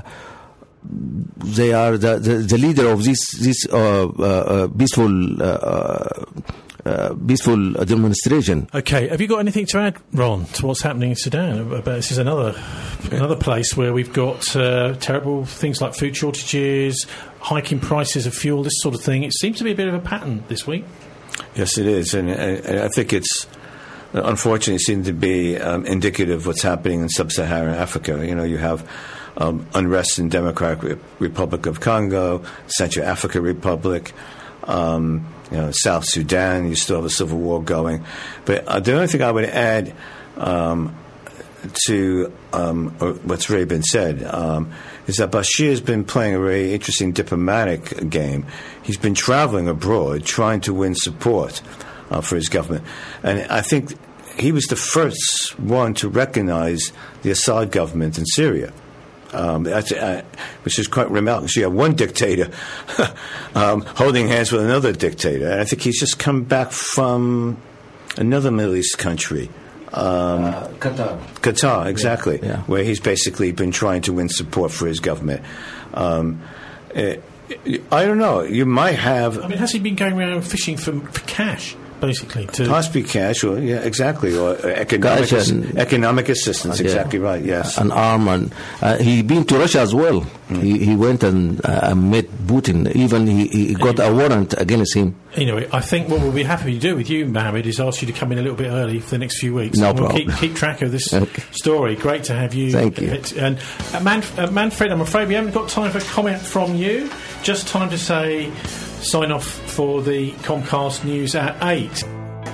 the leader of this peaceful demonstration. Okay, have you got anything to add, Ron, to what's happening in Sudan? This is another place where we've got terrible things like food shortages, hiking prices of fuel, this sort of thing. It seems to be a bit of a pattern this week. Yes, it is, and I think it's unfortunately seems to be indicative of what's happening in sub-Saharan Africa. You know, you have unrest in Democratic Republic of Congo, Central African Republic. South Sudan, you still have a civil war going. But the only thing I would add to what's already been said is that Bashir has been playing a very interesting diplomatic game. He's been traveling abroad trying to win support for his government. And I think he was the first one to recognize the Assad government in Syria. Which is quite remarkable. So you have one dictator holding hands with another dictator. And I think he's just come back from another Middle East country. Qatar, exactly. Yeah. Where he's basically been trying to win support for his government. I don't know. You might have... I mean, has he been going around fishing for cash? Basically, possibly cash, or exactly, or economic assistance. Exactly right. Yes, an arm, and he been to Russia as well. He went and met Putin. Even he got a warrant against him. Anyway, I think what we'll be happy to do with you, Mohammed, is ask you to come in a little bit early for the next few weeks. No problem. We'll keep track of this story. Great to have you. Thank you. And Manfred, I'm afraid we haven't got time for comment from you. Just time to say. Sign off for the Comcast News at 8.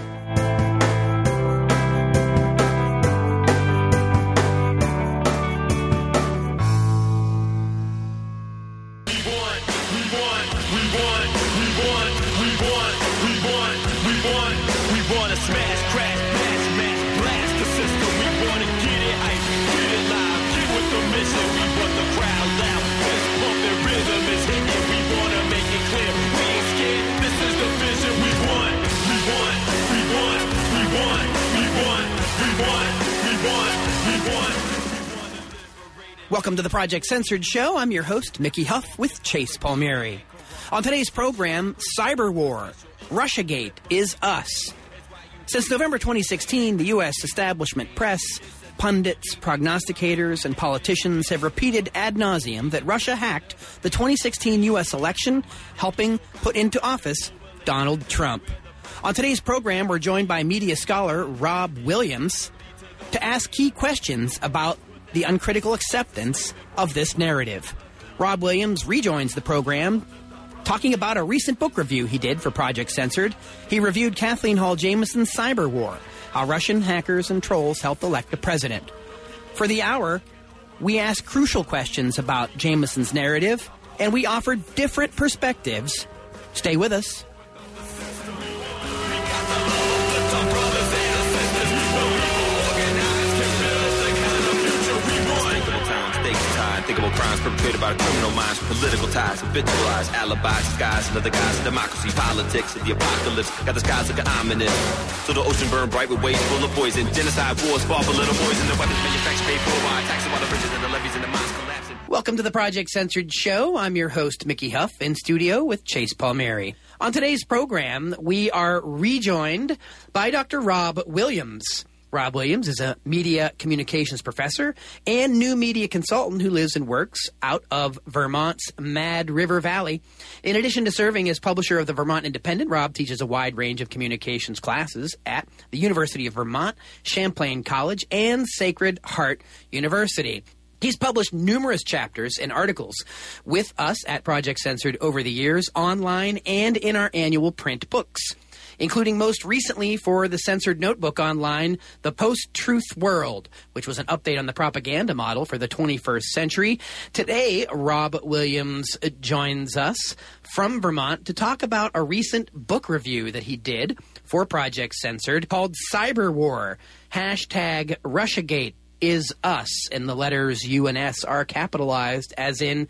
Welcome to the Project Censored Show. I'm your host, Mickey Huff, with Chase Palmieri. On today's program, Cyber War. Russiagate is us. Since November 2016, the U.S. establishment press, pundits, prognosticators, and politicians have repeated ad nauseum that Russia hacked the 2016 U.S. election, helping put into office Donald Trump. On today's program, we're joined by media scholar Rob Williams to ask key questions about the uncritical acceptance of this narrative. Rob Williams rejoins the program talking about a recent book review he did for Project Censored. He reviewed Kathleen Hall Jamison's Cyber War, how Russian hackers and trolls helped elect a president. For the hour, we ask crucial questions about Jameson's narrative, and we offer different perspectives. Stay with us. Unthinkable crimes perpetrated by the criminal minds, political ties, habitualized alibis, disguised another guise, democracy, politics, and the apocalypse. Got the skies looking ominous. So the ocean burned bright with waves full of poison. Genocide wars fought for little boys, and the weapons manufactured paid for by taxing while the bridges and the levees and the mines collapsing. Welcome to the Project Censored Show. I'm your host, Mickey Huff, in studio with Chase Palmieri. On today's program, we are rejoined by Dr. Rob Williams. Rob Williams is a media communications professor and new media consultant who lives and works out of Vermont's Mad River Valley. In addition to serving as publisher of the Vermont Independent, Rob teaches a wide range of communications classes at the University of Vermont, Champlain College, and Sacred Heart University. He's published numerous chapters and articles with us at Project Censored over the years, online and in our annual print books, including most recently for the Censored Notebook online, The Post-Truth World, which was an update on the propaganda model for the 21st century. Today, Rob Williams joins us from Vermont to talk about a recent book review that he did for Project Censored called Cyber War, #Russiagate is us, and the letters U and S are capitalized as in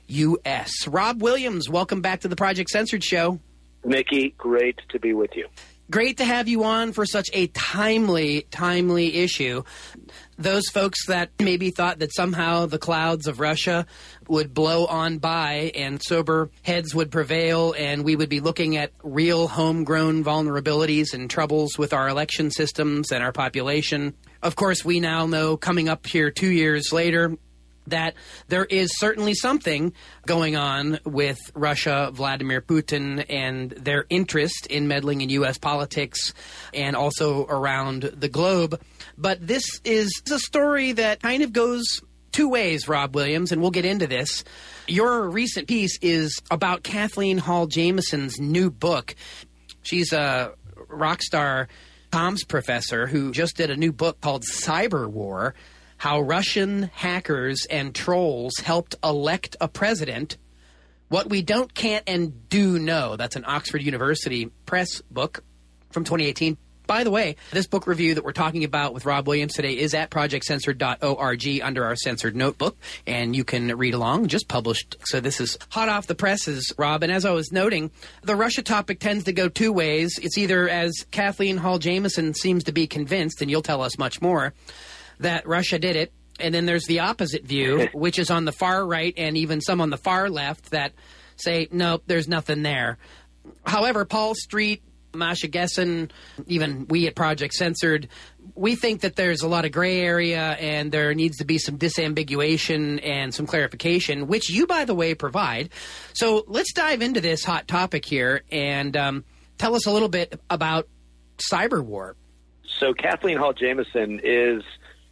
U.S. Rob Williams, welcome back to the Project Censored Show. Mickey, great to be with you. Great to have you on for such a timely issue. Those folks that maybe thought that somehow the clouds of Russia would blow on by and sober heads would prevail and we would be looking at real homegrown vulnerabilities and troubles with our election systems and our population. Of course, we now know, coming up here 2 years later, that there is certainly something going on with Russia, Vladimir Putin, and their interest in meddling in U.S. politics and also around the globe. But this is a story that kind of goes two ways, Rob Williams, and we'll get into this. Your recent piece is about Kathleen Hall Jamison's new book. She's a rock star comms professor who just did a new book called Cyber War, How Russian Hackers and Trolls Helped Elect a President, What We Don't, Can't, and Do Know. That's an Oxford University Press book from 2018. By the way, this book review that we're talking about with Rob Williams today is at projectcensored.org under our Censored Notebook, and you can read along, just published. So this is hot off the presses, Rob. And as I was noting, the Russia topic tends to go two ways. It's either, as Kathleen Hall Jamison seems to be convinced, and you'll tell us much more, that Russia did it, and then there's the opposite view, which is on the far right and even some on the far left that say, nope, there's nothing there. However, Paul Street, Masha Gessen, even we at Project Censored, we think that there's a lot of gray area and there needs to be some disambiguation and some clarification, which you, by the way, provide. So let's dive into this hot topic here and tell us a little bit about cyber war. So Kathleen Hall Jamison is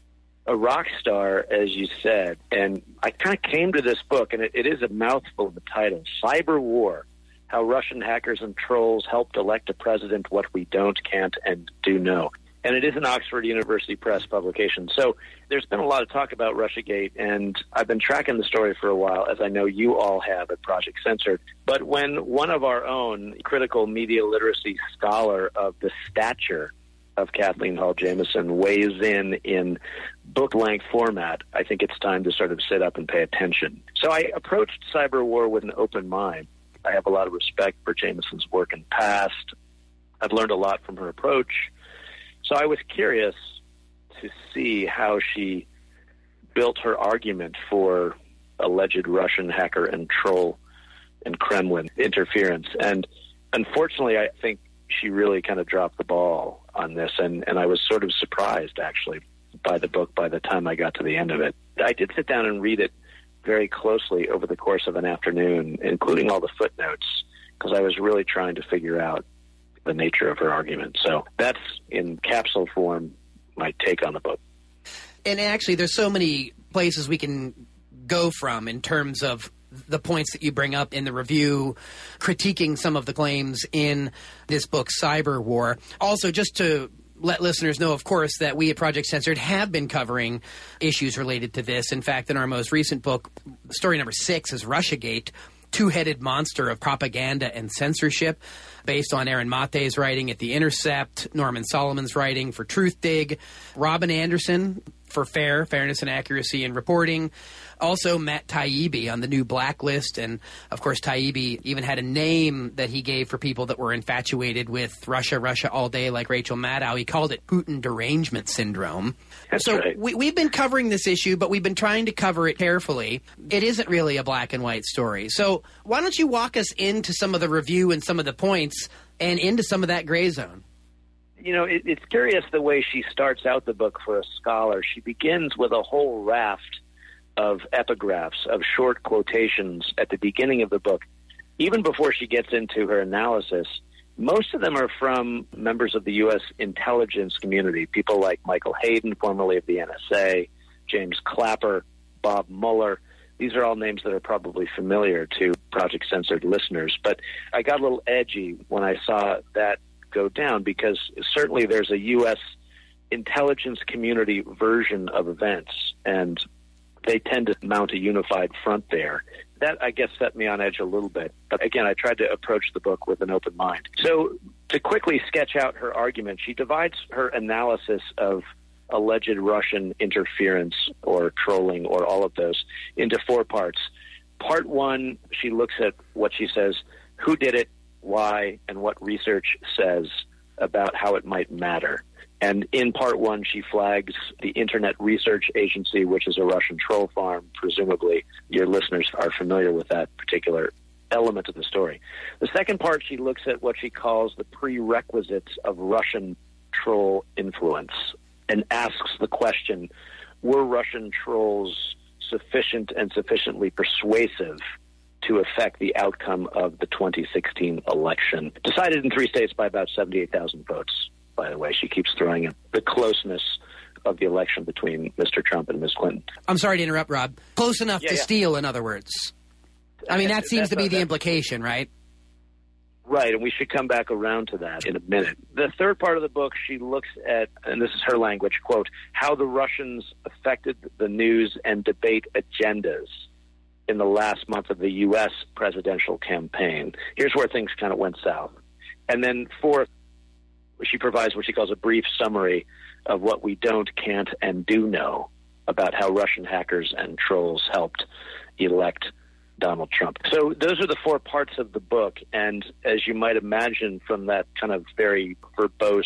a rock star, as you said, and I kind of came to this book, and it is a mouthful of a title, Cyber War, How Russian Hackers and Trolls Helped Elect a President, What We Don't, Can't, and Do Know. And it is an Oxford University Press publication. So there's been a lot of talk about Russiagate, and I've been tracking the story for a while, as I know you all have at Project Censored. But when one of our own critical media literacy scholar of the stature of Kathleen Hall Jamison weighs in book-length format, I think it's time to sort of sit up and pay attention. So I approached cyber war with an open mind. I have a lot of respect for Jamison's work in the past. I've learned a lot from her approach. So I was curious to see how she built her argument for alleged Russian hacker and troll and Kremlin interference. And unfortunately, I think she really kind of dropped the ball on this, and I was sort of surprised, actually, by the book by the time I got to the end of it. I did sit down and read it very closely over the course of an afternoon, including all the footnotes, because I was really trying to figure out the nature of her argument. So that's, in capsule form, my take on the book. And actually, there's so many places we can go from in terms of the points that you bring up in the review, critiquing some of the claims in this book, Cyber War. Also, just to let listeners know, of course, that we at Project Censored have been covering issues related to this. In fact, in our most recent book, story number 6 is Russiagate, Two-Headed Monster of Propaganda and Censorship, based on Aaron Mate's writing at The Intercept, Norman Solomon's writing for Truthdig, Robin Anderson for Fairness and Accuracy in Reporting, also Matt Taibbi on the new Blacklist, and of course Taibbi even had a name that he gave for people that were infatuated with Russia all day, like Rachel Maddow. He called it Putin derangement syndrome. That's so right. We've been covering this issue, but we've been trying to cover it carefully. It isn't really a black and white story. So why don't you walk us into some of the review and some of the points and into some of that gray zone? You know, it's curious the way she starts out the book for a scholar. She begins with a whole raft of epigraphs, of short quotations at the beginning of the book. Even before she gets into her analysis, most of them are from members of the U.S. intelligence community, people like Michael Hayden, formerly of the NSA, James Clapper, Bob Mueller. These are all names that are probably familiar to Project Censored listeners. But I got a little edgy when I saw that go down, because certainly there's a U.S. intelligence community version of events, and they tend to mount a unified front there. That, I guess, set me on edge a little bit. But again, I tried to approach the book with an open mind. So to quickly sketch out her argument, she divides her analysis of alleged Russian interference or trolling or all of those into 4 parts. Part 1, she looks at what she says, who did it, why, and what research says about how it might matter. And in part 1, she flags the Internet Research Agency, which is a Russian troll farm. Presumably, your listeners are familiar with that particular element of the story. The second part, she looks at what she calls the prerequisites of Russian troll influence and asks the question, were Russian trolls sufficient and sufficiently persuasive to affect the outcome of the 2016 election? Decided in 3 states by about 78,000 votes. By the way, she keeps throwing in the closeness of the election between Mr. Trump and Ms. Clinton. I'm sorry to interrupt, Rob. Close enough to steal, in other words. I mean, that seems to be the implication, right? Right, and we should come back around to that in a minute. The third part of the book, she looks at, and this is her language, quote, how the Russians affected the news and debate agendas in the last month of the U.S. presidential campaign. Here's where things kind of went south. And then fourth, she provides what she calls a brief summary of what we don't, can't, and do know about how Russian hackers and trolls helped elect Donald Trump. So those are the 4 parts of the book, and as you might imagine from that kind of very verbose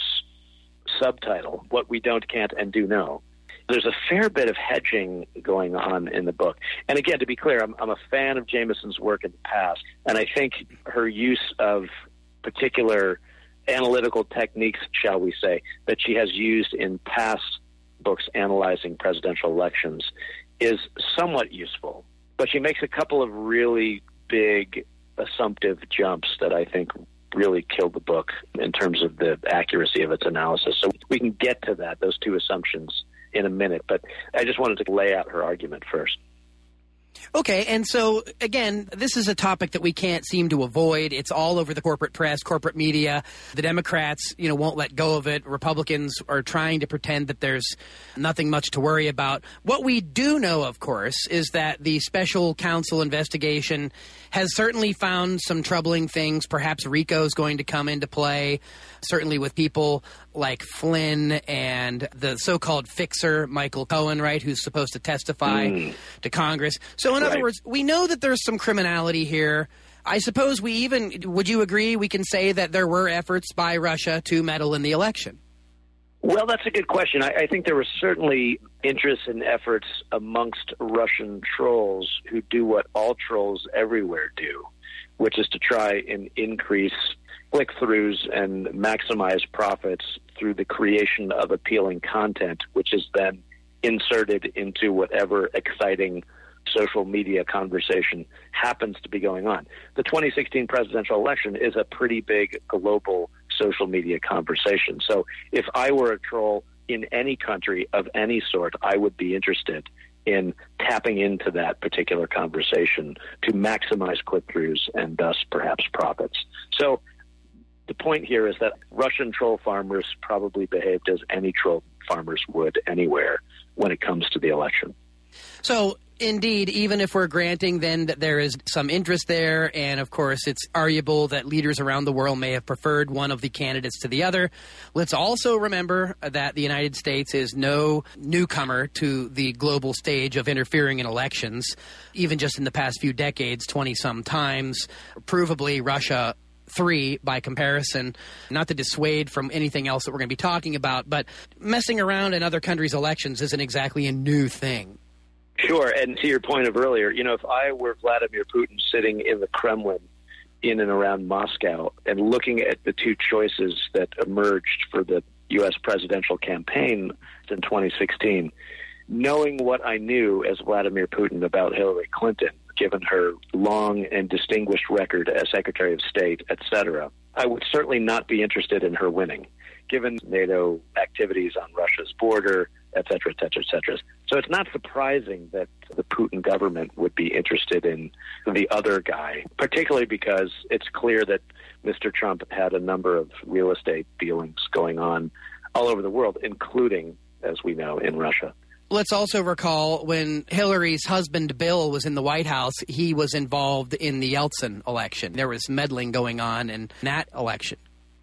subtitle, what we don't, can't, and do know, there's a fair bit of hedging going on in the book. And again, to be clear, I'm a fan of Jameson's work in the past, and I think her use of particular analytical techniques, shall we say, that she has used in past books analyzing presidential elections is somewhat useful. But she makes a couple of really big assumptive jumps that I think really killed the book in terms of the accuracy of its analysis. So we can get to that, those 2 assumptions, in a minute. But I just wanted to lay out her argument first. Okay, and so, again, this is a topic that we can't seem to avoid. It's all over the corporate press, corporate media. The Democrats, won't let go of it. Republicans are trying to pretend that there's nothing much to worry about. What we do know, of course, is that the special counsel investigation has certainly found some troubling things. Perhaps RICO is going to come into play, certainly with people like Flynn and the so-called fixer, Michael Cohen, right, who's supposed to testify to Congress. So in other words, we know that there's some criminality here. I suppose would you agree, we can say that there were efforts by Russia to meddle in the election? Well, that's a good question. I think there was certainly interest and efforts amongst Russian trolls who do what all trolls everywhere do, which is to try and increase click-throughs and maximize profits through the creation of appealing content, which is then inserted into whatever exciting social media conversation happens to be going on. The 2016 presidential election is a pretty big global social media conversation. So if I were a troll in any country of any sort, I would be interested in tapping into that particular conversation to maximize click-throughs and thus perhaps profits. So The point here is that Russian troll farmers probably behaved as any troll farmers would anywhere when it comes to the election. So, indeed, even if we're granting then that there is some interest there, and of course it's arguable that leaders around the world may have preferred one of the candidates to the other, let's also remember that the United States is no newcomer to the global stage of interfering in elections. Even just in the past few decades, 20-some times, provably Russia 3 by comparison, not to dissuade from anything else that we're going to be talking about, but messing around in other countries' elections isn't exactly a new thing. Sure, and to your point of earlier, if I were Vladimir Putin sitting in the Kremlin in and around Moscow and looking at the two choices that emerged for the U.S. presidential campaign in 2016, knowing what I knew as Vladimir Putin about Hillary Clinton, given her long and distinguished record as Secretary of State, etc., I would certainly not be interested in her winning, given NATO activities on Russia's border, et cetera, et cetera, et cetera. So it's not surprising that the Putin government would be interested in the other guy, particularly because it's clear that Mr. Trump had a number of real estate dealings going on all over the world, including, as we know, in Russia. Let's also recall when Hillary's husband, Bill, was in the White House, he was involved in the Yeltsin election. There was meddling going on in that election.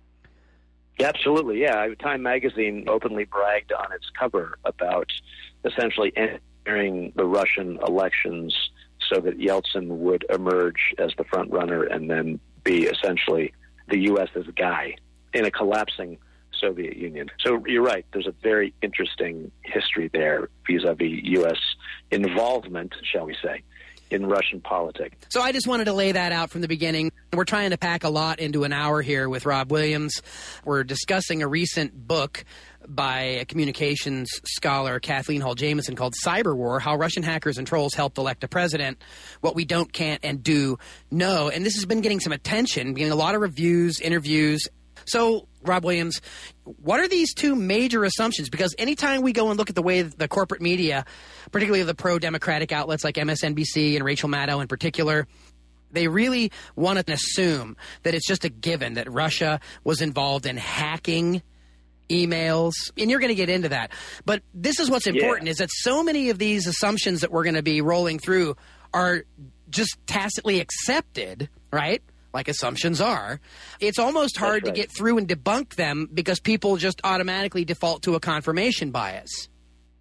Absolutely, yeah. Time magazine openly bragged on its cover about essentially entering the Russian elections so that Yeltsin would emerge as the front runner and then be essentially the U.S.'s guy in a collapsing Soviet Union. So you're right, there's a very interesting history there vis-a-vis U.S. involvement, shall we say, in Russian politics. So I just wanted to lay that out from the beginning. We're trying to pack a lot into an hour here with Rob Williams. We're discussing a recent book by a communications scholar, Kathleen Hall Jamieson, called Cyber War, How Russian Hackers and Trolls Helped Elect a President, What We Don't, Can't, and Do Know. And this has been getting some attention, getting a lot of reviews, interviews. So, Rob Williams, what are these two major assumptions? Because anytime we go and look at the way the corporate media, particularly the pro-democratic outlets like MSNBC and Rachel Maddow in particular, they really want to assume that it's just a given that Russia was involved in hacking emails, and you're going to get into that. But this is what's important, is that so many of these assumptions that we're going to be rolling through are just tacitly accepted, right? Like assumptions are. It's almost hard to get through and debunk them because people just automatically default to a confirmation bias.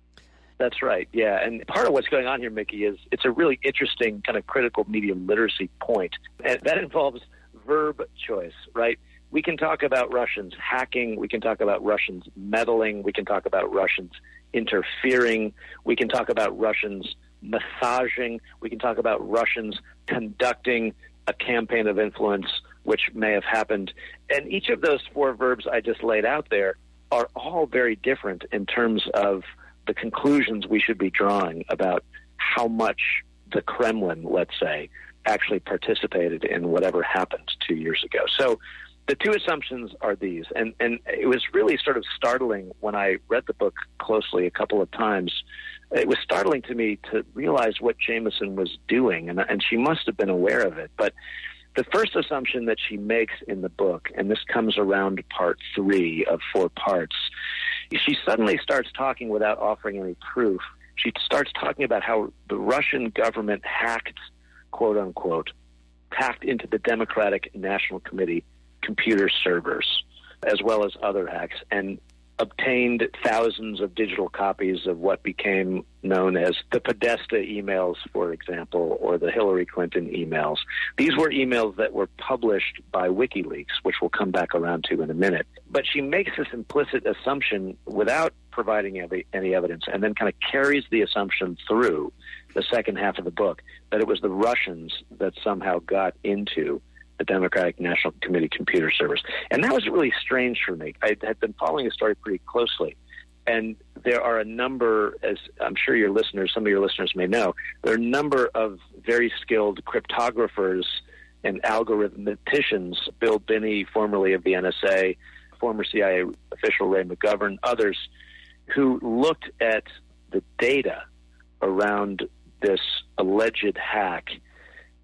That's right, yeah. And part of what's going on here, Mickey, is it's a really interesting kind of critical media literacy point. And that involves verb choice, right? We can talk about Russians hacking. We can talk about Russians meddling. We can talk about Russians interfering. We can talk about Russians massaging. We can talk about Russians conducting a campaign of influence, which may have happened. And each of those four verbs I just laid out there are all very different in terms of the conclusions we should be drawing about how much the Kremlin, let's say, actually participated in whatever happened 2 years ago. So the two assumptions are these, and it was really sort of startling when I read the book closely a couple of times. It was startling to me to realize what Jamieson was doing, and she must have been aware of it. But the first assumption that she makes in the book, and this comes around part 3 of 4 parts, she suddenly starts talking without offering any proof. She starts talking about how the Russian government hacked, quote unquote, hacked into the Democratic National Committee computer servers, as well as other hacks, and obtained thousands of digital copies of what became known as the Podesta emails, for example, or the Hillary Clinton emails. These were emails that were published by WikiLeaks, which we'll come back around to in a minute. But she makes this implicit assumption without providing any evidence, and then kind of carries the assumption through the second half of the book that it was the Russians that somehow got into the Democratic National Committee computer servers. And that was really strange for me. I had been following the story pretty closely. And there are a number, as I'm sure some of your listeners may know, there are a number of very skilled cryptographers and algorithmicians, Bill Binney, formerly of the NSA, former CIA official Ray McGovern, others, who looked at the data around this alleged hack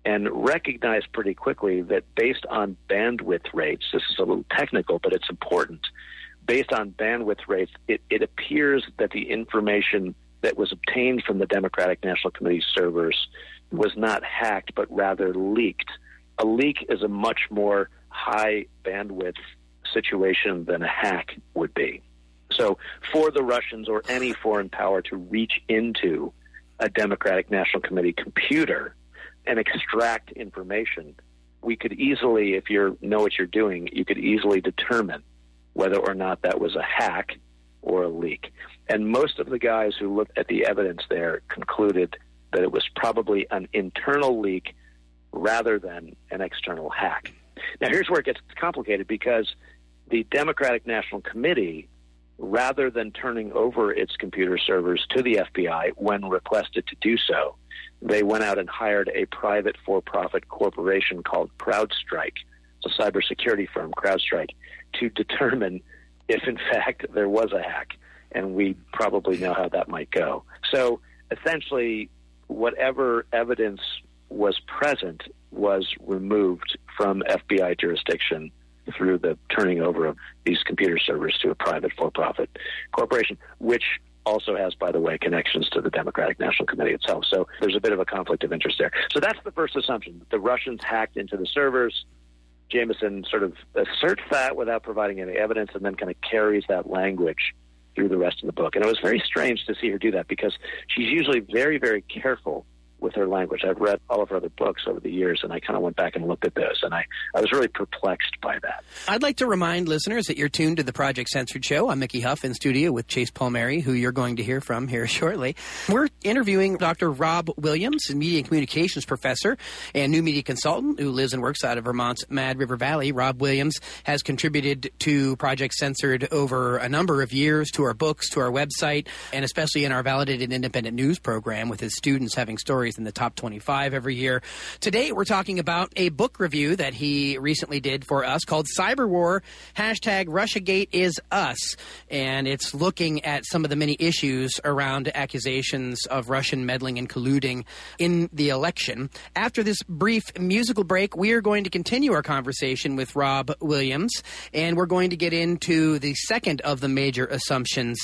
and recognized pretty quickly that based on bandwidth rates, this is a little technical, but it's important, based on bandwidth rates, it appears that the information that was obtained from the Democratic National Committee servers was not hacked, but rather leaked. A leak is a much more high bandwidth situation than a hack would be. So for the Russians or any foreign power to reach into a Democratic National Committee computer and extract information, we could easily, if you know what you're doing, you could easily determine whether or not that was a hack or a leak. And most of the guys who looked at the evidence there concluded that it was probably an internal leak rather than an external hack. Now, here's where it gets complicated, because the Democratic National Committee, rather than turning over its computer servers to the FBI when requested to do so, they went out and hired a private for-profit corporation called CrowdStrike, it's a cybersecurity firm, CrowdStrike, to determine if, in fact, there was a hack. And we probably know how that might go. So, essentially, whatever evidence was present was removed from FBI jurisdiction through the turning over of these computer servers to a private for-profit corporation, which also has, by the way, connections to the Democratic National Committee itself. So there's a bit of a conflict of interest there. So that's the first assumption. The Russians hacked into the servers. Jameson sort of asserts that without providing any evidence, and then kind of carries that language through the rest of the book. And it was very strange to see her do that, because she's usually very, very careful with her language. I've read all of her other books over the years, and I kind of went back and looked at those, and I was really perplexed by that. I'd like to remind listeners that you're tuned to the Project Censored Show. I'm Mickey Huff in studio with Chase Palmieri, who you're going to hear from here shortly. We're interviewing Dr. Rob Williams, a media and communications professor and new media consultant who lives and works out of Vermont's Mad River Valley. Rob Williams has contributed to Project Censored over a number of years, to our books, to our website, and especially in our Validated Independent News program, with his students having stories in the top 25 every year. Today, we're talking about a book review that he recently did for us called Cyber War, #Russiagate is Us. And it's looking at some of the many issues around accusations of Russian meddling and colluding in the election. After this brief musical break, we are going to continue our conversation with Rob Williams, and we're going to get into the second of the major assumptions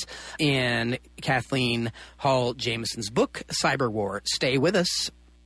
in Kathleen Hall Jameson's book, Cyber War. Stay with us.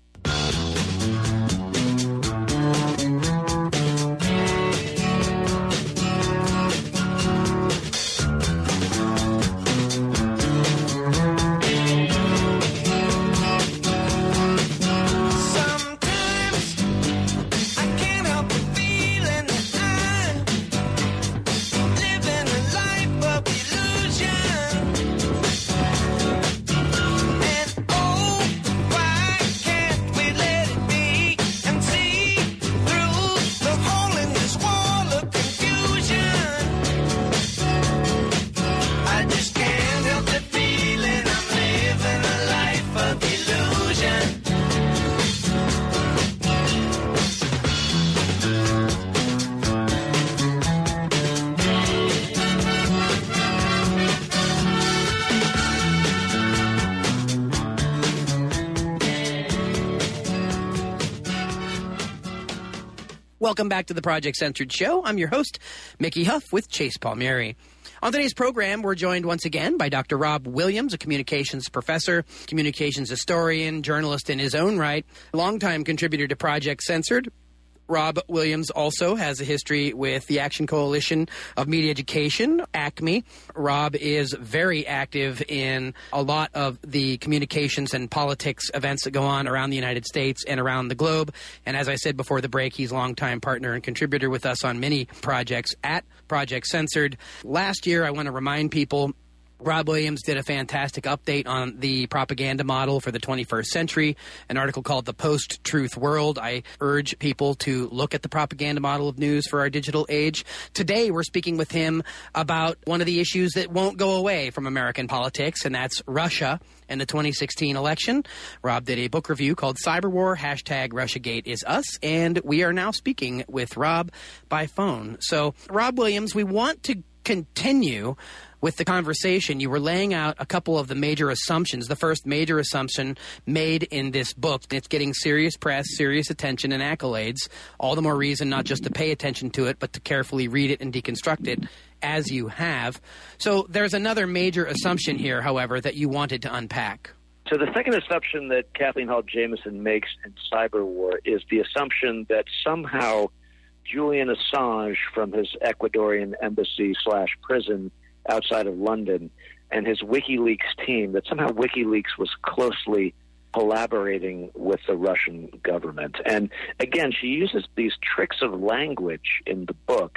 Welcome back to the Project Censored Show. I'm your host, Mickey Huff, with Chase Palmieri. On today's program, we're joined once again by Dr. Rob Williams, a communications professor, communications historian, journalist in his own right, longtime contributor to Project Censored. Rob Williams also has a history with the Action Coalition of Media Education, ACME. Rob is very active in a lot of the communications and politics events that go on around the United States and around the globe. And as I said before the break, he's a longtime partner and contributor with us on many projects at Project Censored. Last year, I want to remind people, Rob Williams did a fantastic update on the propaganda model for the 21st century, an article called The Post-Truth World. I urge people to look at the propaganda model of news for our digital age. Today, we're speaking with him about one of the issues that won't go away from American politics, and that's Russia and the 2016 election. Rob did a book review called Cyber War, #Russiagate is Us, and we are now speaking with Rob by phone. So, Rob Williams, we want to continue with the conversation, you were laying out a couple of the major assumptions. The first major assumption made in this book, it's getting serious press, serious attention, and accolades. All the more reason not just to pay attention to it, but to carefully read it and deconstruct it, as you have. So there's another major assumption here, however, that you wanted to unpack. So the second assumption that Kathleen Hall Jamieson makes in Cyber War is the assumption that somehow Julian Assange from his Ecuadorian embassy/prison outside of London and his WikiLeaks team, that somehow WikiLeaks was closely collaborating with the Russian government. And again, she uses these tricks of language in the book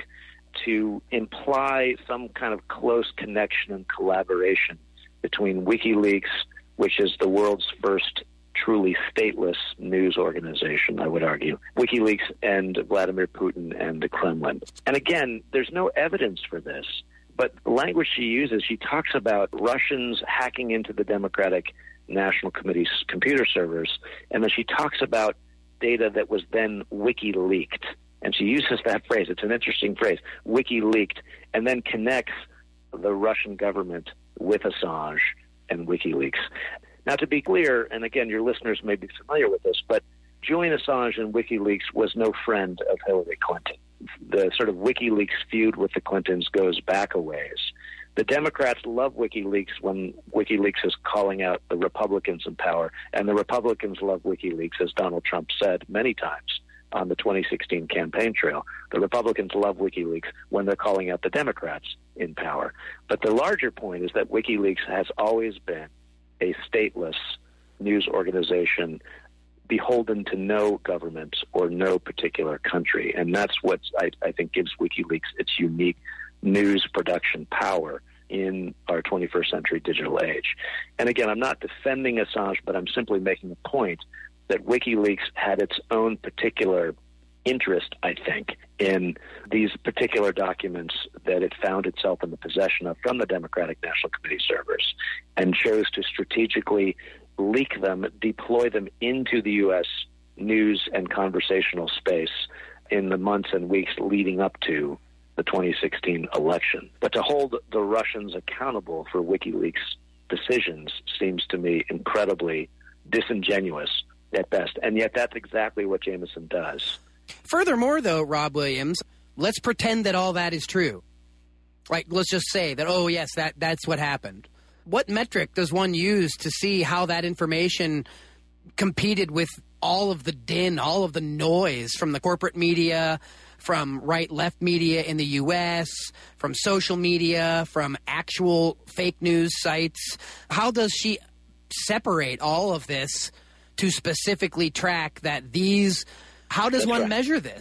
to imply some kind of close connection and collaboration between WikiLeaks, which is the world's first truly stateless news organization, I would argue, WikiLeaks, and Vladimir Putin and the Kremlin. And again, there's no evidence for this, but the language she uses, she talks about Russians hacking into the Democratic National Committee's computer servers, and then she talks about data that was then WikiLeaked. And she uses that phrase. It's an interesting phrase, WikiLeaked, and then connects the Russian government with Assange and WikiLeaks. Now, to be clear, and again, your listeners may be familiar with this, but Julian Assange and WikiLeaks was no friend of Hillary Clinton. The sort of WikiLeaks feud with the Clintons goes back a ways. The Democrats love WikiLeaks when WikiLeaks is calling out the Republicans in power, and the Republicans love WikiLeaks, as Donald Trump said many times on the 2016 campaign trail. The Republicans love WikiLeaks when they're calling out the Democrats in power. But the larger point is that WikiLeaks has always been a stateless news organization beholden to no government or no particular country. And that's what I think gives WikiLeaks its unique news production power in our 21st century digital age. And again, I'm not defending Assange, but I'm simply making the point that WikiLeaks had its own particular interest, I think, in these particular documents that it found itself in the possession of from the Democratic National Committee servers, and chose to strategically leak them, deploy them into the U.S. news and conversational space in the months and weeks leading up to the 2016 election. But to hold the Russians accountable for WikiLeaks' decisions seems to me incredibly disingenuous at best. And yet that's exactly what Jamieson does. Furthermore, though, Rob Williams, let's pretend that all that is true. Like, let's just say that, oh, yes, that's what happened. What metric does one use to see how that information competed with all of the din, all of the noise from the corporate media, from right-left media in the U.S., from social media, from actual fake news sites? How does she separate all of this to specifically track that these... How does one measure this?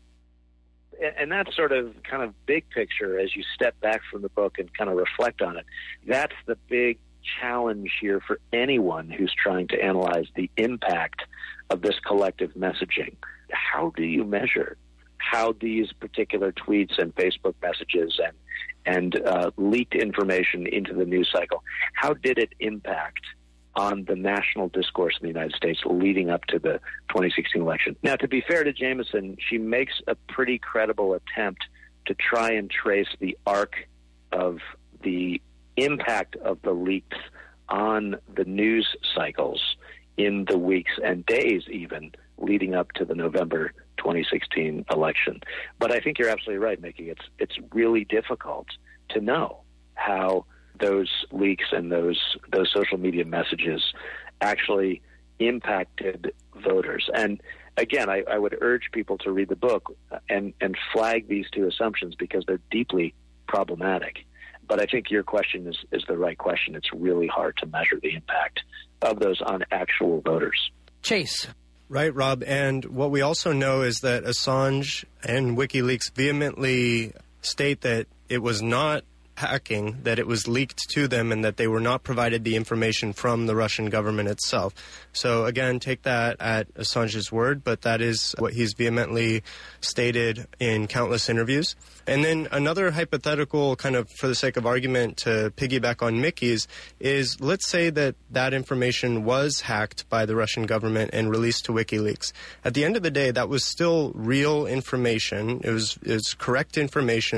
And that's sort of kind of big picture as you step back from the book and kind of reflect on it. That's the big challenge here for anyone who's trying to analyze the impact of this collective messaging. How do you measure how these particular tweets and Facebook messages and leaked information into the news cycle, how did it impact on the national discourse in the United States leading up to the 2016 election? Now, to be fair to Jamieson, she makes a pretty credible attempt to try and trace the arc of the impact of the leaks on the news cycles in the weeks and days even leading up to the November 2016 election. But I think you're absolutely right, Mickey. It's really difficult to know how those leaks and those social media messages actually impacted voters. And again, I would urge people to read the book and flag these two assumptions because they're deeply problematic. But I think your question is the right question. It's really hard to measure the impact of those on actual voters. Chase. Right, Rob. And what we also know is that Assange and WikiLeaks vehemently state that it was not hacking, that it was leaked to them, and that they were not provided the information from the Russian government itself. So again, take that at Assange's word, but that is what he's vehemently stated in countless interviews. And then another hypothetical, kind of for the sake of argument to piggyback on Mickey's, is let's say that that information was hacked by the Russian government and released to WikiLeaks. At the end of the day, that was still real information. It was correct information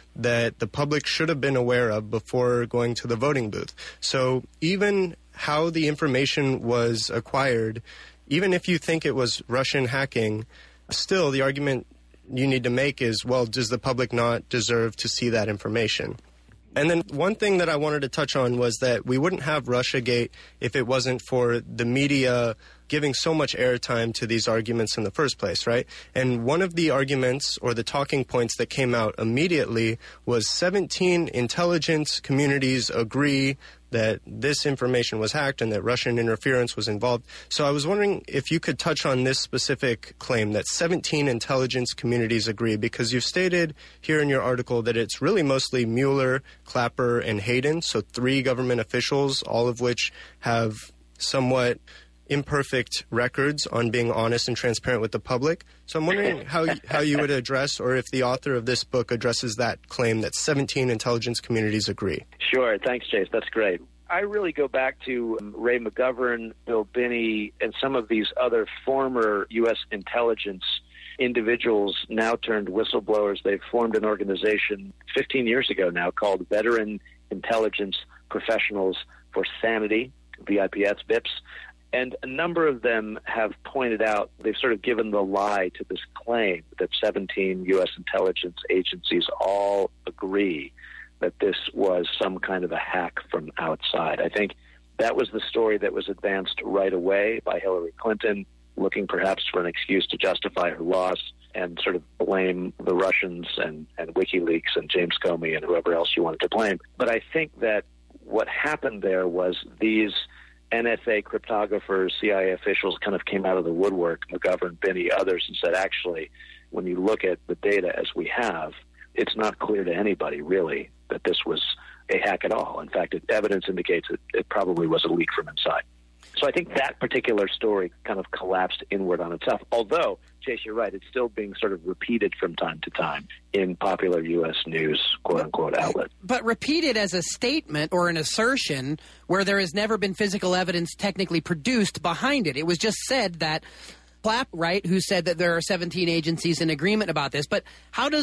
that the public should have been aware of before going to the voting booth. So even how the information was acquired, even if you think it was Russian hacking, still the argument you need to make is, well, does the public not deserve to see that information? And then one thing that I wanted to touch on was that we wouldn't have Russiagate if it wasn't for the media giving so much airtime to these arguments in the first place, right? And one of the arguments or the talking points that came out immediately was 17 intelligence communities agree that this information was hacked and that Russian interference was involved. So I was wondering if you could touch on this specific claim that 17 intelligence communities agree, because you've stated here in your article that it's really mostly Mueller, Clapper, and Hayden, so 3 government officials, all of which have somewhat imperfect records on being honest and transparent with the public. So I'm wondering how you would address, or if the author of this book addresses that claim that 17 intelligence communities agree. Sure. Thanks, Chase. That's great. I really go back to Ray McGovern, Bill Binney, and some of these other former U.S. intelligence individuals, now turned whistleblowers. They've formed an organization 15 years ago now called Veteran Intelligence Professionals for Sanity, VIPS. And a number of them have pointed out, they've sort of given the lie to this claim that 17 U.S. intelligence agencies all agree that this was some kind of a hack from outside. I think that was the story that was advanced right away by Hillary Clinton, looking perhaps for an excuse to justify her loss and sort of blame the Russians and WikiLeaks and James Comey and whoever else you wanted to blame. But I think that what happened there was these NSA cryptographers, CIA officials kind of came out of the woodwork, McGovern, Binney, others, and said, actually, when you look at the data as we have, it's not clear to anybody, really, that this was a hack at all. In fact, evidence indicates that it probably was a leak from inside. So I think that particular story kind of collapsed inward on itself. Although, Chase, you're right, it's still being sort of repeated from time to time in popular U.S. news, quote-unquote, outlets. But repeated as a statement or an assertion where there has never been physical evidence technically produced behind it. It was just said that Clapp, right, who said that there are 17 agencies in agreement about this. But how does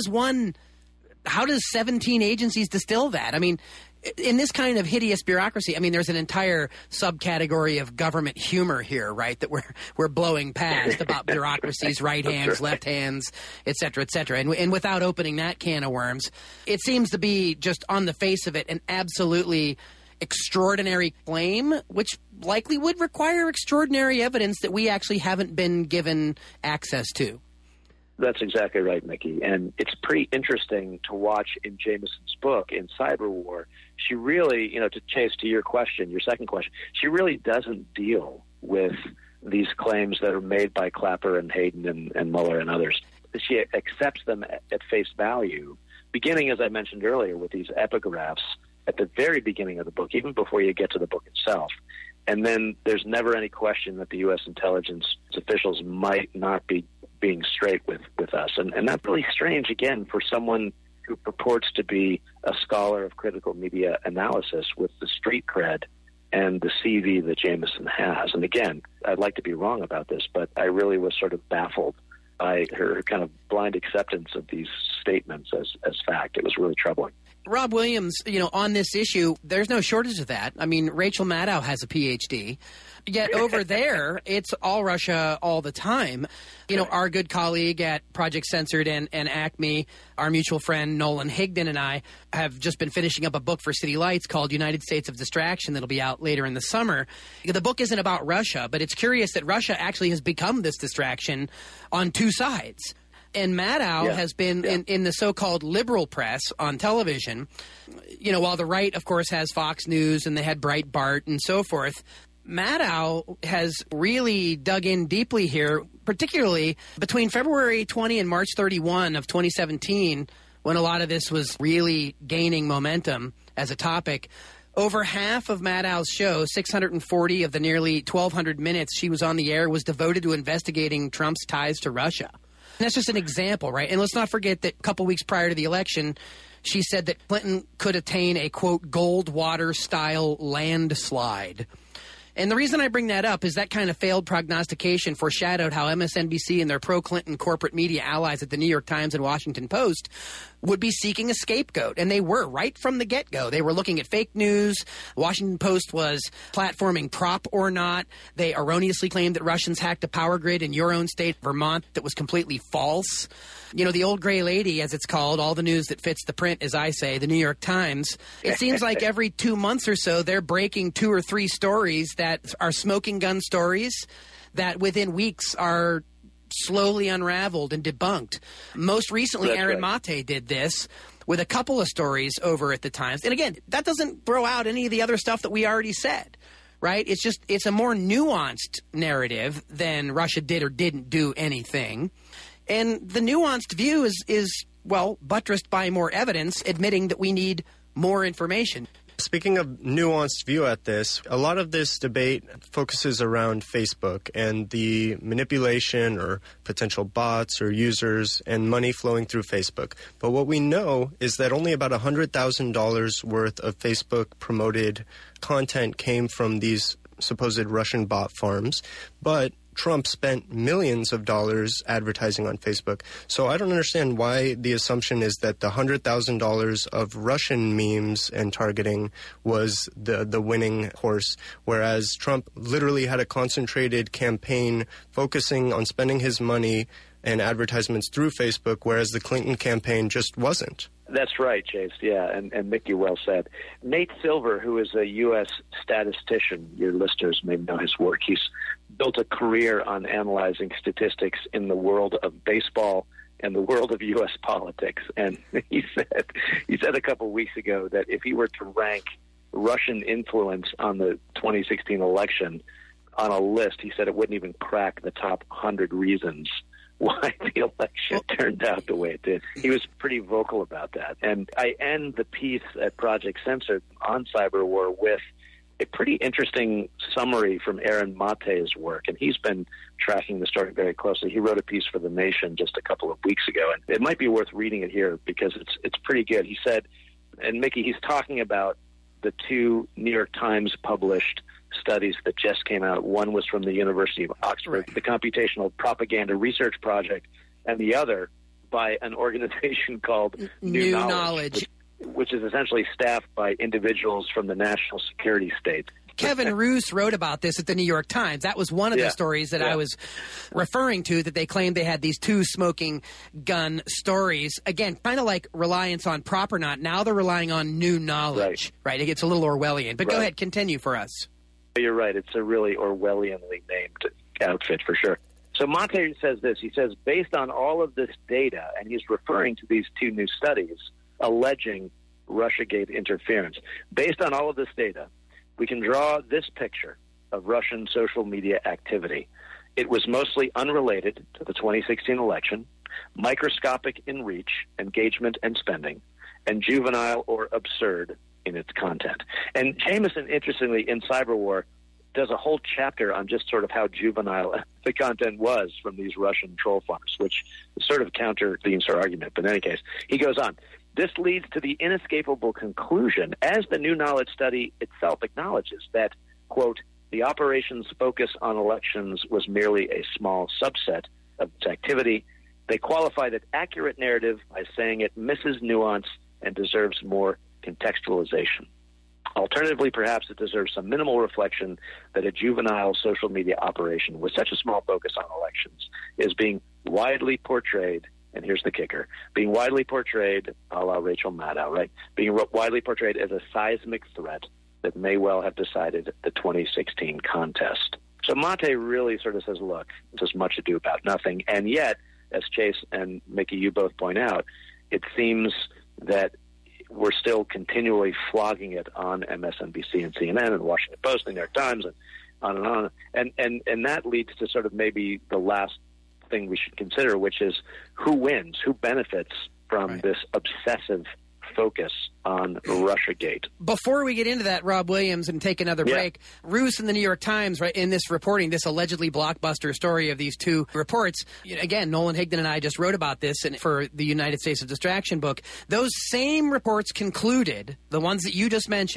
17 agencies distill that? I mean, in this kind of hideous bureaucracy, I mean, there's an entire subcategory of government humor here, right, that we're blowing past about bureaucracies, right hands, left hands, et cetera, et cetera. And without opening that can of worms, it seems to be just on the face of it an absolutely extraordinary claim, which likely would require extraordinary evidence that we actually haven't been given access to. That's exactly right, Mickey. And it's pretty interesting to watch in Jameson's book, in Cyber War. She really, to Chase, to your question, your second question, she really doesn't deal with these claims that are made by Clapper and Hayden and Mueller and others. She accepts them at face value, beginning, as I mentioned earlier, with these epigraphs at the very beginning of the book, even before you get to the book itself. And then there's never any question that the U.S. intelligence officials might not be being straight with us. And that's really strange, again, for someone who purports to be a scholar of critical media analysis with the street cred and the CV that Jameson has. And again, I'd like to be wrong about this, but I really was sort of baffled by her kind of blind acceptance of these statements as fact. It was really troubling. Rob Williams, on this issue, there's no shortage of that. I mean, Rachel Maddow has a PhD. Yet over there, it's all Russia all the time. Our good colleague at Project Censored and Acme, our mutual friend Nolan Higdon, and I have just been finishing up a book for City Lights called United States of Distraction that'll be out later in the summer. The book isn't about Russia, but it's curious that Russia actually has become this distraction on two sides. And Maddow has been in the so-called liberal press on television, while the right, of course, has Fox News and they had Breitbart and so forth. Maddow has really dug in deeply here, particularly between February 20 and March 31 of 2017, when a lot of this was really gaining momentum as a topic. Over half of Maddow's show, 640 of the nearly 1,200 minutes she was on the air, was devoted to investigating Trump's ties to Russia. And that's just an example, right? And let's not forget that a couple weeks prior to the election, she said that Clinton could attain a, quote, Goldwater-style landslide. And the reason I bring that up is that kind of failed prognostication foreshadowed how MSNBC and their pro-Clinton corporate media allies at the New York Times and Washington Post would be seeking a scapegoat. And they were right from the get-go. They were looking at fake news. Washington Post was platforming Prop or Not. They erroneously claimed that Russians hacked a power grid in your own state, Vermont, that was completely false. You know, the old gray lady, as it's called, all the news that fits the print, as I say, the New York Times. It seems like every 2 months or so, they're breaking 2 or 3 stories that are smoking gun stories that within weeks are slowly unraveled and debunked. Most recently, That's Aaron right. Mate did this with a couple of stories over at the Times. And again, that doesn't throw out any of the other stuff that we already said, right? It's a more nuanced narrative than Russia did or didn't do anything. And the nuanced view is buttressed by more evidence, admitting that we need more information. Speaking of nuanced view at this, a lot of this debate focuses around Facebook and the manipulation or potential bots or users and money flowing through Facebook. But what we know is that only about $100,000 worth of Facebook-promoted content came from these supposed Russian bot farms, but Trump spent millions of dollars advertising on Facebook. So I don't understand why the assumption is that the $100,000 of Russian memes and targeting was the winning horse, whereas Trump literally had a concentrated campaign focusing on spending his money and advertisements through Facebook, whereas the Clinton campaign just wasn't. That's right, Chase. Yeah, and Mickey well said. Nate Silver, who is a U.S. statistician, your listeners may know his work. He's built a career on analyzing statistics in the world of baseball and the world of U.S. politics. And he said a couple weeks ago that if he were to rank Russian influence on the 2016 election on a list, he said it wouldn't even crack the top 100 reasons why the election turned out the way it did. He was pretty vocal about that. And I end the piece at Project Censored on cyber war with a pretty interesting summary from Aaron Mate's work, and he's been tracking the story very closely. He wrote a piece for The Nation just a couple of weeks ago, and it might be worth reading it here because it's pretty good. He said, and Mickey, he's talking about the 2 New York Times published studies that just came out. One was from the University of Oxford, the Computational Propaganda Research Project, and the other by an organization called New Knowledge. Which is essentially staffed by individuals from the national security state. Kevin Roose wrote about this at the New York Times. That was one of the stories that I was referring to, that they claimed they had these 2 smoking gun stories. Again, kind of like reliance on Prop or Not. Now they're relying on New Knowledge, right? It gets a little Orwellian. But go ahead, continue for us. You're right. It's a really Orwellianly named outfit for sure. So Mate says this. He says, based on all of this data, and he's referring to these 2 new studies alleging Russiagate interference. Based on all of this data, we can draw this picture of Russian social media activity. It was mostly unrelated to the 2016 election, microscopic in reach, engagement, and spending, and juvenile or absurd in its content. And Jameson, interestingly, in Cyber War, does a whole chapter on just sort of how juvenile the content was from these Russian troll farms, which sort of countervenes her argument. But in any case, he goes on. This leads to the inescapable conclusion, as the New Knowledge study itself acknowledges, that, quote, the operation's focus on elections was merely a small subset of its activity. They qualify that accurate narrative by saying it misses nuance and deserves more contextualization. Alternatively, perhaps it deserves some minimal reflection that a juvenile social media operation with such a small focus on elections is being widely portrayed, and here's the kicker, being widely portrayed, a la Rachel Maddow, right? Being widely portrayed as a seismic threat that may well have decided the 2016 contest. So Mate really sort of says, look, there's much ado about nothing, and yet, as Chase and Mickey, you both point out, it seems that we're still continually flogging it on MSNBC and CNN and Washington Post and the New York Times and on and on. And that leads to sort of maybe the last thing we should consider, which is who wins, who benefits from this obsessive focus on Russiagate. Before we get into that, Rob Williams, and take another break, Roose in the New York Times, right, in this reporting, this allegedly blockbuster story of these 2 reports, again, Nolan Higdon and I just wrote about this for the United States of Distraction book. Those same reports concluded, the ones that you just mentioned,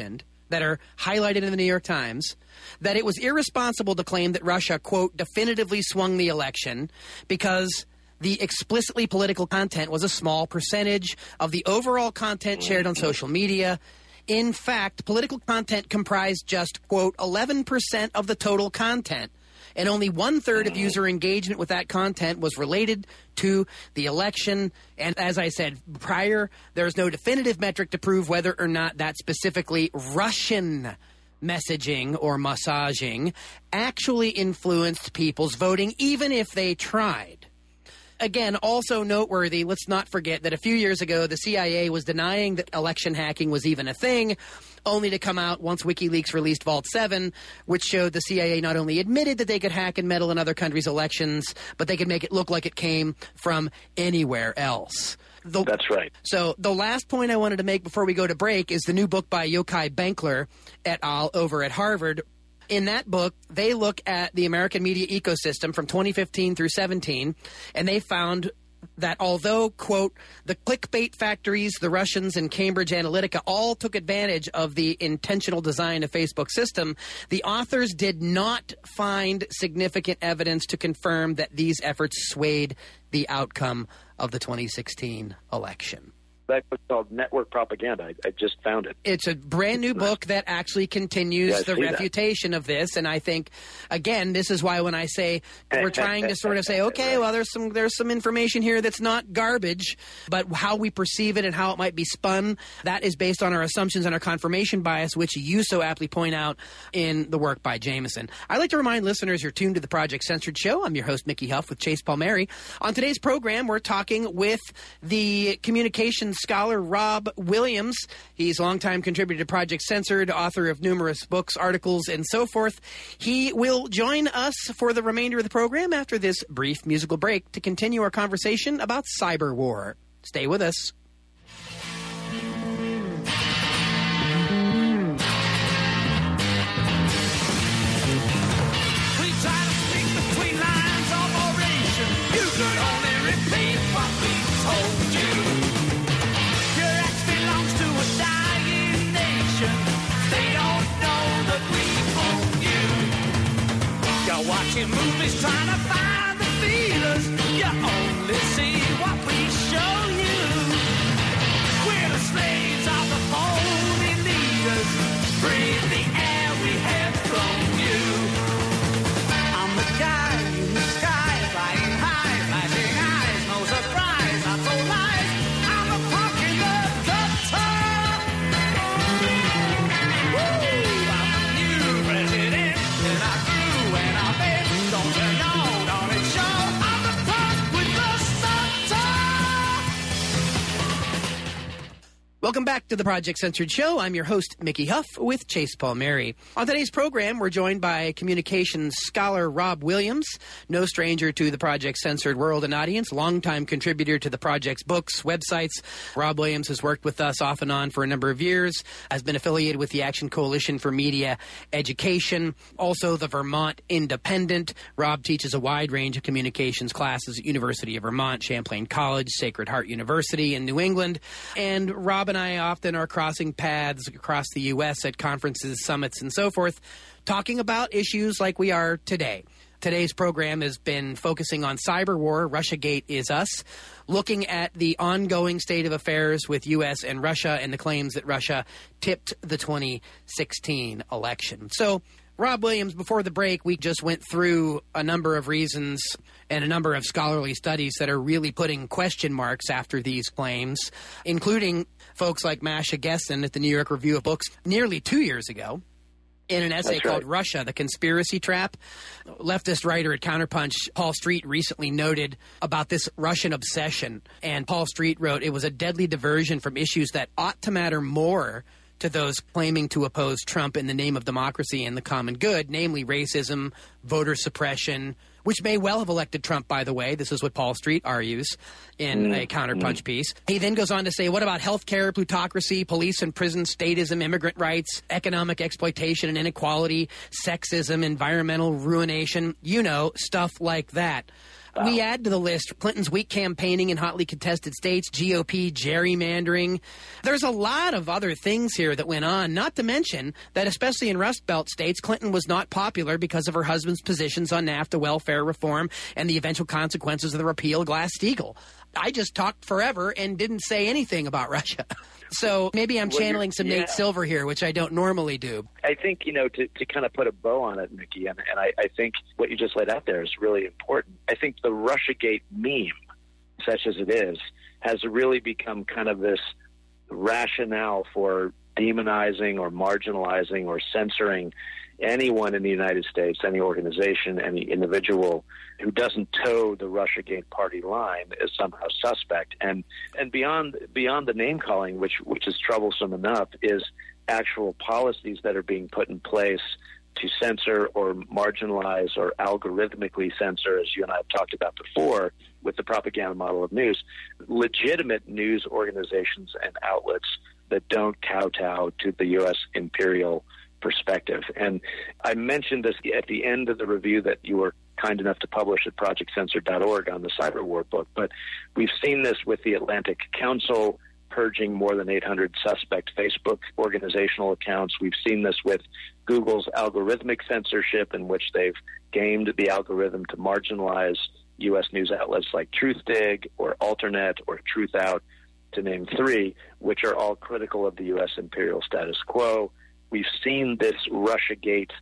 that are highlighted in the New York Times, that it was irresponsible to claim that Russia, quote, definitively swung the election because the explicitly political content was a small percentage of the overall content shared on social media. In fact, political content comprised just, quote, 11% of the total content, and only 1/3 of user engagement with that content was related to the election. And as I said prior, there's no definitive metric to prove whether or not that specifically Russian messaging or massaging actually influenced people's voting, even if they tried. Again, also noteworthy, let's not forget that a few years ago, the CIA was denying that election hacking was even a thing, only to come out once WikiLeaks released Vault 7, which showed the CIA not only admitted that they could hack and meddle in other countries' elections, but they could make it look like it came from anywhere else. That's right. So the last point I wanted to make before we go to break is the new book by Yochai Benkler et al. Over at Harvard. In that book, they look at the American media ecosystem from 2015 through 17, and they found that although, quote, the clickbait factories, the Russians, and Cambridge Analytica all took advantage of the intentional design of Facebook's system, the authors did not find significant evidence to confirm that these efforts swayed the outcome of the 2016 election. That was called Network Propaganda. I just found it. It's a brand new book that actually continues the refutation of this, and I think, again, this is why when I say we're trying to sort of say, okay, well, there's some information here that's not garbage, but how we perceive it and how it might be spun, that is based on our assumptions and our confirmation bias, which you so aptly point out in the work by Jameson. I'd like to remind listeners you're tuned to the Project Censored Show. I'm your host, Mickey Huff, with Chase Palmieri. On today's program, we're talking with the communications scholar Rob Williams. He's a longtime contributor to Project Censored, author of numerous books, articles, and so forth. He will join us for the remainder of the program after this brief musical break to continue our conversation about cyber war. Stay with us. Watching movies, trying to find the feelers. You only see what we show you. We're the slaves of the phony leaders. Breathe the air we have from you. I'm the guy in the sky, flying high, flashing eyes, no surprise, not so lies. I'm a punk in the gutter. Woo! I'm the new president, and I grew and I bet. Don't you know, don't it show? I'm the punk with the Welcome back to the Project Censored Show. I'm your host, Mickey Huff, with Chase Palmieri. On today's program, we're joined by communications scholar Rob Williams, no stranger to the Project Censored world and audience, longtime contributor to the project's books, websites. Rob Williams has worked with us off and on for a number of years, has been affiliated with the Action Coalition for Media Education, also the Vermont Independent. Rob teaches a wide range of communications classes at University of Vermont, Champlain College, Sacred Heart University in New England, and Rob and I often are crossing paths across the U.S. at conferences, summits, and so forth, talking about issues like we are today. Today's program has been focusing on cyber war, Russiagate is us, looking at the ongoing state of affairs with U.S. and Russia and the claims that Russia tipped the 2016 election. So, Rob Williams, before the break, we just went through a number of reasons and a number of scholarly studies that are really putting question marks after these claims, including folks like Masha Gessen at the New York Review of Books nearly 2 years ago in an essay called Russia, the Conspiracy Trap. Leftist writer at Counterpunch, Paul Street, recently noted about this Russian obsession. And Paul Street wrote, it was a deadly diversion from issues that ought to matter more to those claiming to oppose Trump in the name of democracy and the common good, namely racism, voter suppression, which may well have elected Trump, by the way. This is what Paul Street argues in a Counterpunch piece. He then goes on to say, what about healthcare, plutocracy, police and prison, statism, immigrant rights, economic exploitation and inequality, sexism, environmental ruination, you know, stuff like that. We add to the list Clinton's weak campaigning in hotly contested states, GOP gerrymandering. There's a lot of other things here that went on, not to mention that especially in Rust Belt states, Clinton was not popular because of her husband's positions on NAFTA, welfare reform, and the eventual consequences of the repeal of Glass-Steagall. I just talked forever and didn't say anything about Russia. So maybe I'm channeling some Nate Silver here, which I don't normally do. I think, to kind of put a bow on it, Mickey, and I think what you just laid out there is really important. I think the Russiagate meme, such as it is, has really become kind of this rationale for demonizing or marginalizing or censoring anyone in the United States, any organization, any individual who doesn't toe the Russiagate party line is somehow suspect. And beyond the name calling, which is troublesome enough, is actual policies that are being put in place to censor or marginalize or algorithmically censor, as you and I have talked about before, with the propaganda model of news, legitimate news organizations and outlets that don't kowtow to the U.S. imperial perspective. And I mentioned this at the end of the review that you were kind enough to publish at projectcensored.org on the cyber war book, but we've seen this with the Atlantic Council purging more than 800 suspect Facebook organizational accounts. We've seen this with Google's algorithmic censorship, in which they've gamed the algorithm to marginalize U.S. news outlets like Truthdig or Alternet or Truthout, to name three, which are all critical of the U.S. imperial status quo. We've seen this Russiagate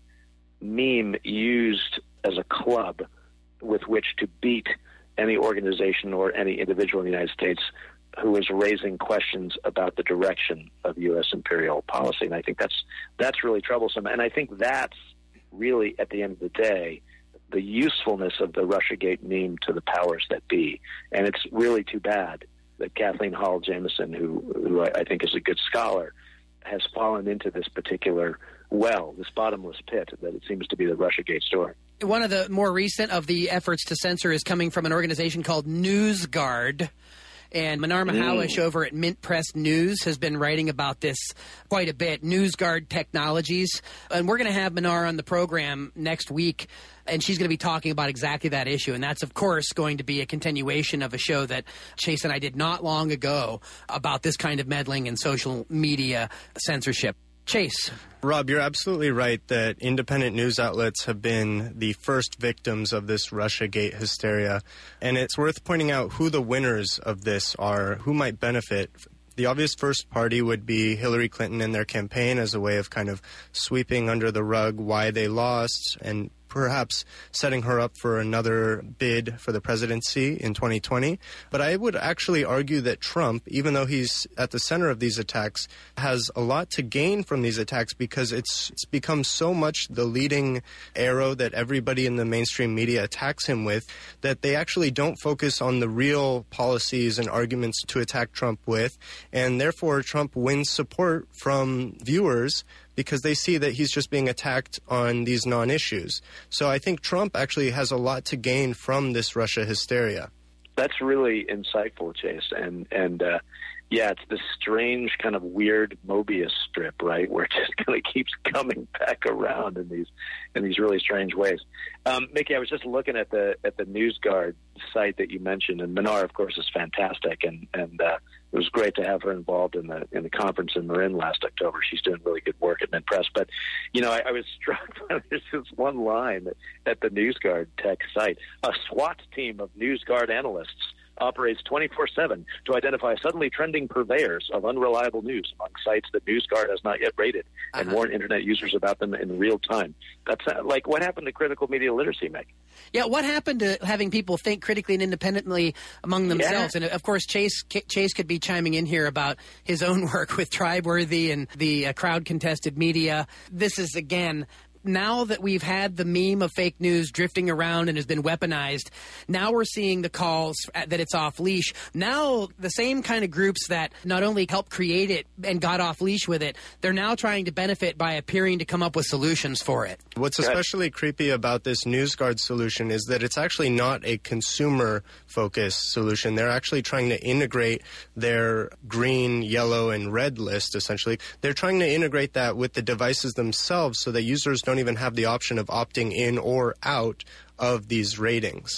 meme used as a club with which to beat any organization or any individual in the United States who is raising questions about the direction of U.S. imperial policy. And I think that's really troublesome. And I think that's really, at the end of the day, the usefulness of the Russiagate meme to the powers that be. And it's really too bad that Kathleen Hall Jamieson, who I think is a good scholar, has fallen into this particular this bottomless pit that it seems to be the Russiagate story. One of the more recent of the efforts to censor is coming from an organization called NewsGuard. And Manar Mahawish over at Mint Press News has been writing about this quite a bit, NewsGuard Technologies. And we're going to have Manar on the program next week, and she's going to be talking about exactly that issue. And that's, of course, going to be a continuation of a show that Chase and I did not long ago about this kind of meddling in social media censorship. Chase. Rob, you're absolutely right that independent news outlets have been the first victims of this Russiagate hysteria. And it's worth pointing out who the winners of this are, who might benefit. The obvious first party would be Hillary Clinton and their campaign as a way of kind of sweeping under the rug why they lost and perhaps setting her up for another bid for the presidency in 2020. But I would actually argue that Trump, even though he's at the center of these attacks, has a lot to gain from these attacks because it's become so much the leading arrow that everybody in the mainstream media attacks him with that they actually don't focus on the real policies and arguments to attack Trump with. And therefore, Trump wins support from viewers because they see that he's just being attacked on these non-issues. So I think Trump actually has a lot to gain from this Russia hysteria. That's really insightful, Chase. And it's this strange kind of weird Mobius strip, right, where it just kind of keeps coming back around in these really strange ways. Mickey, I was just looking at the NewsGuard site that you mentioned, and Manar, of course, is fantastic, and it was great to have her involved in the conference in Marin last October. She's doing really good work at Mint Press. But, I was struck by this one line at the NewsGuard tech site. A SWAT team of NewsGuard analysts operates 24/7 to identify suddenly trending purveyors of unreliable news among sites that NewsGuard has not yet rated and warn Internet users about them in real time. That's like what happened to critical media literacy, Meg? Yeah, what happened to having people think critically and independently among themselves? Yeah. And, of course, Chase could be chiming in here about his own work with Tribeworthy and the crowd-contested media. This is, again, now that we've had the meme of fake news drifting around and has been weaponized, now we're seeing the calls that it's off leash. Now the same kind of groups that not only helped create it and got off leash with it, they're now trying to benefit by appearing to come up with solutions for it. What's especially creepy about this NewsGuard solution is that it's actually not a consumer-focused solution. They're actually trying to integrate their green, yellow, and red list, essentially. They're trying to integrate that with the devices themselves so that users don't even have the option of opting in or out of these ratings.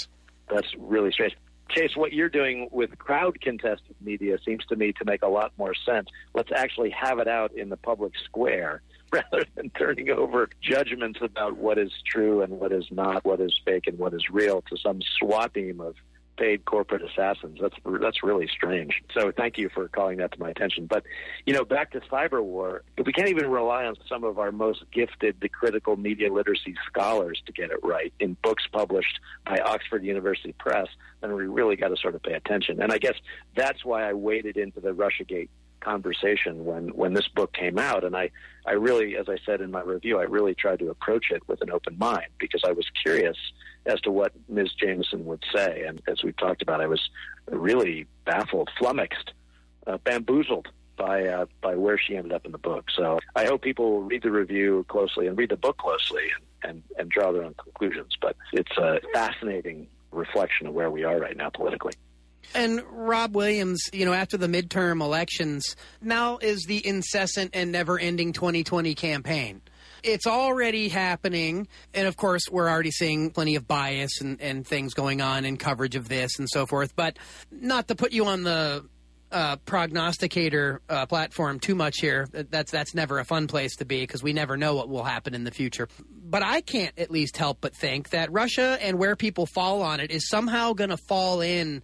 That's really strange. Chase, what you're doing with crowd-contested media seems to me to make a lot more sense. Let's actually have it out in the public square rather than turning over judgments about what is true and what is not, what is fake and what is real to some SWAT team of paid corporate assassins. That's really strange. So thank you for calling that to my attention. But, back to cyber war, if we can't even rely on some of our most gifted, the critical media literacy scholars to get it right in books published by Oxford University Press, then we really got to sort of pay attention. And I guess that's why I waded into the Russiagate conversation when this book came out. And I really, as I said in my review, I really tried to approach it with an open mind because I was curious as to what Ms. Jameson would say. And as we've talked about, I was really baffled, flummoxed, bamboozled by where she ended up in the book. So I hope people will read the review closely and read the book closely and draw their own conclusions. But it's a fascinating reflection of where we are right now politically. And Rob Williams, after the midterm elections, now is the incessant and never-ending 2020 campaign. It's already happening, and of course, we're already seeing plenty of bias and things going on in coverage of this and so forth. But not to put you on the prognosticator platform too much here. That's never a fun place to be because we never know what will happen in the future. But I can't at least help but think that Russia and where people fall on it is somehow going to fall in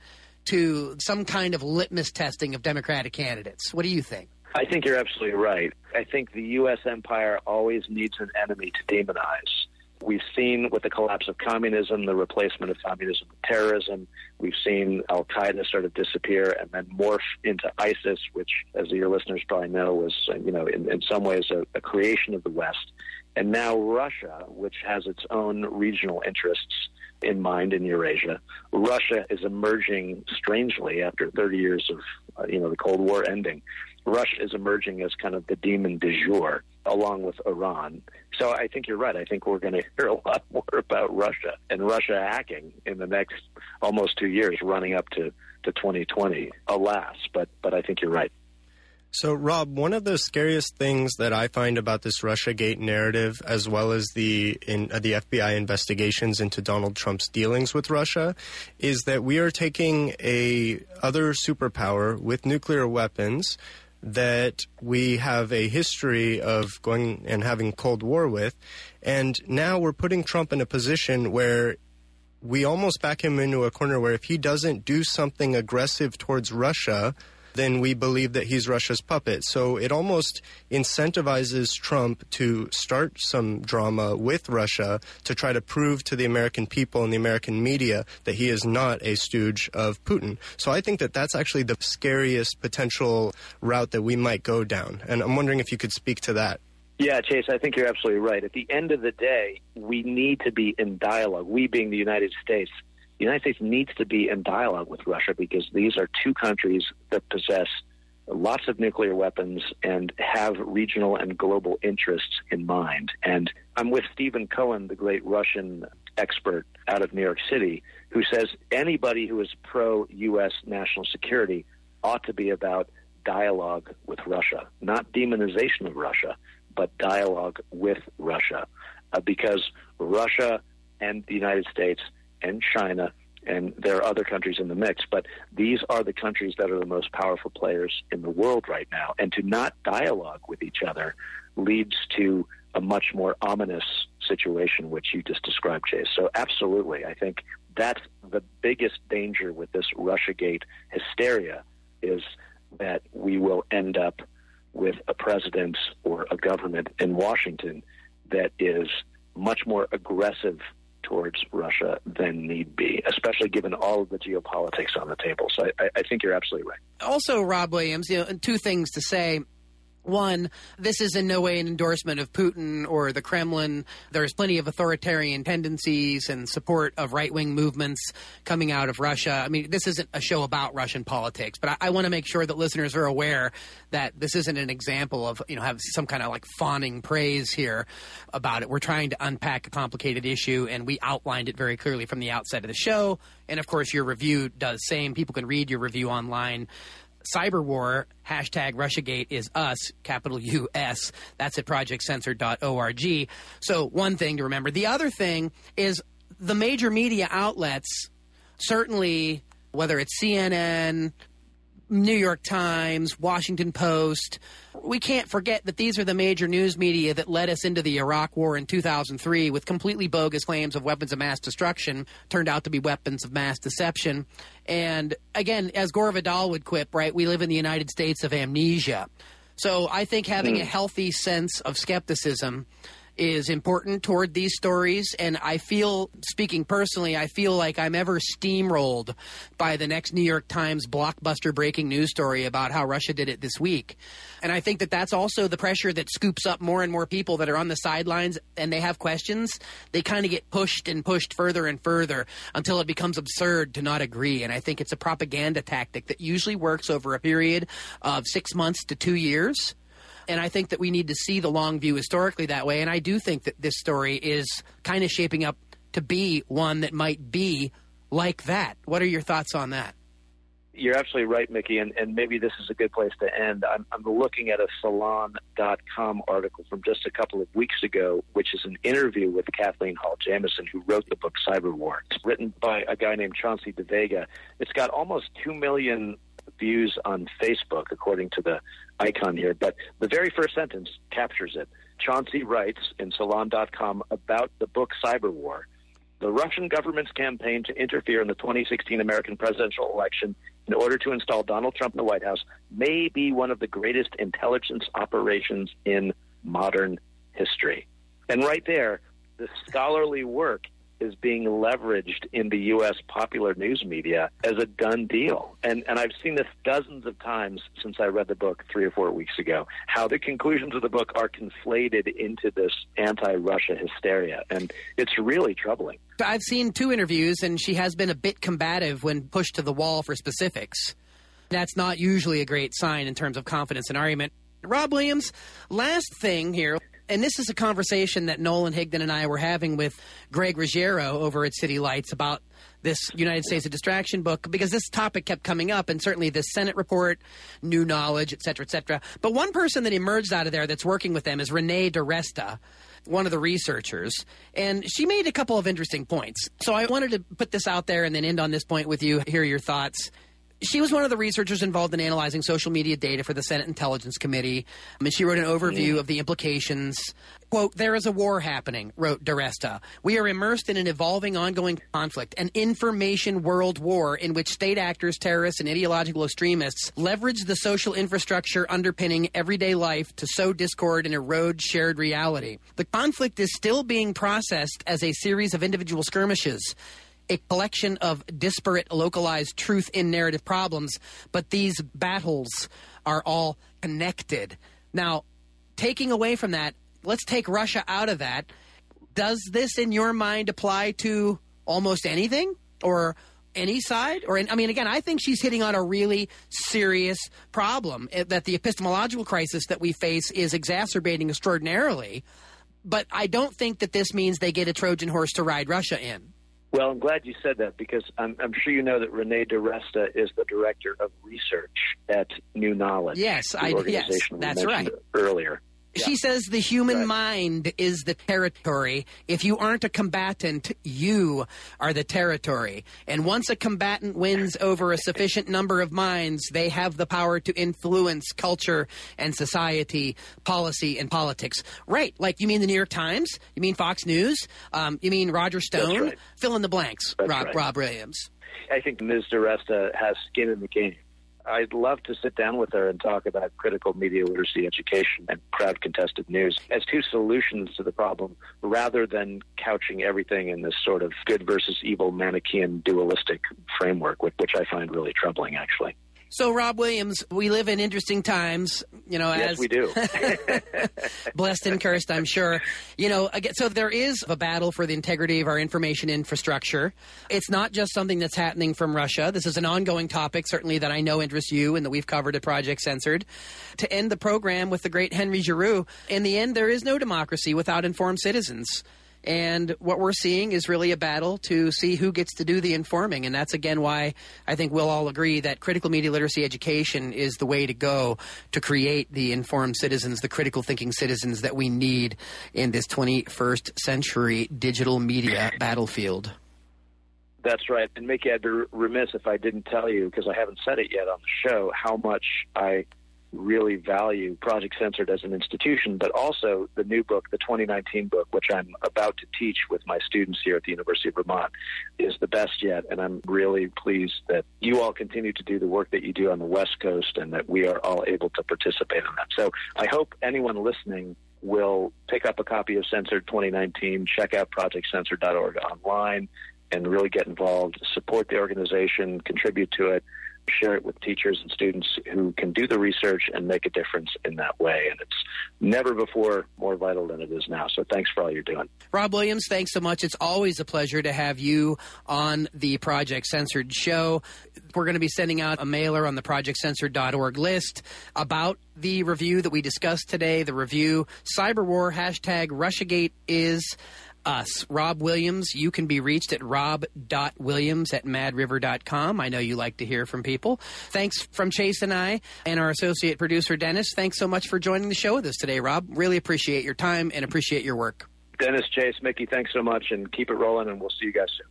to some kind of litmus testing of Democratic candidates. What do you think? I think you're absolutely right. I think the U.S. empire always needs an enemy to demonize. We've seen with the collapse of communism, the replacement of communism with terrorism. We've seen al-Qaeda sort of disappear and then morph into ISIS, which, as your listeners probably know, was, in some ways a creation of the West. And now Russia, which has its own regional interests in mind in Eurasia. Russia is emerging strangely after 30 years of, the Cold War ending. Russia is emerging as kind of the demon du jour, along with Iran. So I think you're right. I think we're going to hear a lot more about Russia and Russia hacking in the next almost 2 years, running up to 2020, alas. But I think you're right. So, Rob, one of the scariest things that I find about this Russiagate narrative, as well as the FBI investigations into Donald Trump's dealings with Russia, is that we are taking a other superpower with nuclear weapons that we have a history of going and having Cold War with, and now we're putting Trump in a position where we almost back him into a corner where if he doesn't do something aggressive towards Russia, then we believe that he's Russia's puppet. So it almost incentivizes Trump to start some drama with Russia to try to prove to the American people and the American media that he is not a stooge of Putin. So I think that that's actually the scariest potential route that we might go down. And I'm wondering if you could speak to that. Yeah, Chase, I think you're absolutely right. At the end of the day, we need to be in dialogue, we being the United States. The United States needs to be in dialogue with Russia because these are two countries that possess lots of nuclear weapons and have regional and global interests in mind. And I'm with Stephen Cohen, the great Russian expert out of New York City, who says anybody who is pro-U.S. national security ought to be about dialogue with Russia, not demonization of Russia, but dialogue with Russia, because Russia and the United States and China, and there are other countries in the mix, but these are the countries that are the most powerful players in the world right now. And to not dialogue with each other leads to a much more ominous situation, which you just described, Chase. So absolutely, I think that's the biggest danger with this Russiagate hysteria, is that we will end up with a president or a government in Washington that is much more aggressive towards Russia than need be, especially given all of the geopolitics on the table. So I think you're absolutely right. Also, Rob Williams, two things to say. One, this is in no way an endorsement of Putin or the Kremlin. There's plenty of authoritarian tendencies and support of right-wing movements coming out of Russia. I mean, this isn't a show about Russian politics, but I want to make sure that listeners are aware that this isn't an example of, have some kind of like fawning praise here about it. We're trying to unpack a complicated issue, and we outlined it very clearly from the outset of the show. And, of course, your review does the same. People can read your review online. Cyber war, hashtag Russiagate is us, capital U-S. That's at projectcensored.org. So one thing to remember. The other thing is the major media outlets certainly whether it's CNN, New York Times, Washington Post, we can't forget that these are the major news media that led us into the Iraq War in 2003 with completely bogus claims of weapons of mass destruction, turned out to be weapons of mass deception. And again, as Gore Vidal would quip, right, we live in the United States of amnesia. So I think having a healthy sense of skepticism is important toward these stories, and I feel, speaking personally, I feel like I'm ever steamrolled by the next New York Times blockbuster breaking news story about how Russia did it this week. And I think that that's also the pressure that scoops up more and more people that are on the sidelines and they have questions. They kind of get pushed and pushed further and further until it becomes absurd to not agree. And I think it's a propaganda tactic that usually works over a period of 6 months to 2 years. And I think that we need to see the long view historically that way. And I do think that this story is kind of shaping up to be one that might be like that. What are your thoughts on that? You're absolutely right, Mickey, and maybe this is a good place to end. I'm looking at a Salon.com article from just a couple of weeks ago, which is an interview with Kathleen Hall Jamieson, who wrote the book Cyber War. It's written by a guy named Chauncey De Vega. It's got almost 2 million views on Facebook, according to the icon here. But the very first sentence captures it. Chauncey writes in Salon.com about the book Cyber War. The Russian government's campaign to interfere in the 2016 American presidential election in order to install Donald Trump in the White House may be one of the greatest intelligence operations in modern history. And right there, the scholarly work is being leveraged in the U.S. popular news media as a done deal. And I've seen this dozens of times since I read the book 3 or 4 weeks ago, how the conclusions of the book are conflated into this anti-Russia hysteria. And it's really troubling. I've seen 2 interviews, and she has been a bit combative when pushed to the wall for specifics. That's not usually a great sign in terms of confidence and argument. Rob Williams, last thing here. And this is a conversation that Nolan Higdon and I were having with Greg Ruggiero over at City Lights about this United States of Distraction book, because this topic kept coming up, and certainly this Senate report, new knowledge, et cetera, et cetera. But one person that emerged out of there that's working with them is Renee DiResta, one of the researchers, and she made a couple of interesting points. So I wanted to put this out there and then end on this point with you, hear your thoughts. She was one of the researchers involved in analyzing social media data for the Senate Intelligence Committee, and she wrote an overview of the implications. Quote, "There is a war happening," wrote DiResta. "We are immersed in an evolving, ongoing conflict, an information world war in which state actors, terrorists, and ideological extremists leverage the social infrastructure underpinning everyday life to sow discord and erode shared reality. The conflict is still being processed as a series of individual skirmishes, a collection of disparate, localized truth in narrative problems, but these battles are all connected." Now, taking away from that, let's take Russia out of that. Does this, in your mind, apply to almost anything or any side? Or, I mean, again, I think she's hitting on a really serious problem, that the epistemological crisis that we face is exacerbating extraordinarily. But I don't think that this means they get a Trojan horse to ride Russia in. Well, I'm glad you said that, because I'm sure you know that Renee DiResta is the director of research at New Knowledge. Yes, that's right. Earlier. She says the human mind is the territory. If you aren't a combatant, you are the territory. And once a combatant wins over a sufficient number of minds, they have the power to influence culture and society, policy and politics. Right. Like, you mean the New York Times? You mean Fox News? You mean Roger Stone? Right. Fill in the blanks, Rob Williams. I think Ms. DiResta has skin in the game. I'd love to sit down with her and talk about critical media literacy education and crowd-contested news as 2 solutions to the problem, rather than couching everything in this sort of good versus evil Manichaean dualistic framework, which I find really troubling, actually. So, Rob Williams, we live in interesting times, you know. Yes, we do. Blessed and cursed, I'm sure. You know, again, so there is a battle for the integrity of our information infrastructure. It's not just something that's happening from Russia. This is an ongoing topic, certainly, that I know interests you and that we've covered at Project Censored. To end the program with the great Henry Giroux, in the end, there is no democracy without informed citizens. And what we're seeing is really a battle to see who gets to do the informing. And that's, again, why I think we'll all agree that critical media literacy education is the way to go to create the informed citizens, the critical thinking citizens that we need in this 21st century digital media battlefield. That's right. And Mickey, I'd be remiss if I didn't tell you, because I haven't said it yet on the show, how much I really value Project Censored as an institution, but also the new book, the 2019 book, which I'm about to teach with my students here at the University of Vermont, is the best yet. And I'm really pleased that you all continue to do the work that you do on the West Coast and that we are all able to participate in that. So I hope anyone listening will pick up a copy of Censored 2019, check out projectcensored.org online, and really get involved, support the organization, contribute to it, share it with teachers and students who can do the research and make a difference in that way. And it's never before more vital than it is now. So thanks for all you're doing. Rob Williams, thanks so much. It's always a pleasure to have you on the Project Censored show. We're going to be sending out a mailer on the projectcensored.org list about the review that we discussed today, the review, Cyberwar, #Russiagate is us. Rob Williams, you can be reached at rob.williams@madriver.com. I know you like to hear from people. Thanks from Chase and I and our associate producer, Dennis. Thanks so much for joining the show with us today, Rob. Really appreciate your time and appreciate your work. Dennis, Chase, Mickey, thanks so much, and keep it rolling, and we'll see you guys soon.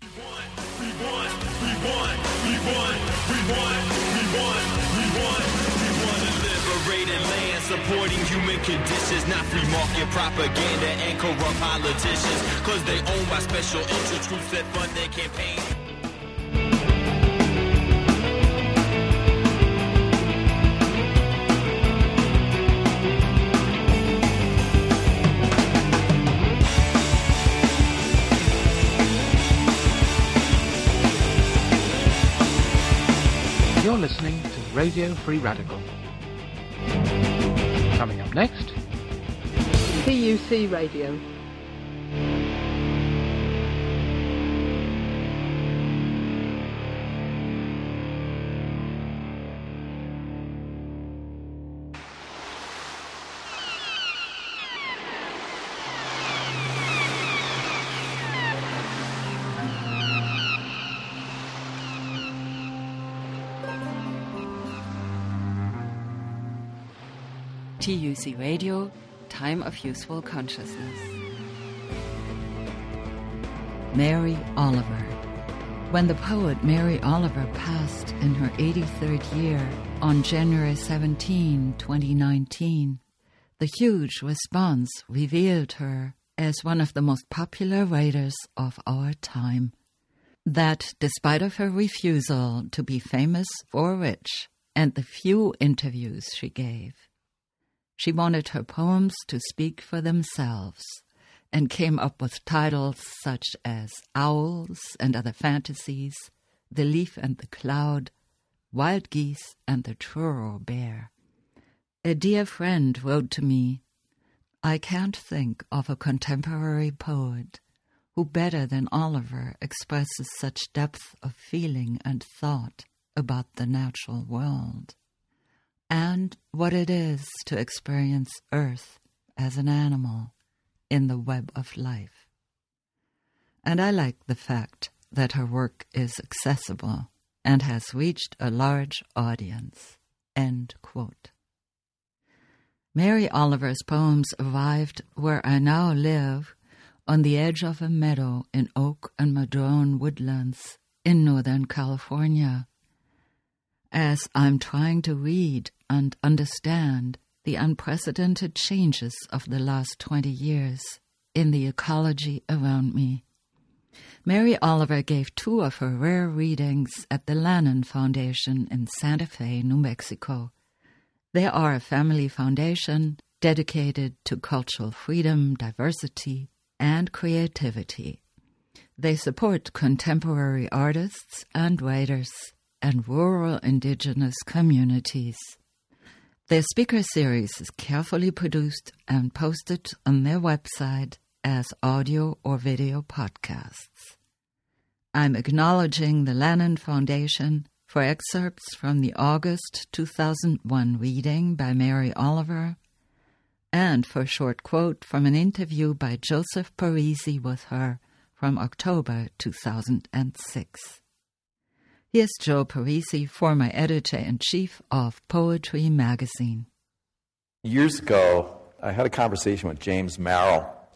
Land, supporting human conditions, not free market propaganda and corrupt politicians, cause they owned by special interest groups that fund their campaign. You're listening to Radio Free Radical. Coming up next, TUC Radio. TUC Radio, Time of Useful Consciousness. Mary Oliver. When the poet Mary Oliver passed in her 83rd year on January 17, 2019, the huge response revealed her as one of the most popular writers of our time. That despite of her refusal to be famous or rich and the few interviews she gave, she wanted her poems to speak for themselves and came up with titles such as Owls and Other Fantasies, The Leaf and the Cloud, Wild Geese and the Truro Bear. A dear friend wrote to me, "I can't think of a contemporary poet who better than Oliver expresses such depth of feeling and thought about the natural world and what it is to experience Earth as an animal in the web of life." And I like the fact that her work is accessible and has reached a large audience. End quote. Mary Oliver's poems arrived where I now live, on the edge of a meadow in oak and madrone woodlands in Northern California, as I'm trying to read and understand the unprecedented changes of the last 20 years in the ecology around me. Mary Oliver gave 2 of her rare readings at the Lannan Foundation in Santa Fe, New Mexico. They are a family foundation dedicated to cultural freedom, diversity, and creativity. They support contemporary artists and writers and rural indigenous communities. Their speaker series is carefully produced and posted on their website as audio or video podcasts. I'm acknowledging the Lannan Foundation for excerpts from the August 2001 reading by Mary Oliver and for a short quote from an interview by Joseph Parisi with her from October 2006. Here's Joe Parisi, former editor-in-chief of Poetry magazine. Years ago, I had a conversation with James Merrill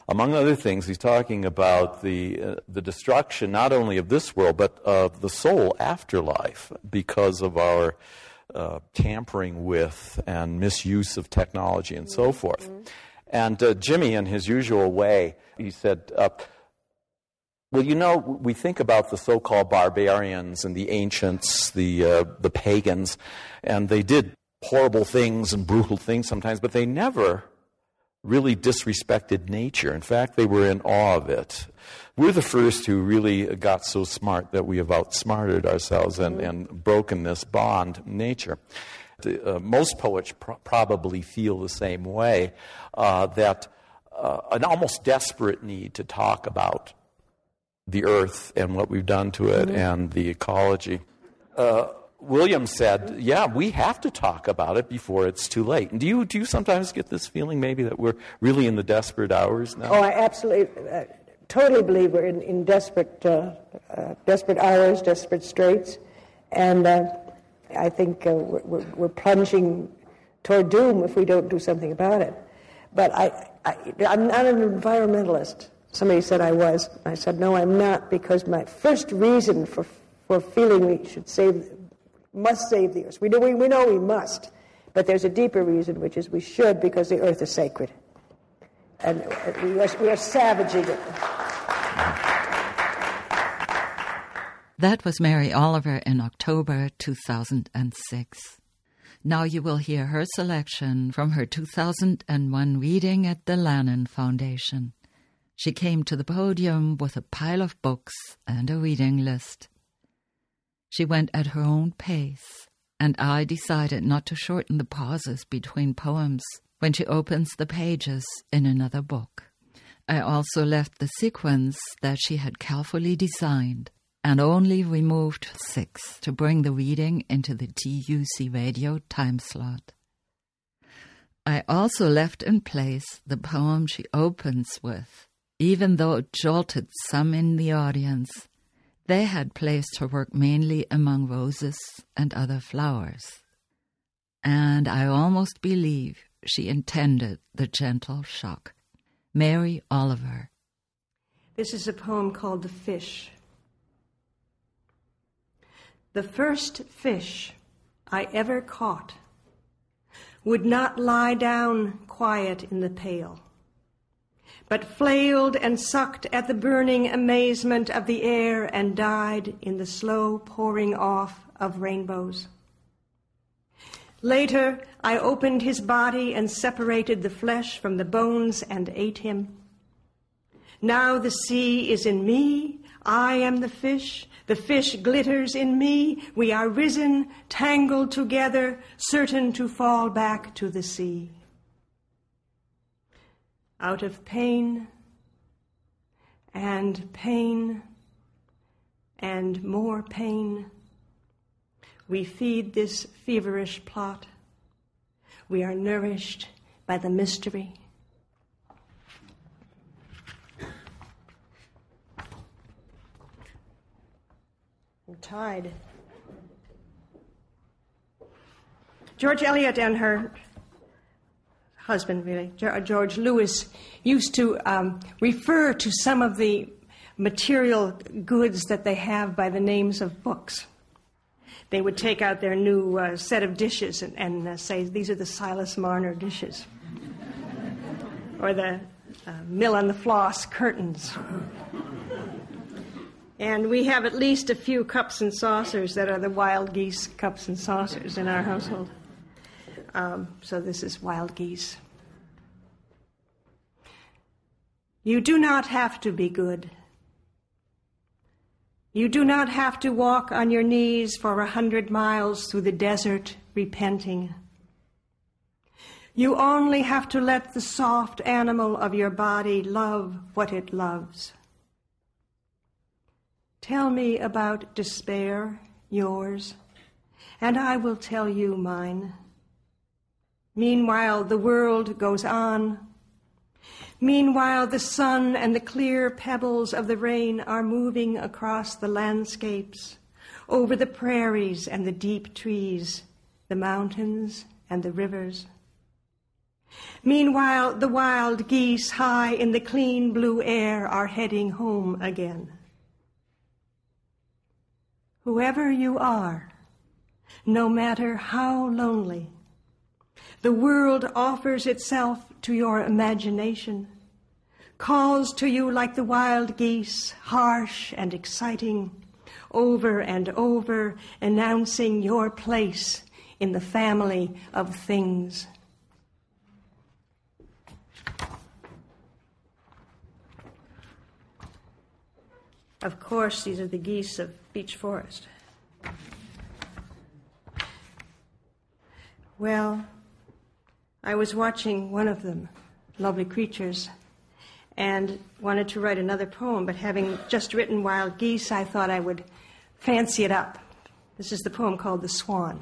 among other things, he's talking about the destruction not only of this world, but of the soul afterlife because of our tampering with and misuse of technology and so forth. And Jimmy, in his usual way, he said, well, you know, we think about the so-called barbarians and the ancients, the pagans, and they did horrible things and brutal things sometimes, but they never really disrespected nature. In fact, they were in awe of it. We're the first who really got so smart that we have outsmarted ourselves and broken this bond nature. Most poets probably feel the same way, that an almost desperate need to talk about the earth and what we've done to it and the ecology. William said, yeah, we have to talk about it before it's too late. And do you sometimes get this feeling maybe that we're really in the desperate hours now? Oh, I absolutely, totally believe we're in desperate hours, desperate straits. And I think we're plunging toward doom if we don't do something about it. But I'm not an environmentalist. Somebody said I was. I said, no, I'm not, because my first reason for feeling we must save the earth. We know we must, but there's a deeper reason, which is we should, because the earth is sacred. And we are savaging it. That was Mary Oliver in October 2006. Now you will hear her selection from her 2001 reading at the Lannan Foundation. She came to the podium with a pile of books and a reading list. She went at her own pace, and I decided not to shorten the pauses between poems when she opens the pages in another book. I also left the sequence that she had carefully designed and only removed 6 to bring the reading into the TUC radio time slot. I also left in place the poem she opens with, even though it jolted some in the audience. They had placed her work mainly among roses and other flowers. And I almost believe she intended the gentle shock. Mary Oliver. This is a poem called The Fish. The first fish I ever caught would not lie down quiet in the pail, but flailed and sucked at the burning amazement of the air and died in the slow pouring off of rainbows. Later, I opened his body and separated the flesh from the bones and ate him. Now the sea is in me, I am the fish glitters in me, we are risen, tangled together, certain to fall back to the sea. Out of pain and more pain, we feed this feverish plot. We are nourished by the mystery. I'm tied. George Eliot and her husband, really, George Lewis, used to refer to some of the material goods that they have by the names of books. They would take out their new set of dishes and say, these are the Silas Marner dishes. Or the Mill on the Floss curtains. And we have at least a few cups and saucers that are the wild geese cups and saucers in our household. So this is Wild Geese. You do not have to be good. You do not have to walk on your knees for 100 miles through the desert repenting. You only have to let the soft animal of your body love what it loves. Tell me about despair, yours, and I will tell you mine. Meanwhile, the world goes on. Meanwhile, the sun and the clear pebbles of the rain are moving across the landscapes, over the prairies and the deep trees, the mountains and the rivers. Meanwhile, the wild geese high in the clean blue air are heading home again. Whoever you are, no matter how lonely, the world offers itself to your imagination, calls to you like the wild geese, harsh and exciting, over and over, announcing your place in the family of things. Of course, these are the geese of Beech Forest. Well, I was watching one of them, lovely creatures, and wanted to write another poem, but having just written Wild Geese, I thought I would fancy it up. This is the poem called The Swan.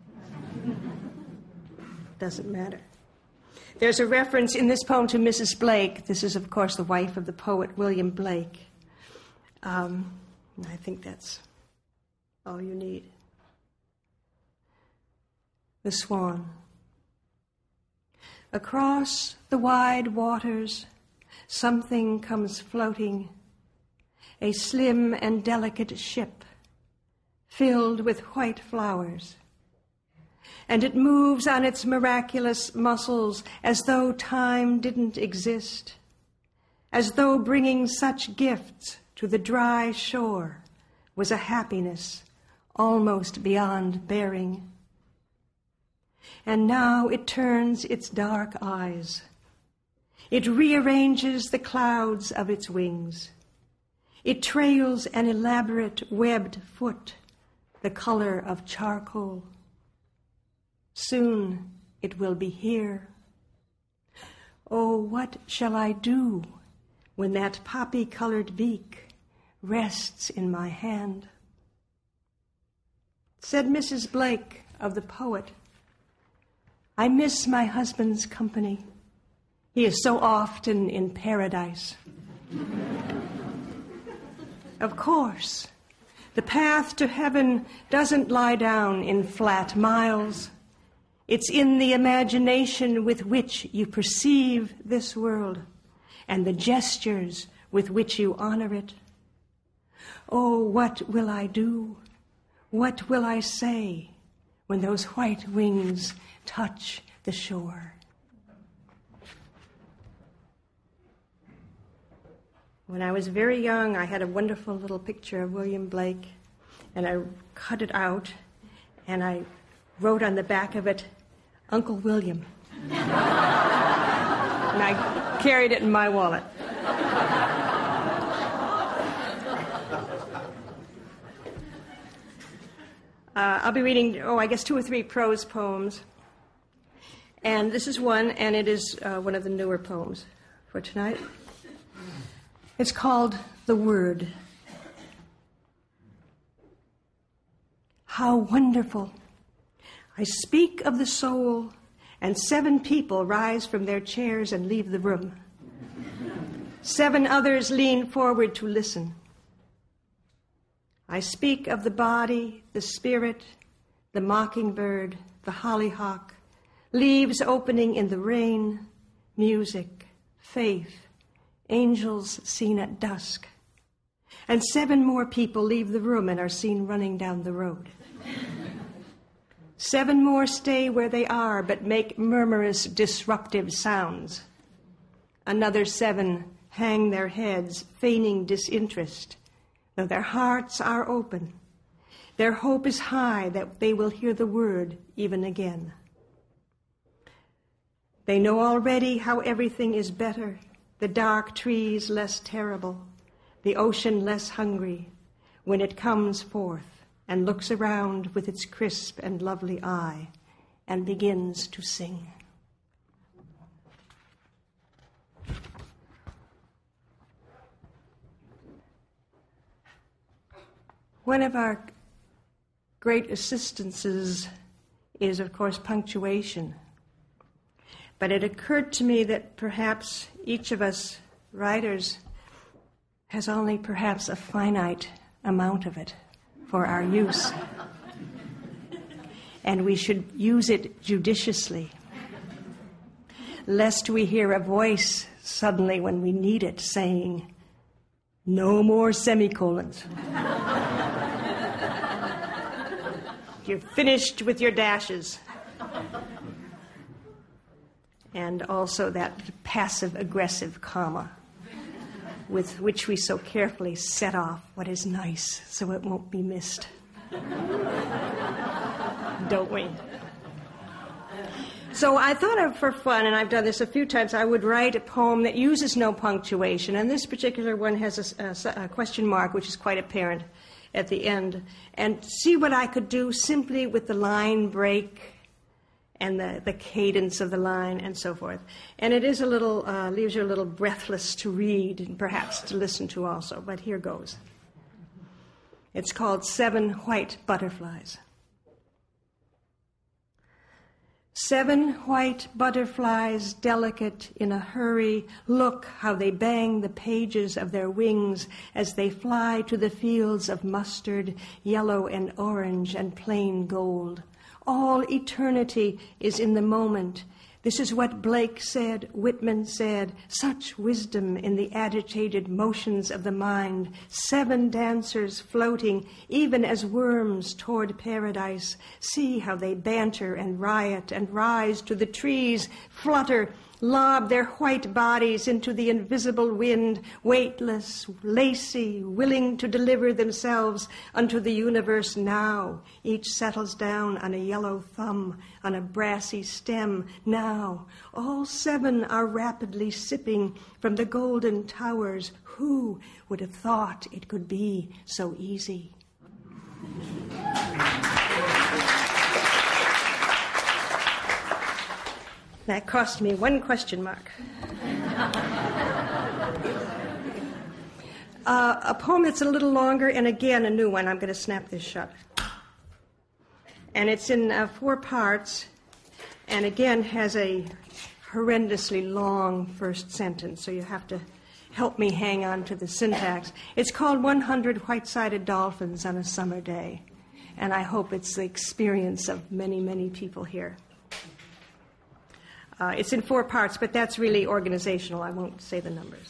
Doesn't matter. There's a reference in this poem to Mrs. Blake. This is, of course, the wife of the poet William Blake. I think that's all you need. The Swan. Across the wide waters, something comes floating, a slim and delicate ship filled with white flowers. And it moves on its miraculous muscles as though time didn't exist, as though bringing such gifts to the dry shore was a happiness almost beyond bearing. And now it turns its dark eyes. It rearranges the clouds of its wings. It trails an elaborate webbed foot, the color of charcoal. Soon it will be here. Oh, what shall I do when that poppy-colored beak rests in my hand? Said Mrs. Blake of the poet, I miss my husband's company. He is so often in paradise. Of course, the path to heaven doesn't lie down in flat miles. It's in the imagination with which you perceive this world and the gestures with which you honor it. Oh, what will I do? What will I say when those white wings touch the shore? When I was very young, I had a wonderful little picture of William Blake, and I cut it out, and I wrote on the back of it, Uncle William. And I carried it in my wallet. I'll be reading, I guess 2 or 3 prose poems. And this is one, and it is one of the newer poems for tonight. It's called The Word. How wonderful. I speak of the soul, and 7 people rise from their chairs and leave the room. 7 others lean forward to listen. I speak of the body, the spirit, the mockingbird, the hollyhock, leaves opening in the rain, music, faith, angels seen at dusk. And 7 more people leave the room and are seen running down the road. 7 more stay where they are but make murmurous, disruptive sounds. Another 7 hang their heads, feigning disinterest, though their hearts are open. Their hope is high that they will hear the word even again. They know already how everything is better, the dark trees less terrible, the ocean less hungry, when it comes forth and looks around with its crisp and lovely eye and begins to sing. One of our great assistances is, of course, punctuation. But it occurred to me that perhaps each of us writers has only perhaps a finite amount of it for our use. And we should use it judiciously. lest we hear a voice suddenly when we need it saying, "No more semicolons." You're finished with your dashes. And also that passive-aggressive comma with which we so carefully set off what is nice so it won't be missed. Don't we? So I thought of, for fun, and I've done this a few times, I would write a poem that uses no punctuation. And this particular one has a question mark, which is quite apparent at the end. And see what I could do simply with the line break and the cadence of the line and so forth. And it is a little, leaves you a little breathless to read and perhaps to listen to also. But here goes. It's called 7 White Butterflies. 7 white butterflies, delicate in a hurry, look how they bang the pages of their wings as they fly to the fields of mustard, yellow and orange and plain gold. All eternity is in the moment. This is what Blake said, Whitman said, such wisdom in the agitated motions of the mind. 7 dancers floating, even as worms toward paradise. See how they banter and riot and rise to the trees, flutter, lob their white bodies into the invisible wind, weightless, lacy, willing to deliver themselves unto the universe now. Each settles down on a yellow thumb, on a brassy stem now. All 7 are rapidly sipping from the golden towers. Who would have thought it could be so easy? That cost me 1 question mark. A poem that's a little longer, and again, a new one. I'm going to snap this shut. And it's in 4 parts, and again has a horrendously long first sentence, so you have to help me hang on to the syntax. It's called 100 White-Sided Dolphins on a Summer Day, and I hope it's the experience of many, many people here. It's in 4 parts, but that's really organizational. I won't say the numbers.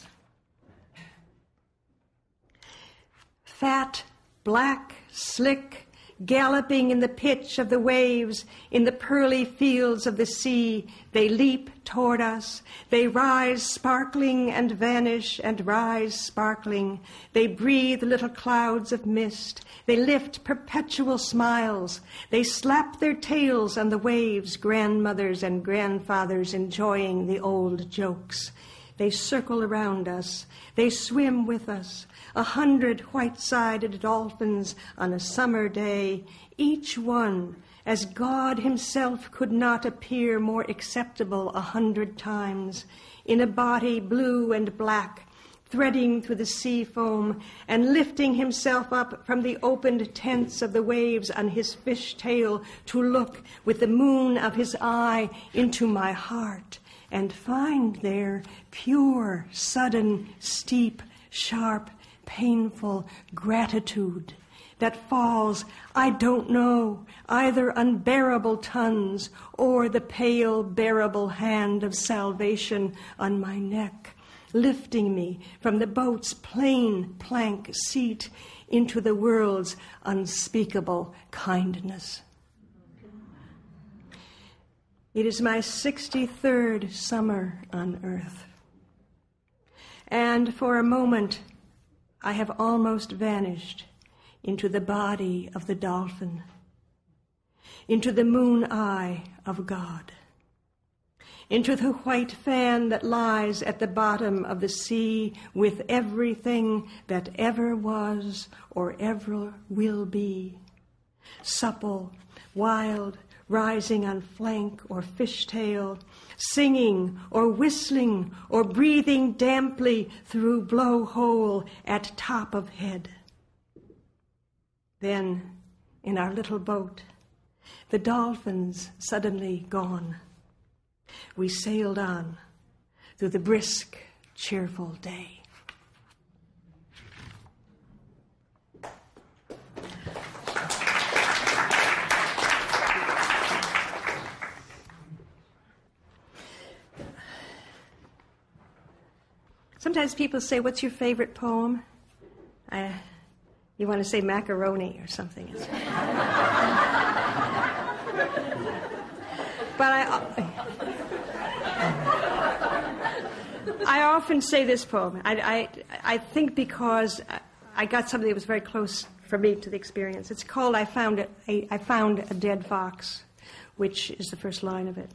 Fat, black, slick, galloping in the pitch of the waves, in the pearly fields of the sea, they leap toward us. They rise sparkling and vanish and rise sparkling. They breathe little clouds of mist. They lift perpetual smiles. They slap their tails on the waves, grandmothers and grandfathers enjoying the old jokes. They circle around us. They swim with us. 100 white-sided dolphins on a summer day, each one, as God himself could not appear more acceptable 100 times, in a body blue and black, threading through the sea foam and lifting himself up from the opened tents of the waves on his fish tail to look with the moon of his eye into my heart and find there pure, sudden, steep, sharp, painful gratitude that falls, I don't know, either unbearable tons or the pale, bearable hand of salvation on my neck, lifting me from the boat's plain plank seat into the world's unspeakable kindness. It is my 63rd summer on earth, and for a moment I have almost vanished into the body of the dolphin, into the moon eye of God, into the white fan that lies at the bottom of the sea with everything that ever was or ever will be, supple, wild, rising on flank or fishtail, singing or whistling or breathing damply through blowhole at top of head. Then, in our little boat, the dolphins suddenly gone. We sailed on through the brisk, cheerful day. Sometimes people say, "What's your favorite poem?" You want to say macaroni or something. But I often say this poem. I think because I got something that was very close for me to the experience. It's called I Found a Dead Fox, which is the first line of it.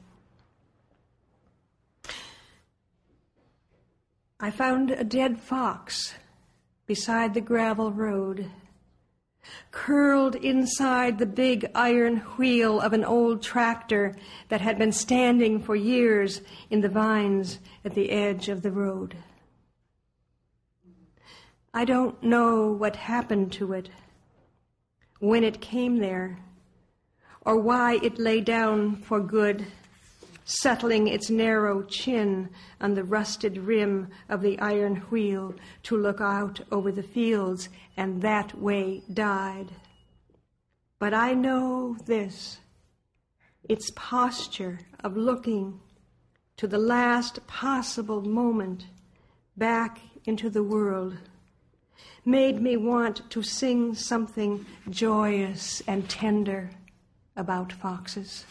I found a dead fox beside the gravel road, curled inside the big iron wheel of an old tractor that had been standing for years in the vines at the edge of the road. I don't know what happened to it, when it came there, or why it lay down for good, settling its narrow chin on the rusted rim of the iron wheel to look out over the fields, and that way died. But I know this: its posture of looking to the last possible moment back into the world made me want to sing something joyous and tender about foxes.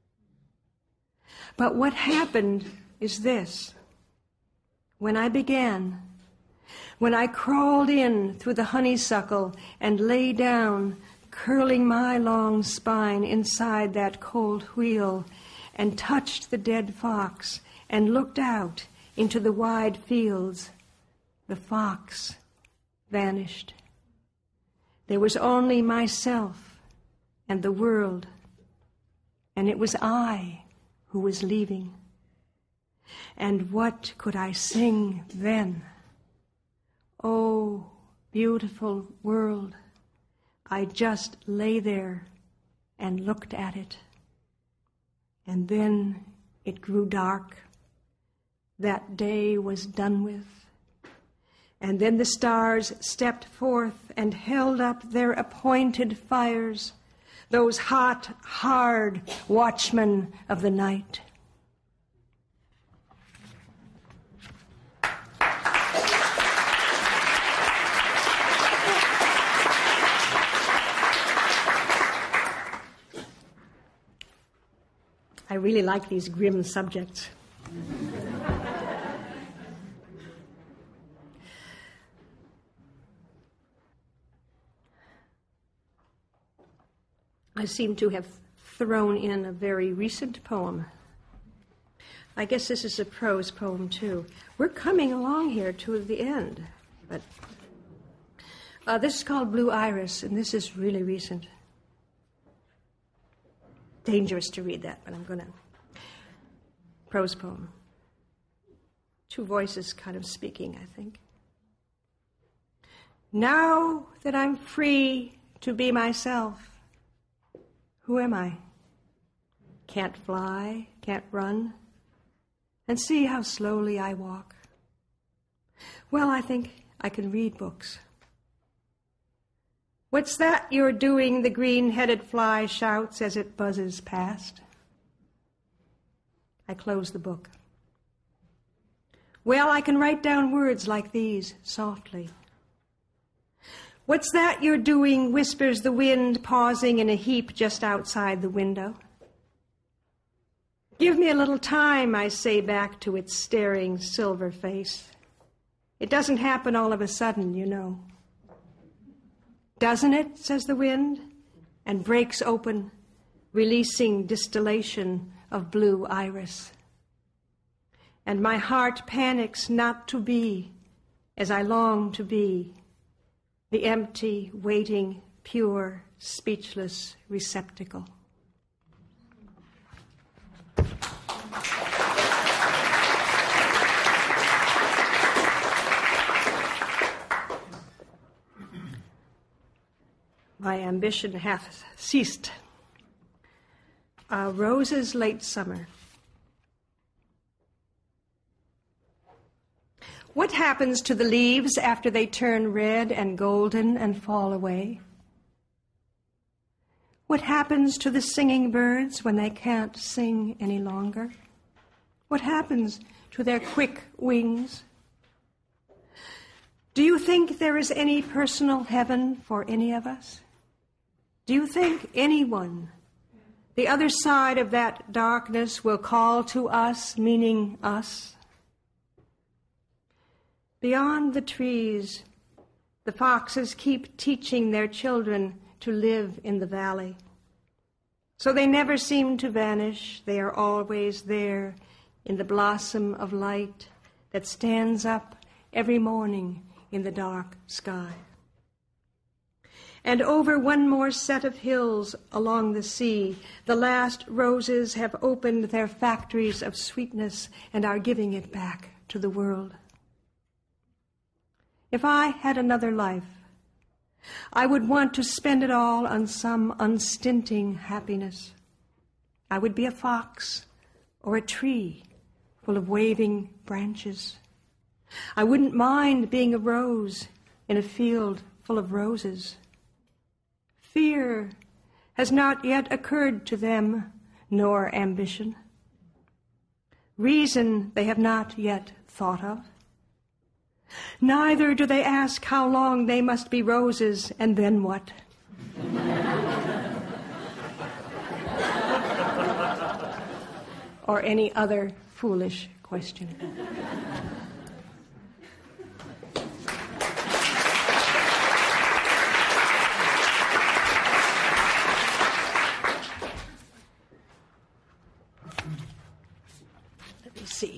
But what happened is this. When I began, when I crawled in through the honeysuckle and lay down, curling my long spine inside that cold wheel, and touched the dead fox and looked out into the wide fields, the fox vanished. There was only myself and the world, and it was I who was leaving. And what could I sing then? Oh, beautiful world, I just lay there and looked at it. And then it grew dark. That day was done with. And then the stars stepped forth and held up their appointed fires, those hot, hard watchmen of the night. I really like these grim subjects. I seem to have thrown in a very recent poem. I guess this is a prose poem, too. We're coming along here to the end. But this is called Blue Iris, and this is really recent. Dangerous to read that, but I'm going to. Prose poem. Two voices kind of speaking, I think. Now that I'm free to be myself, who am I? Can't fly, can't run, and see how slowly I walk. Well, I think I can read books. What's that you're doing? The green-headed fly shouts as it buzzes past. I close the book. Well, I can write down words like these softly. What's that you're doing? Whispers the wind, pausing in a heap just outside the window. Give me a little time, I say back to its staring silver face. It doesn't happen all of a sudden, you know. Doesn't it, says the wind, and breaks open, releasing distillation of blue iris. And my heart panics not to be as I long to be, the empty, waiting, pure, speechless receptacle. My ambition hath ceased. A rose's late summer. What happens to the leaves after they turn red and golden and fall away? What happens to the singing birds when they can't sing any longer? What happens to their quick wings? Do you think there is any personal heaven for any of us? Do you think anyone, the other side of that darkness, will call to us, meaning us? Beyond the trees, the foxes keep teaching their children to live in the valley. So they never seem to vanish. They are always there in the blossom of light that stands up every morning in the dark sky. And over one more set of hills along the sea, the last roses have opened their factories of sweetness and are giving it back to the world. If I had another life, I would want to spend it all on some unstinting happiness. I would be a fox or a tree full of waving branches. I wouldn't mind being a rose in a field full of roses. Fear has not yet occurred to them, nor ambition. Reason they have not yet thought of. Neither do they ask how long they must be roses, and then what? Or any other foolish question. Let me see.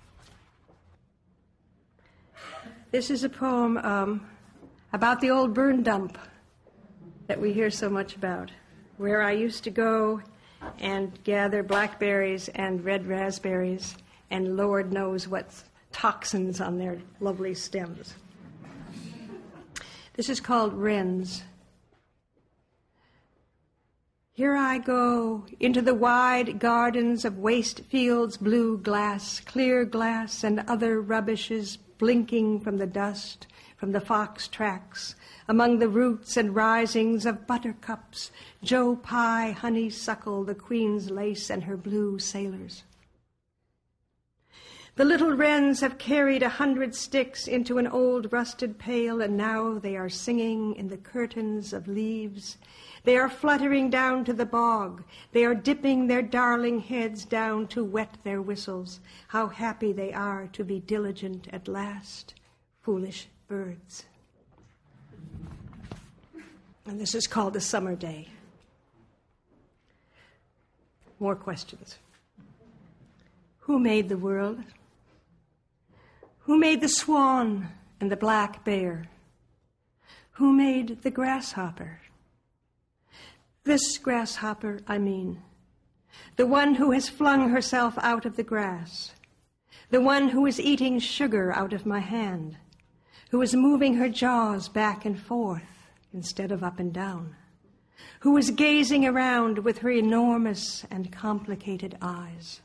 This is a poem about the old burn dump that we hear so much about, where I used to go and gather blackberries and red raspberries and Lord knows what toxins on their lovely stems. This is called Wrens. Here I go into the wide gardens of waste fields, blue glass, clear glass, and other rubbishes blinking from the dust, from the fox tracks, among the roots and risings of buttercups, Joe Pye, honeysuckle, the queen's lace, and her blue sailors. The little wrens have carried 100 sticks into an old rusted pail, and now they are singing in the curtains of leaves. They are fluttering down to the bog. They are dipping their darling heads down to wet their whistles. How happy they are to be diligent at last, foolish birds. And this is called A Summer Day. More questions. Who made the world? Who made the swan and the black bear? Who made the grasshopper? This grasshopper, I mean. The one who has flung herself out of the grass. The one who is eating sugar out of my hand. Who is moving her jaws back and forth instead of up and down. Who is gazing around with her enormous and complicated eyes.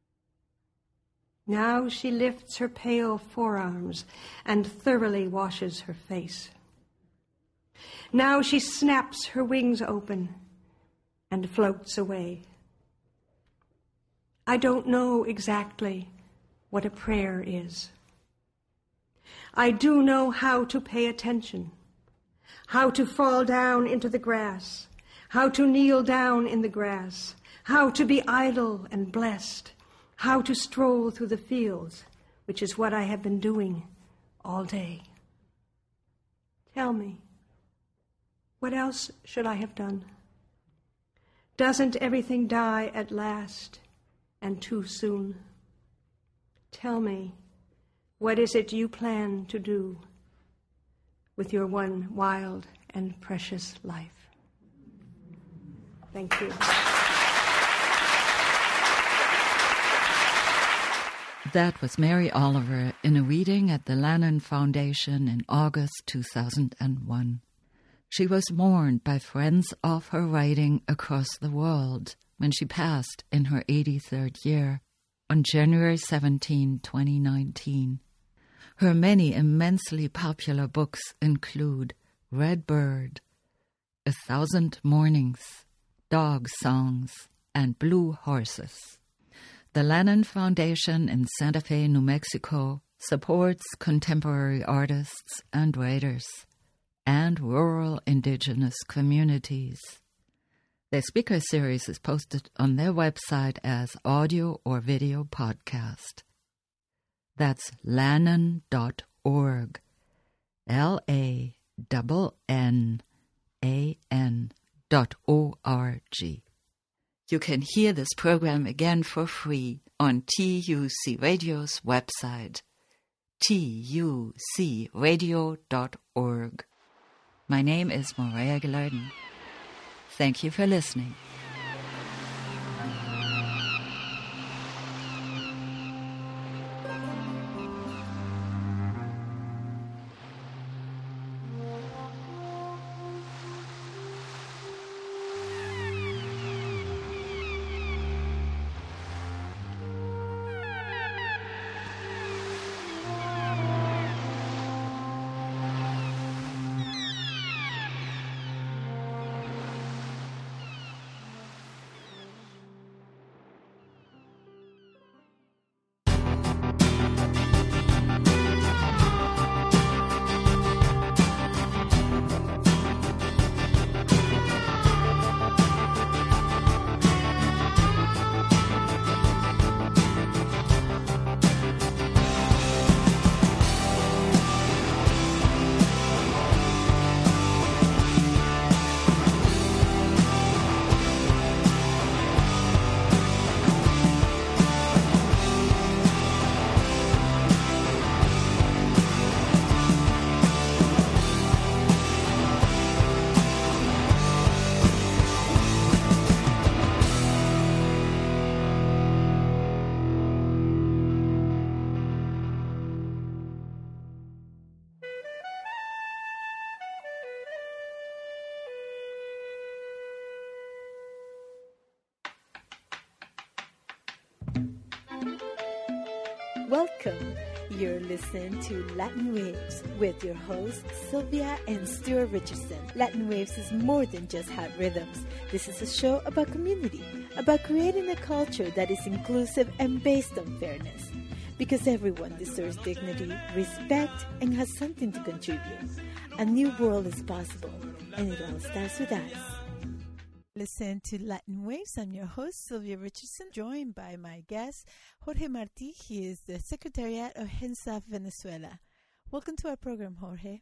Now she lifts her pale forearms and thoroughly washes her face. Now she snaps her wings open and floats away. I don't know exactly what a prayer is. I do know how to pay attention, how to fall down into the grass, how to kneel down in the grass, how to be idle and blessed, how to stroll through the fields, which is what I have been doing all day. Tell me, what else should I have done? Doesn't everything die at last and too soon? Tell me, what is it you plan to do with your one wild and precious life? Thank you. That was Mary Oliver in a reading at the Lannan Foundation in August 2001. She was mourned by friends of her writing across the world when she passed in her 83rd year on January 17, 2019. Her many immensely popular books include Red Bird, 1,000 Mornings, Dog Songs, and Blue Horses. The Lannan Foundation in Santa Fe, New Mexico, supports contemporary artists and writers, and rural indigenous communities. Their speaker series is posted on their website as audio or video podcast. That's lannan.org. LANNAN.org. You can hear this program again for free on TUC Radio's website, tucradio.org. My name is Morea Gilardin. Thank you for listening. Welcome. You're listening to Latin Waves with your hosts Sylvia and Stuart Richardson. Latin Waves is more than just hot rhythms. This is a show about community, about creating a culture that is inclusive and based on fairness. Because everyone deserves dignity, respect, and has something to contribute. A new world is possible, and it all starts with us. Listen to Latin Waves. I'm your host, Sylvia Richardson, joined by my guest, Jorge Martí. He is the Secretariat of HENSAF Venezuela. Welcome to our program, Jorge.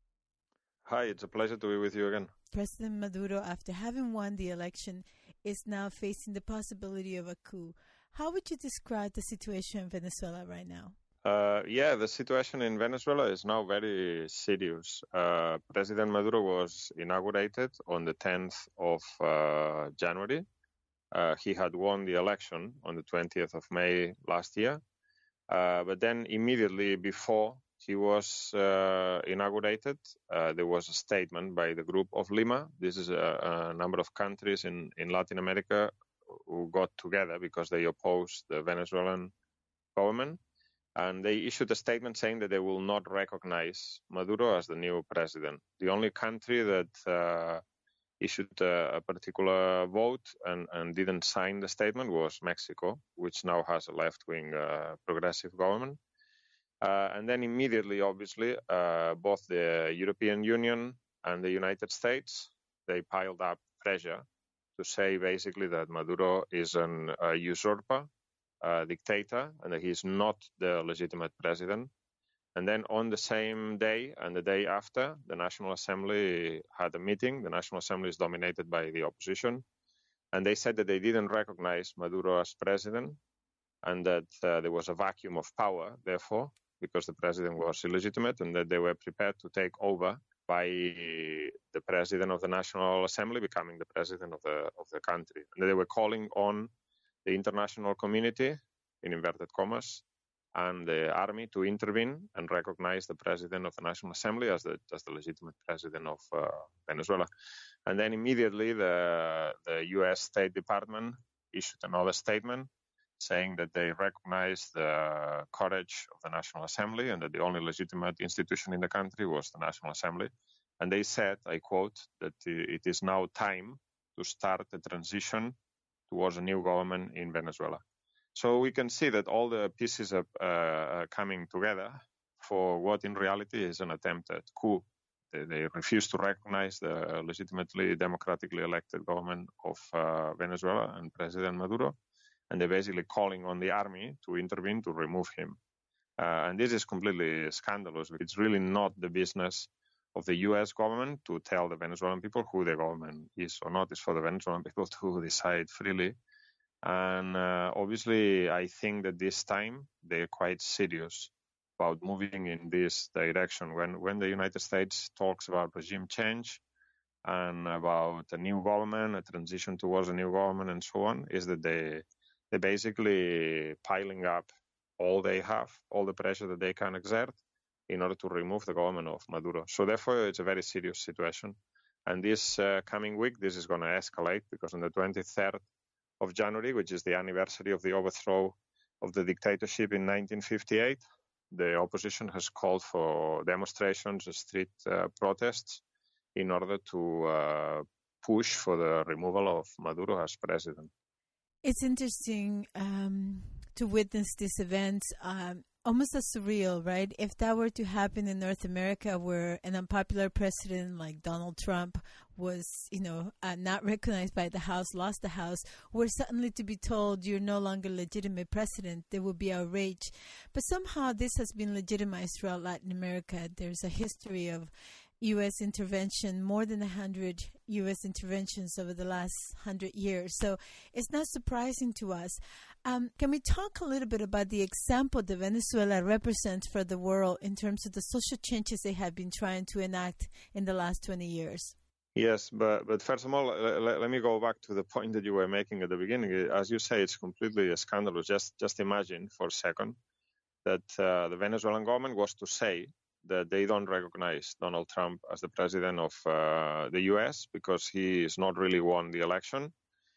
Hi, it's a pleasure to be with you again. President Maduro, after having won the election, is now facing the possibility of a coup. How would you describe the situation in Venezuela right now? The situation in Venezuela is now very serious. President Maduro was inaugurated on the 10th of January. He had won the election on the 20th of May last year. But then immediately before he was inaugurated, there was a statement by the Group of Lima. This is a number of countries in Latin America who got together because they opposed the Venezuelan government. And they issued a statement saying that they will not recognize Maduro as the new president. The only country that issued a particular vote and didn't sign the statement was Mexico, which now has a left-wing progressive government. And then immediately, obviously, both the European Union and the United States, they piled up pressure to say basically that Maduro is a usurper, dictator, and that he's not the legitimate president. And then on the same day and the day after, the National Assembly had a meeting. The National Assembly is dominated by the opposition. And they said that they didn't recognize Maduro as president and that there was a vacuum of power, therefore, because the president was illegitimate, and that they were prepared to take over by the president of the National Assembly becoming the president of the country. And they were calling on the international community, in inverted commas, and the army to intervene and recognize the president of the National Assembly as the legitimate president of Venezuela. And then immediately the U.S. State Department issued another statement saying that they recognize the courage of the National Assembly and that the only legitimate institution in the country was the National Assembly. And they said, I quote, that it is now time to start the transition towards a new government in Venezuela. So we can see that all the pieces are coming together for what in reality is an attempted coup. They refuse to recognize the legitimately democratically elected government of Venezuela and President Maduro, and they're basically calling on the army to intervene to remove him. And this is completely scandalous. It's really not the business of the U.S. government to tell the Venezuelan people who the government is or not. It's for the Venezuelan people to decide freely. And obviously, I think that this time they're quite serious about moving in this direction. When the United States talks about regime change and about a new government, a transition towards a new government and so on, is that they're basically piling up all they have, all the pressure that they can exert in order to remove the government of Maduro. So therefore, it's a very serious situation. And this coming week, this is going to escalate because on the 23rd of January, which is the anniversary of the overthrow of the dictatorship in 1958, the opposition has called for demonstrations, street protests, in order to push for the removal of Maduro as president. It's interesting to witness these events, almost as surreal, right? If that were to happen in North America, where an unpopular president like Donald Trump was, not recognized by the House, lost the House, were suddenly to be told you're no longer legitimate president, there would be outrage. But somehow this has been legitimized throughout Latin America. There's a history of U.S. intervention, more than 100 U.S. interventions over the last 100 years. So it's not surprising to us. Can we talk a little bit about the example that Venezuela represents for the world in terms of the social changes they have been trying to enact in the last 20 years? Yes, but first of all, let me go back to the point that you were making at the beginning. As you say, it's completely scandalous. Just imagine for a second that the Venezuelan government was to say that they don't recognize Donald Trump as the president of the U.S. because he has not really won the election.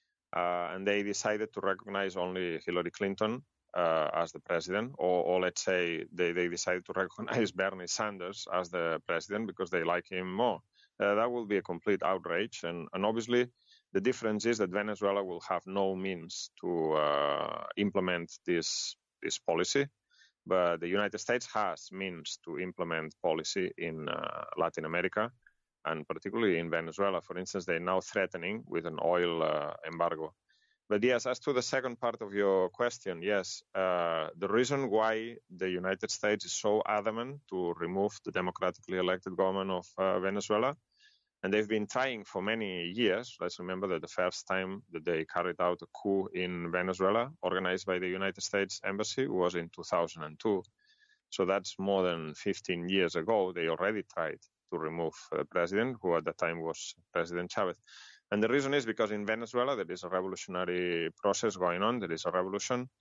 And they decided to recognize only Hillary Clinton as the president, or let's say they decided to recognize Bernie Sanders as the president because they like him more. That will be a complete outrage. And obviously, the difference is that Venezuela will have no means to implement this policy. But the United States has means to implement policy in Latin America, and particularly in Venezuela. For instance, they're now threatening with an oil embargo. But yes, as to the second part of your question, yes, the reason why the United States is so adamant to remove the democratically elected government of Venezuela, and they've been trying for many years. Let's remember that the first time that they carried out a coup in Venezuela, organized by the United States Embassy, was in 2002. So that's more than 15 years ago. They already tried to remove the president, who at that time was President Chavez. And the reason is because in Venezuela there is a revolutionary process going on. There is a revolution.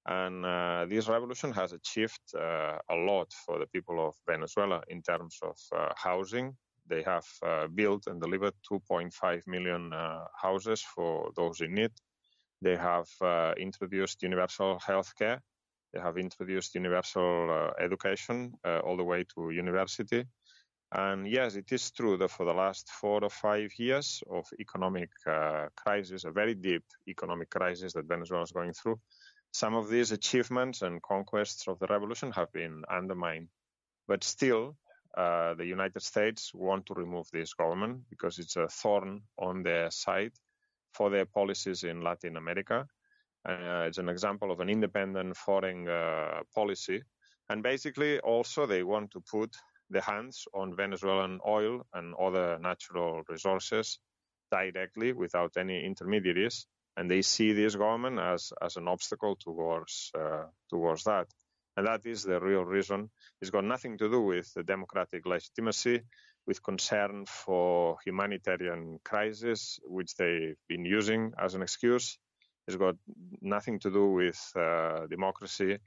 And this revolution has achieved a lot for the people of Venezuela in terms of housing. They have built and delivered 2.5 million houses for those in need. They have introduced universal health care. They have introduced universal education all the way to university. And yes, it is true that for the last 4 or 5 years of economic crisis, a very deep economic crisis that Venezuela is going through, some of these achievements and conquests of the revolution have been undermined. But still, the United States want to remove this government because it's a thorn on their side for their policies in Latin America. It's an example of an independent foreign policy. And basically, also, they want to put the hands on Venezuelan oil and other natural resources directly without any intermediaries. And they see this government as an obstacle towards that. And that is the real reason. It's got nothing to do with the democratic legitimacy, with concern for humanitarian crisis, which they've been using as an excuse. It's got nothing to do with democracy.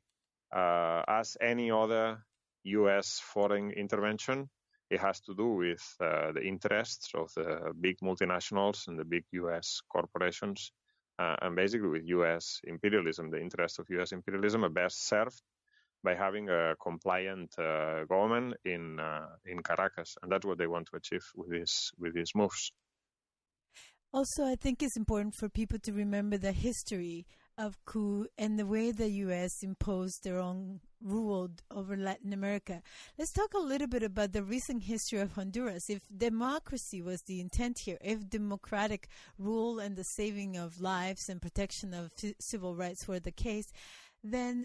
As any other U.S. foreign intervention, it has to do with the interests of the big multinationals and the big U.S. corporations, and basically with U.S. imperialism. The interests of U.S. imperialism are best served by having a compliant government in Caracas, and that's what they want to achieve with these moves. Also, I think it's important for people to remember the history of coup and the way the U.S. imposed their own rule over Latin America. Let's talk a little bit about the recent history of Honduras. If democracy was the intent here, if democratic rule and the saving of lives and protection of civil rights were the case, then,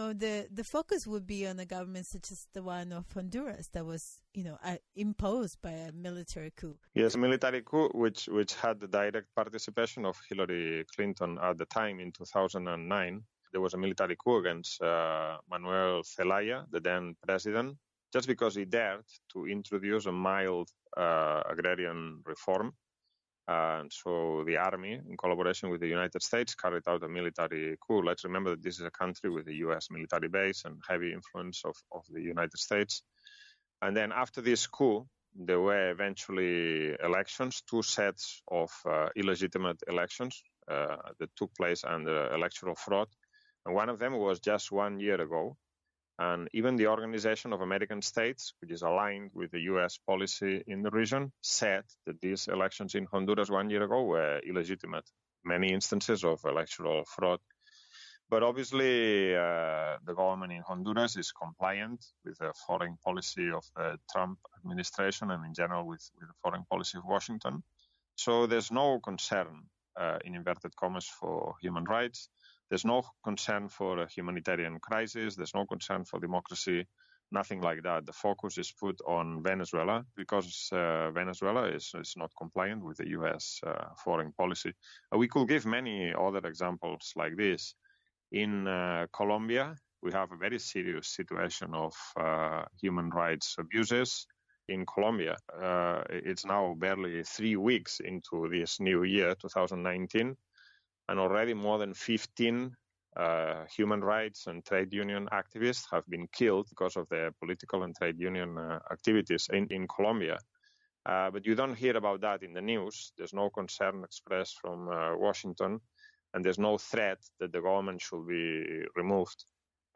the focus would be on a government such as the one of Honduras that was, imposed by a military coup. Yes, a military coup which had the direct participation of Hillary Clinton at the time in 2009. There was a military coup against Manuel Zelaya, the then president, just because he dared to introduce a mild agrarian reform. And so the army, in collaboration with the United States, carried out a military coup. Let's remember that this is a country with a U.S. military base and heavy influence of the United States. And then after this coup, there were eventually elections, two sets of illegitimate elections that took place under electoral fraud. And one of them was just 1 year ago. And even the Organization of American States, which is aligned with the U.S. policy in the region, said that these elections in Honduras 1 year ago were illegitimate. Many instances of electoral fraud. But obviously, the government in Honduras is compliant with the foreign policy of the Trump administration and in general with the foreign policy of Washington. So there's no concern, in inverted commas, for human rights. There's no concern for a humanitarian crisis. There's no concern for democracy, nothing like that. The focus is put on Venezuela because Venezuela is not compliant with the U.S. Foreign policy. We could give many other examples like this. In Colombia, we have a very serious situation of human rights abuses. In Colombia, it's now barely 3 weeks into this new year, 2019. And already more than 15 human rights and trade union activists have been killed because of their political and trade union activities in Colombia. But you don't hear about that in the news. There's no concern expressed from Washington, and there's no threat that the government should be removed,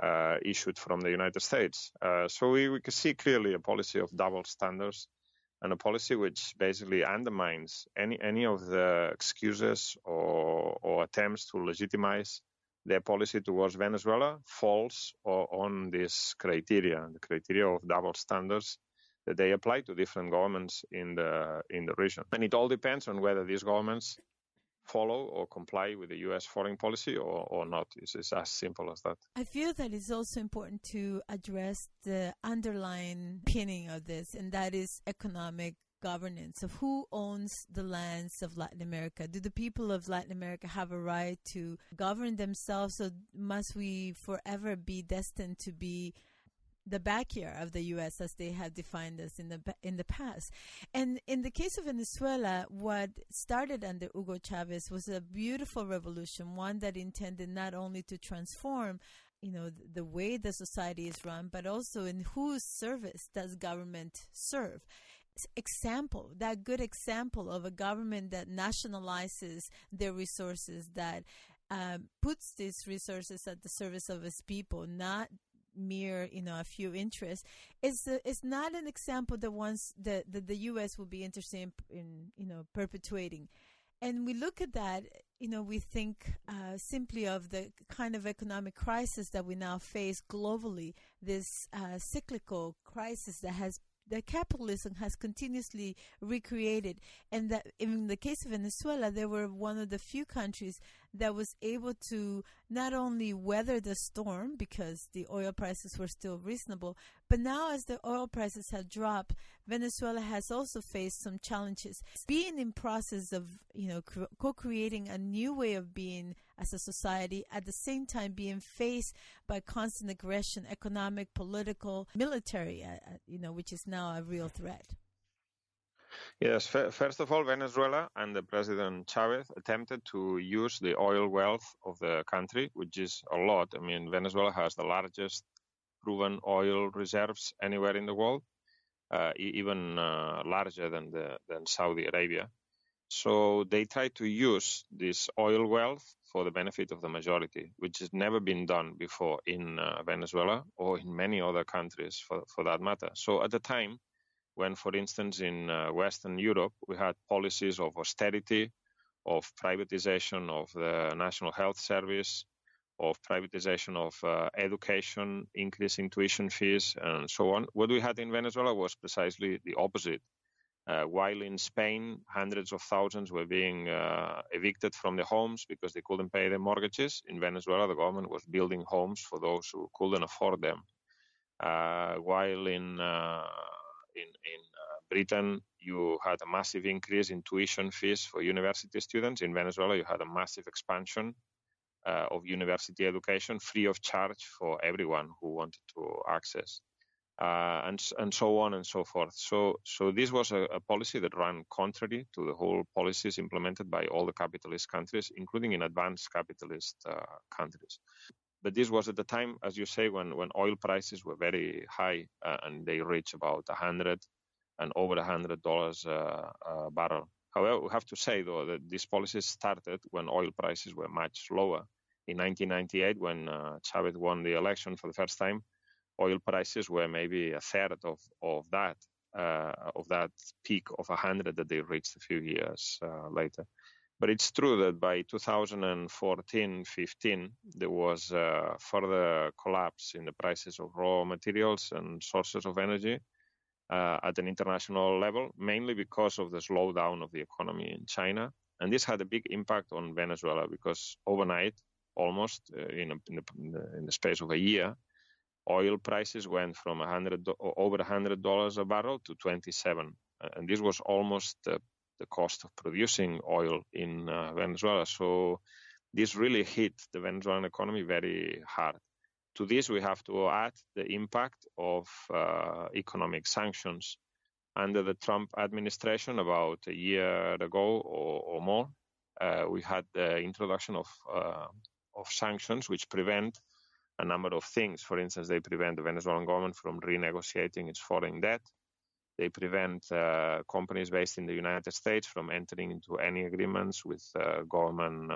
issued from the United States. So we can see clearly a policy of double standards, and a policy which basically undermines any of the excuses or attempts to legitimize their policy towards Venezuela falls on this criteria, the criteria of double standards that they apply to different governments in the region. And it all depends on whether these governments follow or comply with the U.S. foreign policy or not. It's as simple as that. I feel that it's also important to address the underlying pinning of this, and that is economic governance of who owns the lands of Latin America. Do the people of Latin America have a right to govern themselves, or must we forever be destined to be the backyard of the U.S. as they have defined us in the past? And in the case of Venezuela, what started under Hugo Chavez was a beautiful revolution, one that intended not only to transform, the way the society is run, but also in whose service does government serve. That good example of a government that nationalizes their resources, that puts these resources at the service of its people, not mere, a few interests, is not an example that the U.S. will be interested in perpetuating. And we look at that, we think simply of the kind of economic crisis that we now face globally, this cyclical crisis that capitalism has continuously recreated. And that in the case of Venezuela, they were one of the few countries that was able to not only weather the storm because the oil prices were still reasonable, but now as the oil prices have dropped, Venezuela has also faced some challenges. Being in process of, co-creating a new way of being as a society, at the same time being faced by constant aggression, economic, political, military, which is now a real threat. Yes, first of all, Venezuela and the President Chavez attempted to use the oil wealth of the country, which is a lot. I mean, Venezuela has the largest proven oil reserves anywhere in the world, even larger than Saudi Arabia. So they tried to use this oil wealth for the benefit of the majority, which has never been done before in Venezuela or in many other countries for that matter. So at the time, when, for instance, in Western Europe, we had policies of austerity, of privatization of the National Health Service, of privatization of education, increasing tuition fees, and so on. What we had in Venezuela was precisely the opposite. While in Spain, hundreds of thousands were being evicted from their homes because they couldn't pay their mortgages, in Venezuela, the government was building homes for those who couldn't afford them. While in Britain, you had a massive increase in tuition fees for university students. In Venezuela, you had a massive expansion of university education free of charge for everyone who wanted to access, and so on and so forth. So this was a policy that ran contrary to the whole policies implemented by all the capitalist countries, including in advanced capitalist countries. But this was at the time, as you say, when oil prices were very high and they reached about $100 and over $100 a barrel. However, we have to say, though, that these policies started when oil prices were much lower. In 1998, when Chavez won the election for the first time, oil prices were maybe a third of that peak of 100 that they reached a few years later. But it's true that by 2014-15, there was further collapse in the prices of raw materials and sources of energy at an international level, mainly because of the slowdown of the economy in China. And this had a big impact on Venezuela because overnight, almost in the space of a year, oil prices went from over $100 a barrel to 27. And this was almost the cost of producing oil in Venezuela. So this really hit the Venezuelan economy very hard. To this, we have to add the impact of economic sanctions. Under the Trump administration, about a year ago or more, we had the introduction of sanctions which prevent a number of things. For instance, they prevent the Venezuelan government from renegotiating its foreign debt. They prevent companies based in the United States from entering into any agreements with government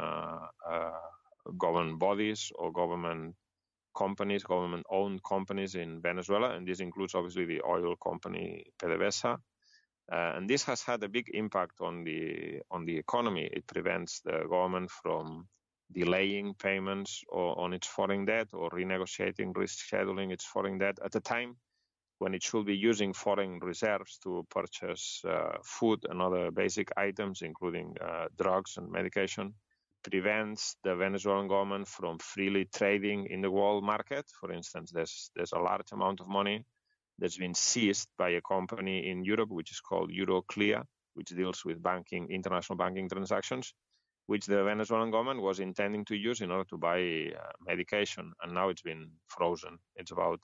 bodies or government companies, government-owned companies in Venezuela, and this includes obviously the oil company PDVSA. And this has had a big impact on the economy. It prevents the government from delaying payments on its foreign debt or renegotiating, rescheduling its foreign debt at a time when it should be using foreign reserves to purchase food and other basic items, including drugs and medication. Prevents the Venezuelan government from freely trading in the world market. For instance, there's a large amount of money that's been seized by a company in Europe, which is called Euroclear, which deals with international banking transactions, which the Venezuelan government was intending to use in order to buy medication, and now it's been frozen. It's about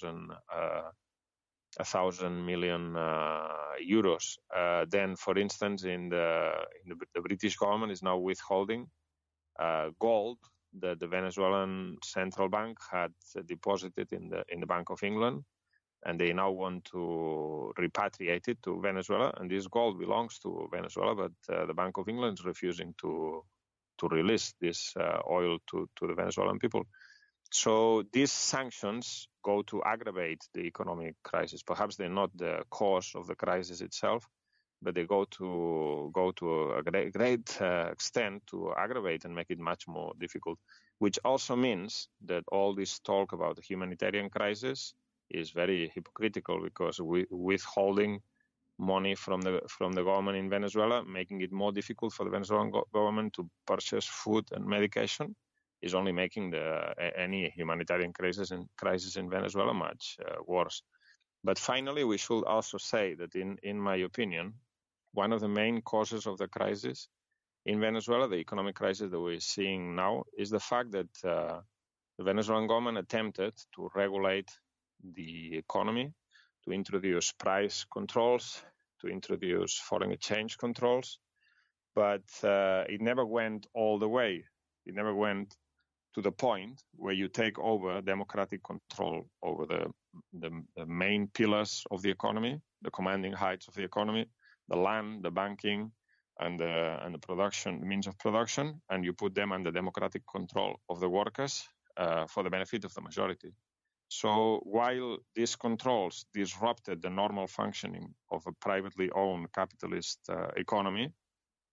1,000 million euros. Then, for instance, the British government is now withholding gold that the Venezuelan central bank had deposited in the Bank of England, and they now want to repatriate it to Venezuela. And this gold belongs to Venezuela, but the Bank of England is refusing to release this oil to the Venezuelan people. So these sanctions go to aggravate the economic crisis. Perhaps they're not the cause of the crisis itself, but they go to a great extent to aggravate and make it much more difficult, which also means that all this talk about the humanitarian crisis is very hypocritical, because withholding money from the government in Venezuela, making it more difficult for the Venezuelan government to purchase food and medication, is only making any humanitarian crisis in Venezuela much worse. But finally, we should also say that in my opinion, one of the main causes of the crisis in Venezuela, the economic crisis that we're seeing now, is the fact that the Venezuelan government attempted to regulate the economy, to introduce price controls, to introduce foreign exchange controls, but it never went all the way. It never went to the point where you take over democratic control over the main pillars of the economy, the commanding heights of the economy, the land, the banking, and the production, the means of production, and you put them under democratic control of the workers for the benefit of the majority. So while these controls disrupted the normal functioning of a privately owned capitalist economy,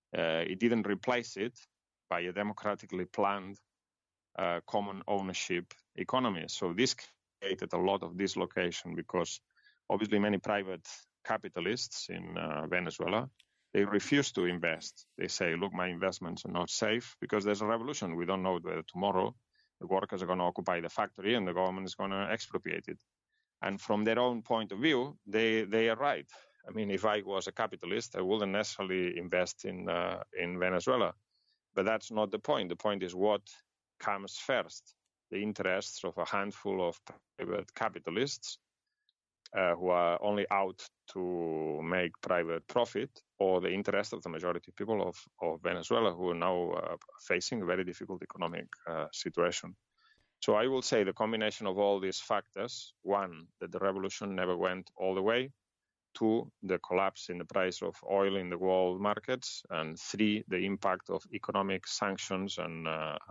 It didn't replace it by a democratically planned common ownership economy. So this created a lot of dislocation because obviously many private capitalists in Venezuela, they refuse to invest. They say, look, my investments are not safe because there's a revolution. We don't know whether tomorrow the workers are going to occupy the factory and the government is going to expropriate it. And from their own point of view, they are right. I mean, if I was a capitalist, I wouldn't necessarily invest in Venezuela. But that's not the point. The point is what comes first, the interests of a handful of private capitalists who are only out to make private profit, or the interest of the majority of people of Venezuela who are now facing a very difficult economic situation. So I will say the combination of all these factors, one, that the revolution never went all the way, two, the collapse in the price of oil in the world markets, and three, the impact of economic sanctions and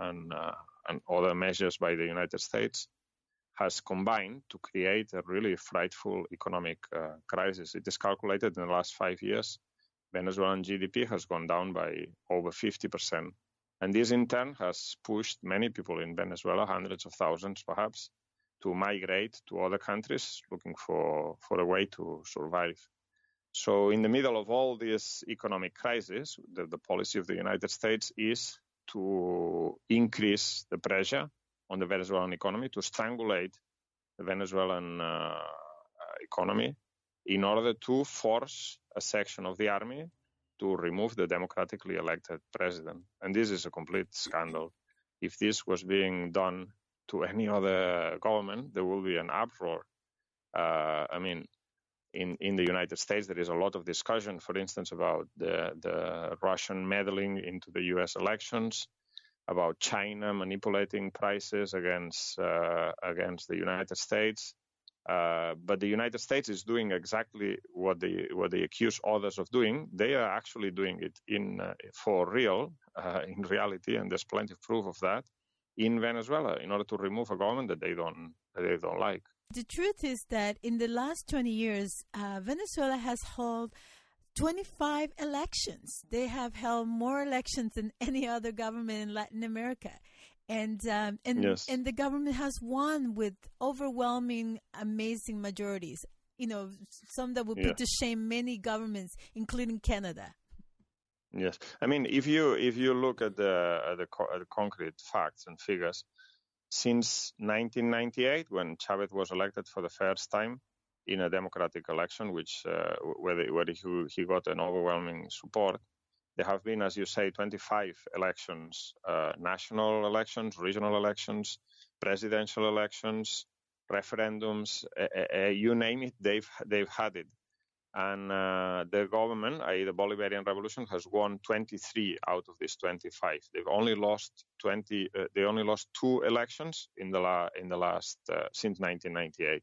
other measures by the United States, has combined to create a really frightful economic crisis. It is calculated in the last 5 years, Venezuelan GDP has gone down by over 50%. And this in turn has pushed many people in Venezuela, hundreds of thousands perhaps, to migrate to other countries looking for a way to survive. So in the middle of all this economic crisis, the policy of the United States is to increase the pressure on the Venezuelan economy, to strangulate the Venezuelan economy in order to force a section of the army to remove the democratically elected president. And this is a complete scandal. If this was being done to any other government, there will be an uproar. I mean, in the United States, there is a lot of discussion, for instance, about the Russian meddling into the U.S. elections, about China manipulating prices against the United States. But the United States is doing exactly what they accuse others of doing. They are actually doing it for real, in reality, and there's plenty of proof of that, in Venezuela, in order to remove a government that they don't like. The truth is that in the last 20 years, Venezuela has held 25 elections. They have held more elections than any other government in Latin America. And yes. And the government has won with overwhelming, amazing majorities. You know, some that would put to shame many governments, including Canada. Yes, I mean, if you look at the concrete facts and figures, since 1998, when Chavez was elected for the first time in a democratic election, where he got an overwhelming support, there have been, as you say, 25 elections, national elections, regional elections, presidential elections, referendums, you name it, they've had it. And the government, i.e. the Bolivarian Revolution, has won 23 out of these 25. They've only lost 20. They only lost 2 elections in the last since 1998.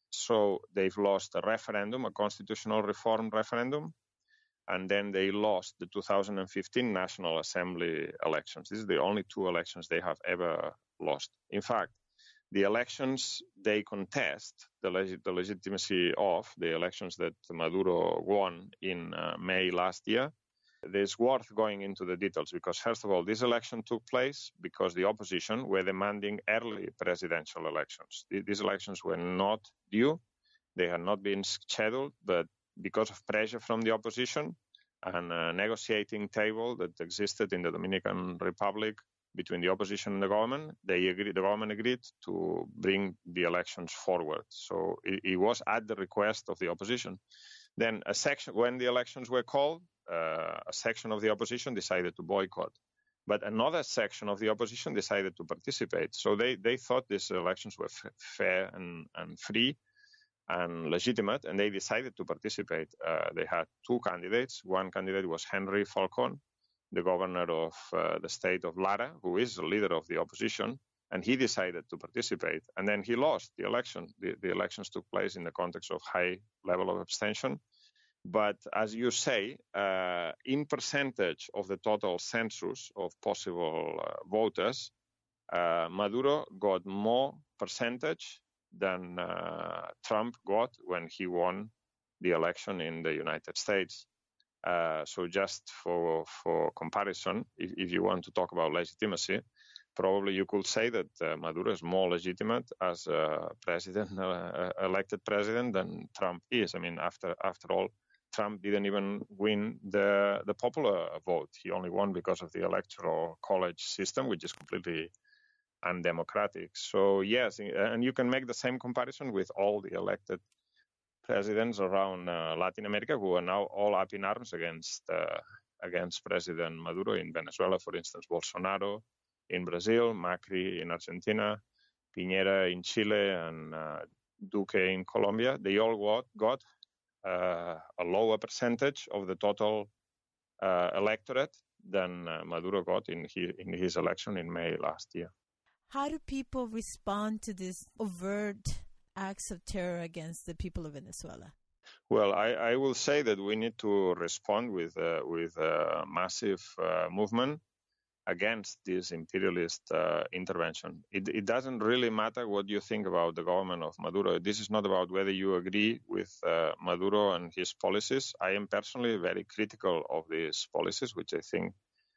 So they've lost a referendum, a constitutional reform referendum, and then they lost the 2015 National Assembly elections. This is the only 2 elections they have ever lost. In fact, the elections they contest, the legitimacy of the elections that Maduro won in May last year, it's worth going into the details because, first of all, this election took place because the opposition were demanding early presidential elections. These elections were not due. They had not been scheduled, but because of pressure from the opposition and a negotiating table that existed in the Dominican Republic between the opposition and the government, the government agreed to bring the elections forward. So it was at the request of the opposition. Then when the elections were called, a section of the opposition decided to boycott. But another section of the opposition decided to participate. So they thought these elections were fair and free and legitimate, and they decided to participate. They had 2 candidates. One candidate was Henry Falcón, the governor of the state of Lara, who is the leader of the opposition, and he decided to participate. And then he lost the election. The elections took place in the context of high level of abstention. But as you say, in percentage of the total census of possible voters, Maduro got more percentage than Trump got when he won the election in the United States. So just for comparison, if you want to talk about legitimacy, probably you could say that Maduro is more legitimate as a elected president than Trump is. I mean, after all, Trump didn't even win the popular vote. He only won because of the electoral college system, which is completely undemocratic. So yes, and you can make the same comparison with all the elected presidents around Latin America who are now all up in arms against President Maduro. In Venezuela, for instance, Bolsonaro; in Brazil, Macri; in Argentina, Piñera; in Chile, and Duque in Colombia. They all got a lower percentage of the total electorate than Maduro got in his election in May last year. How do people respond to this overt acts of terror against the people of Venezuela? Well, I will say that we need to respond with a massive movement against this imperialist intervention. It doesn't really matter what you think about the government of Maduro. This is not about whether you agree with Maduro and his policies. I am personally very critical of these policies, which I think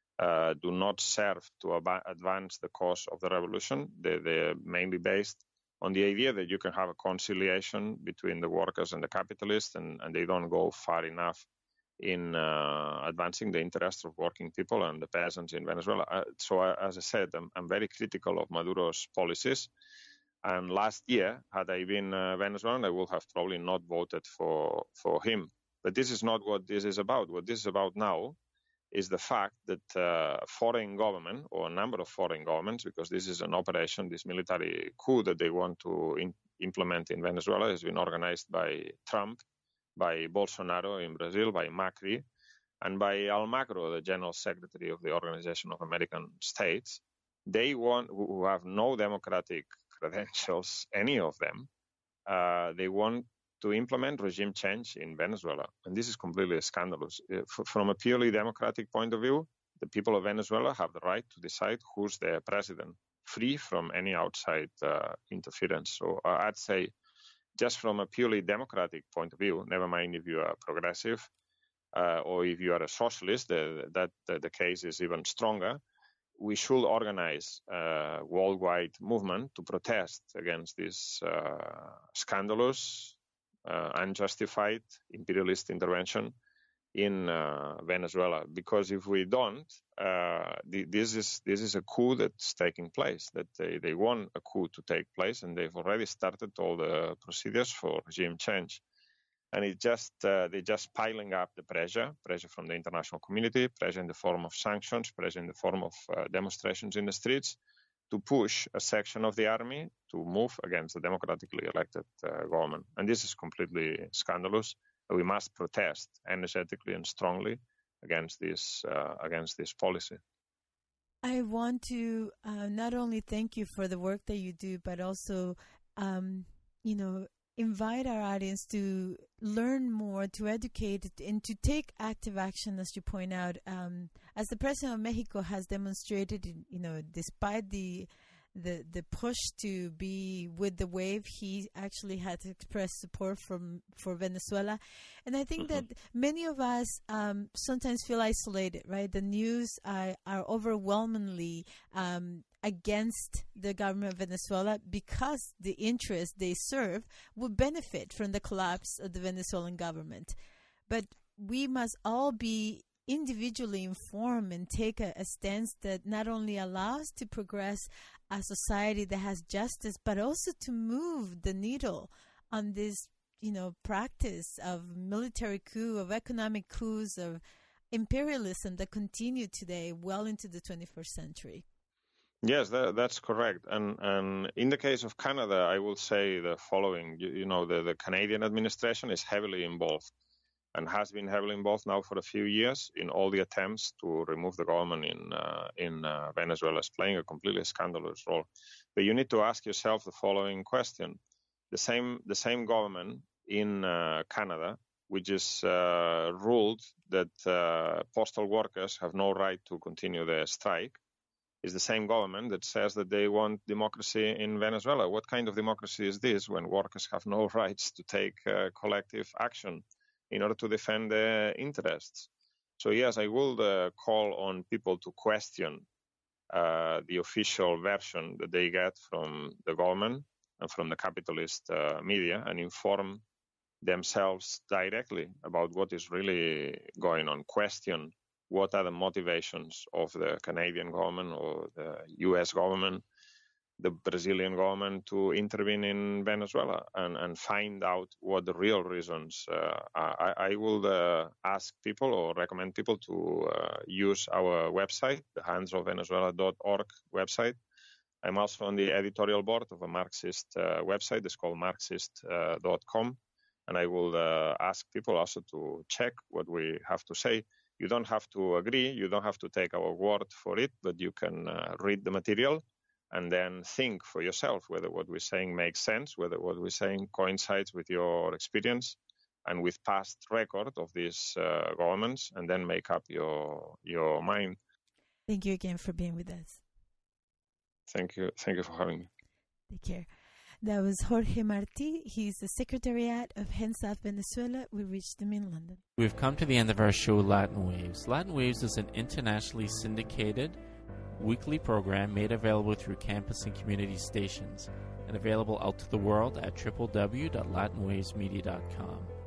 do not serve to advance the cause of the revolution. They're mainly based on the idea that you can have a conciliation between the workers and the capitalists, and they don't go far enough in advancing the interests of working people and the peasants in Venezuela. So, as I said, I'm very critical of Maduro's policies. And last year, had I been Venezuelan, I would have probably not voted for him. But this is not what this is about. What this is about now is the fact that a foreign government, or a number of foreign governments, because this is an operation, this military coup that they want to implement in Venezuela, has been organized by Trump, by Bolsonaro in Brazil, by Macri, and by Almagro, the General Secretary of the Organization of American States. They who have no democratic credentials, any of them, they want to implement regime change in Venezuela. And this is completely scandalous. From a purely democratic point of view, the people of Venezuela have the right to decide who's their president, free from any outside interference. So I'd say, just from a purely democratic point of view, never mind if you are progressive or if you are a socialist, the case is even stronger. We should organize a worldwide movement to protest against this scandalous, unjustified imperialist intervention in Venezuela. Because if we don't, this is a coup that's taking place. That they want a coup to take place, and they've already started all the procedures for regime change. And they're just piling up the pressure from the international community, pressure in the form of sanctions, pressure in the form of demonstrations in the streets, to push a section of the army to move against the democratically elected government. And this is completely scandalous. We must protest energetically and strongly against this policy. I want to not only thank you for the work that you do, but also, invite our audience to learn more, to educate, and to take active action, as you point out. As the President of Mexico has demonstrated, despite the push to be with the wave, he actually had to express support for Venezuela. And I think that many of us sometimes feel isolated, right? The news are overwhelmingly against the government of Venezuela because the interests they serve would benefit from the collapse of the Venezuelan government. But we must all be individually informed and take a stance that not only allows to progress a society that has justice, but also to move the needle on this, practice of military coup, of economic coups, of imperialism that continue today well into the 21st century. Yes, that's correct. And in the case of Canada, I will say the following. The Canadian administration is heavily involved and has been heavily involved now for a few years in all the attempts to remove the government in Venezuela. It's playing a completely scandalous role. But you need to ask yourself the following question. The same government in Canada, which is ruled that postal workers have no right to continue their strike, is the same government that says that they want democracy in Venezuela. What kind of democracy is this when workers have no rights to take collective action in order to defend their interests? So yes, I would call on people to question the official version that they get from the government and from the capitalist media, and inform themselves directly about what is really going on. Question what are the motivations of the Canadian government or the US government, the Brazilian government to intervene in Venezuela, and find out what the real reasons are. I will ask people or recommend people to use our website, the handsofvenezuela.org website. I'm also on the editorial board of a Marxist website. It's called Marxist.com. And I will ask people also to check what we have to say. You don't have to agree. You don't have to take our word for it, but you can read the material and then think for yourself whether what we're saying makes sense, whether what we're saying coincides with your experience and with past record of these governments, and then make up your mind. Thank you again for being with us. Thank you. Thank you for having me. Take care. That was Jorge Martí. He's the Secretariat of Hands Off Venezuela. We reached him in London. We've come to the end of our show, Latin Waves. Latin Waves is an internationally syndicated weekly program made available through campus and community stations and available out to the world at www.latinwavesmedia.com.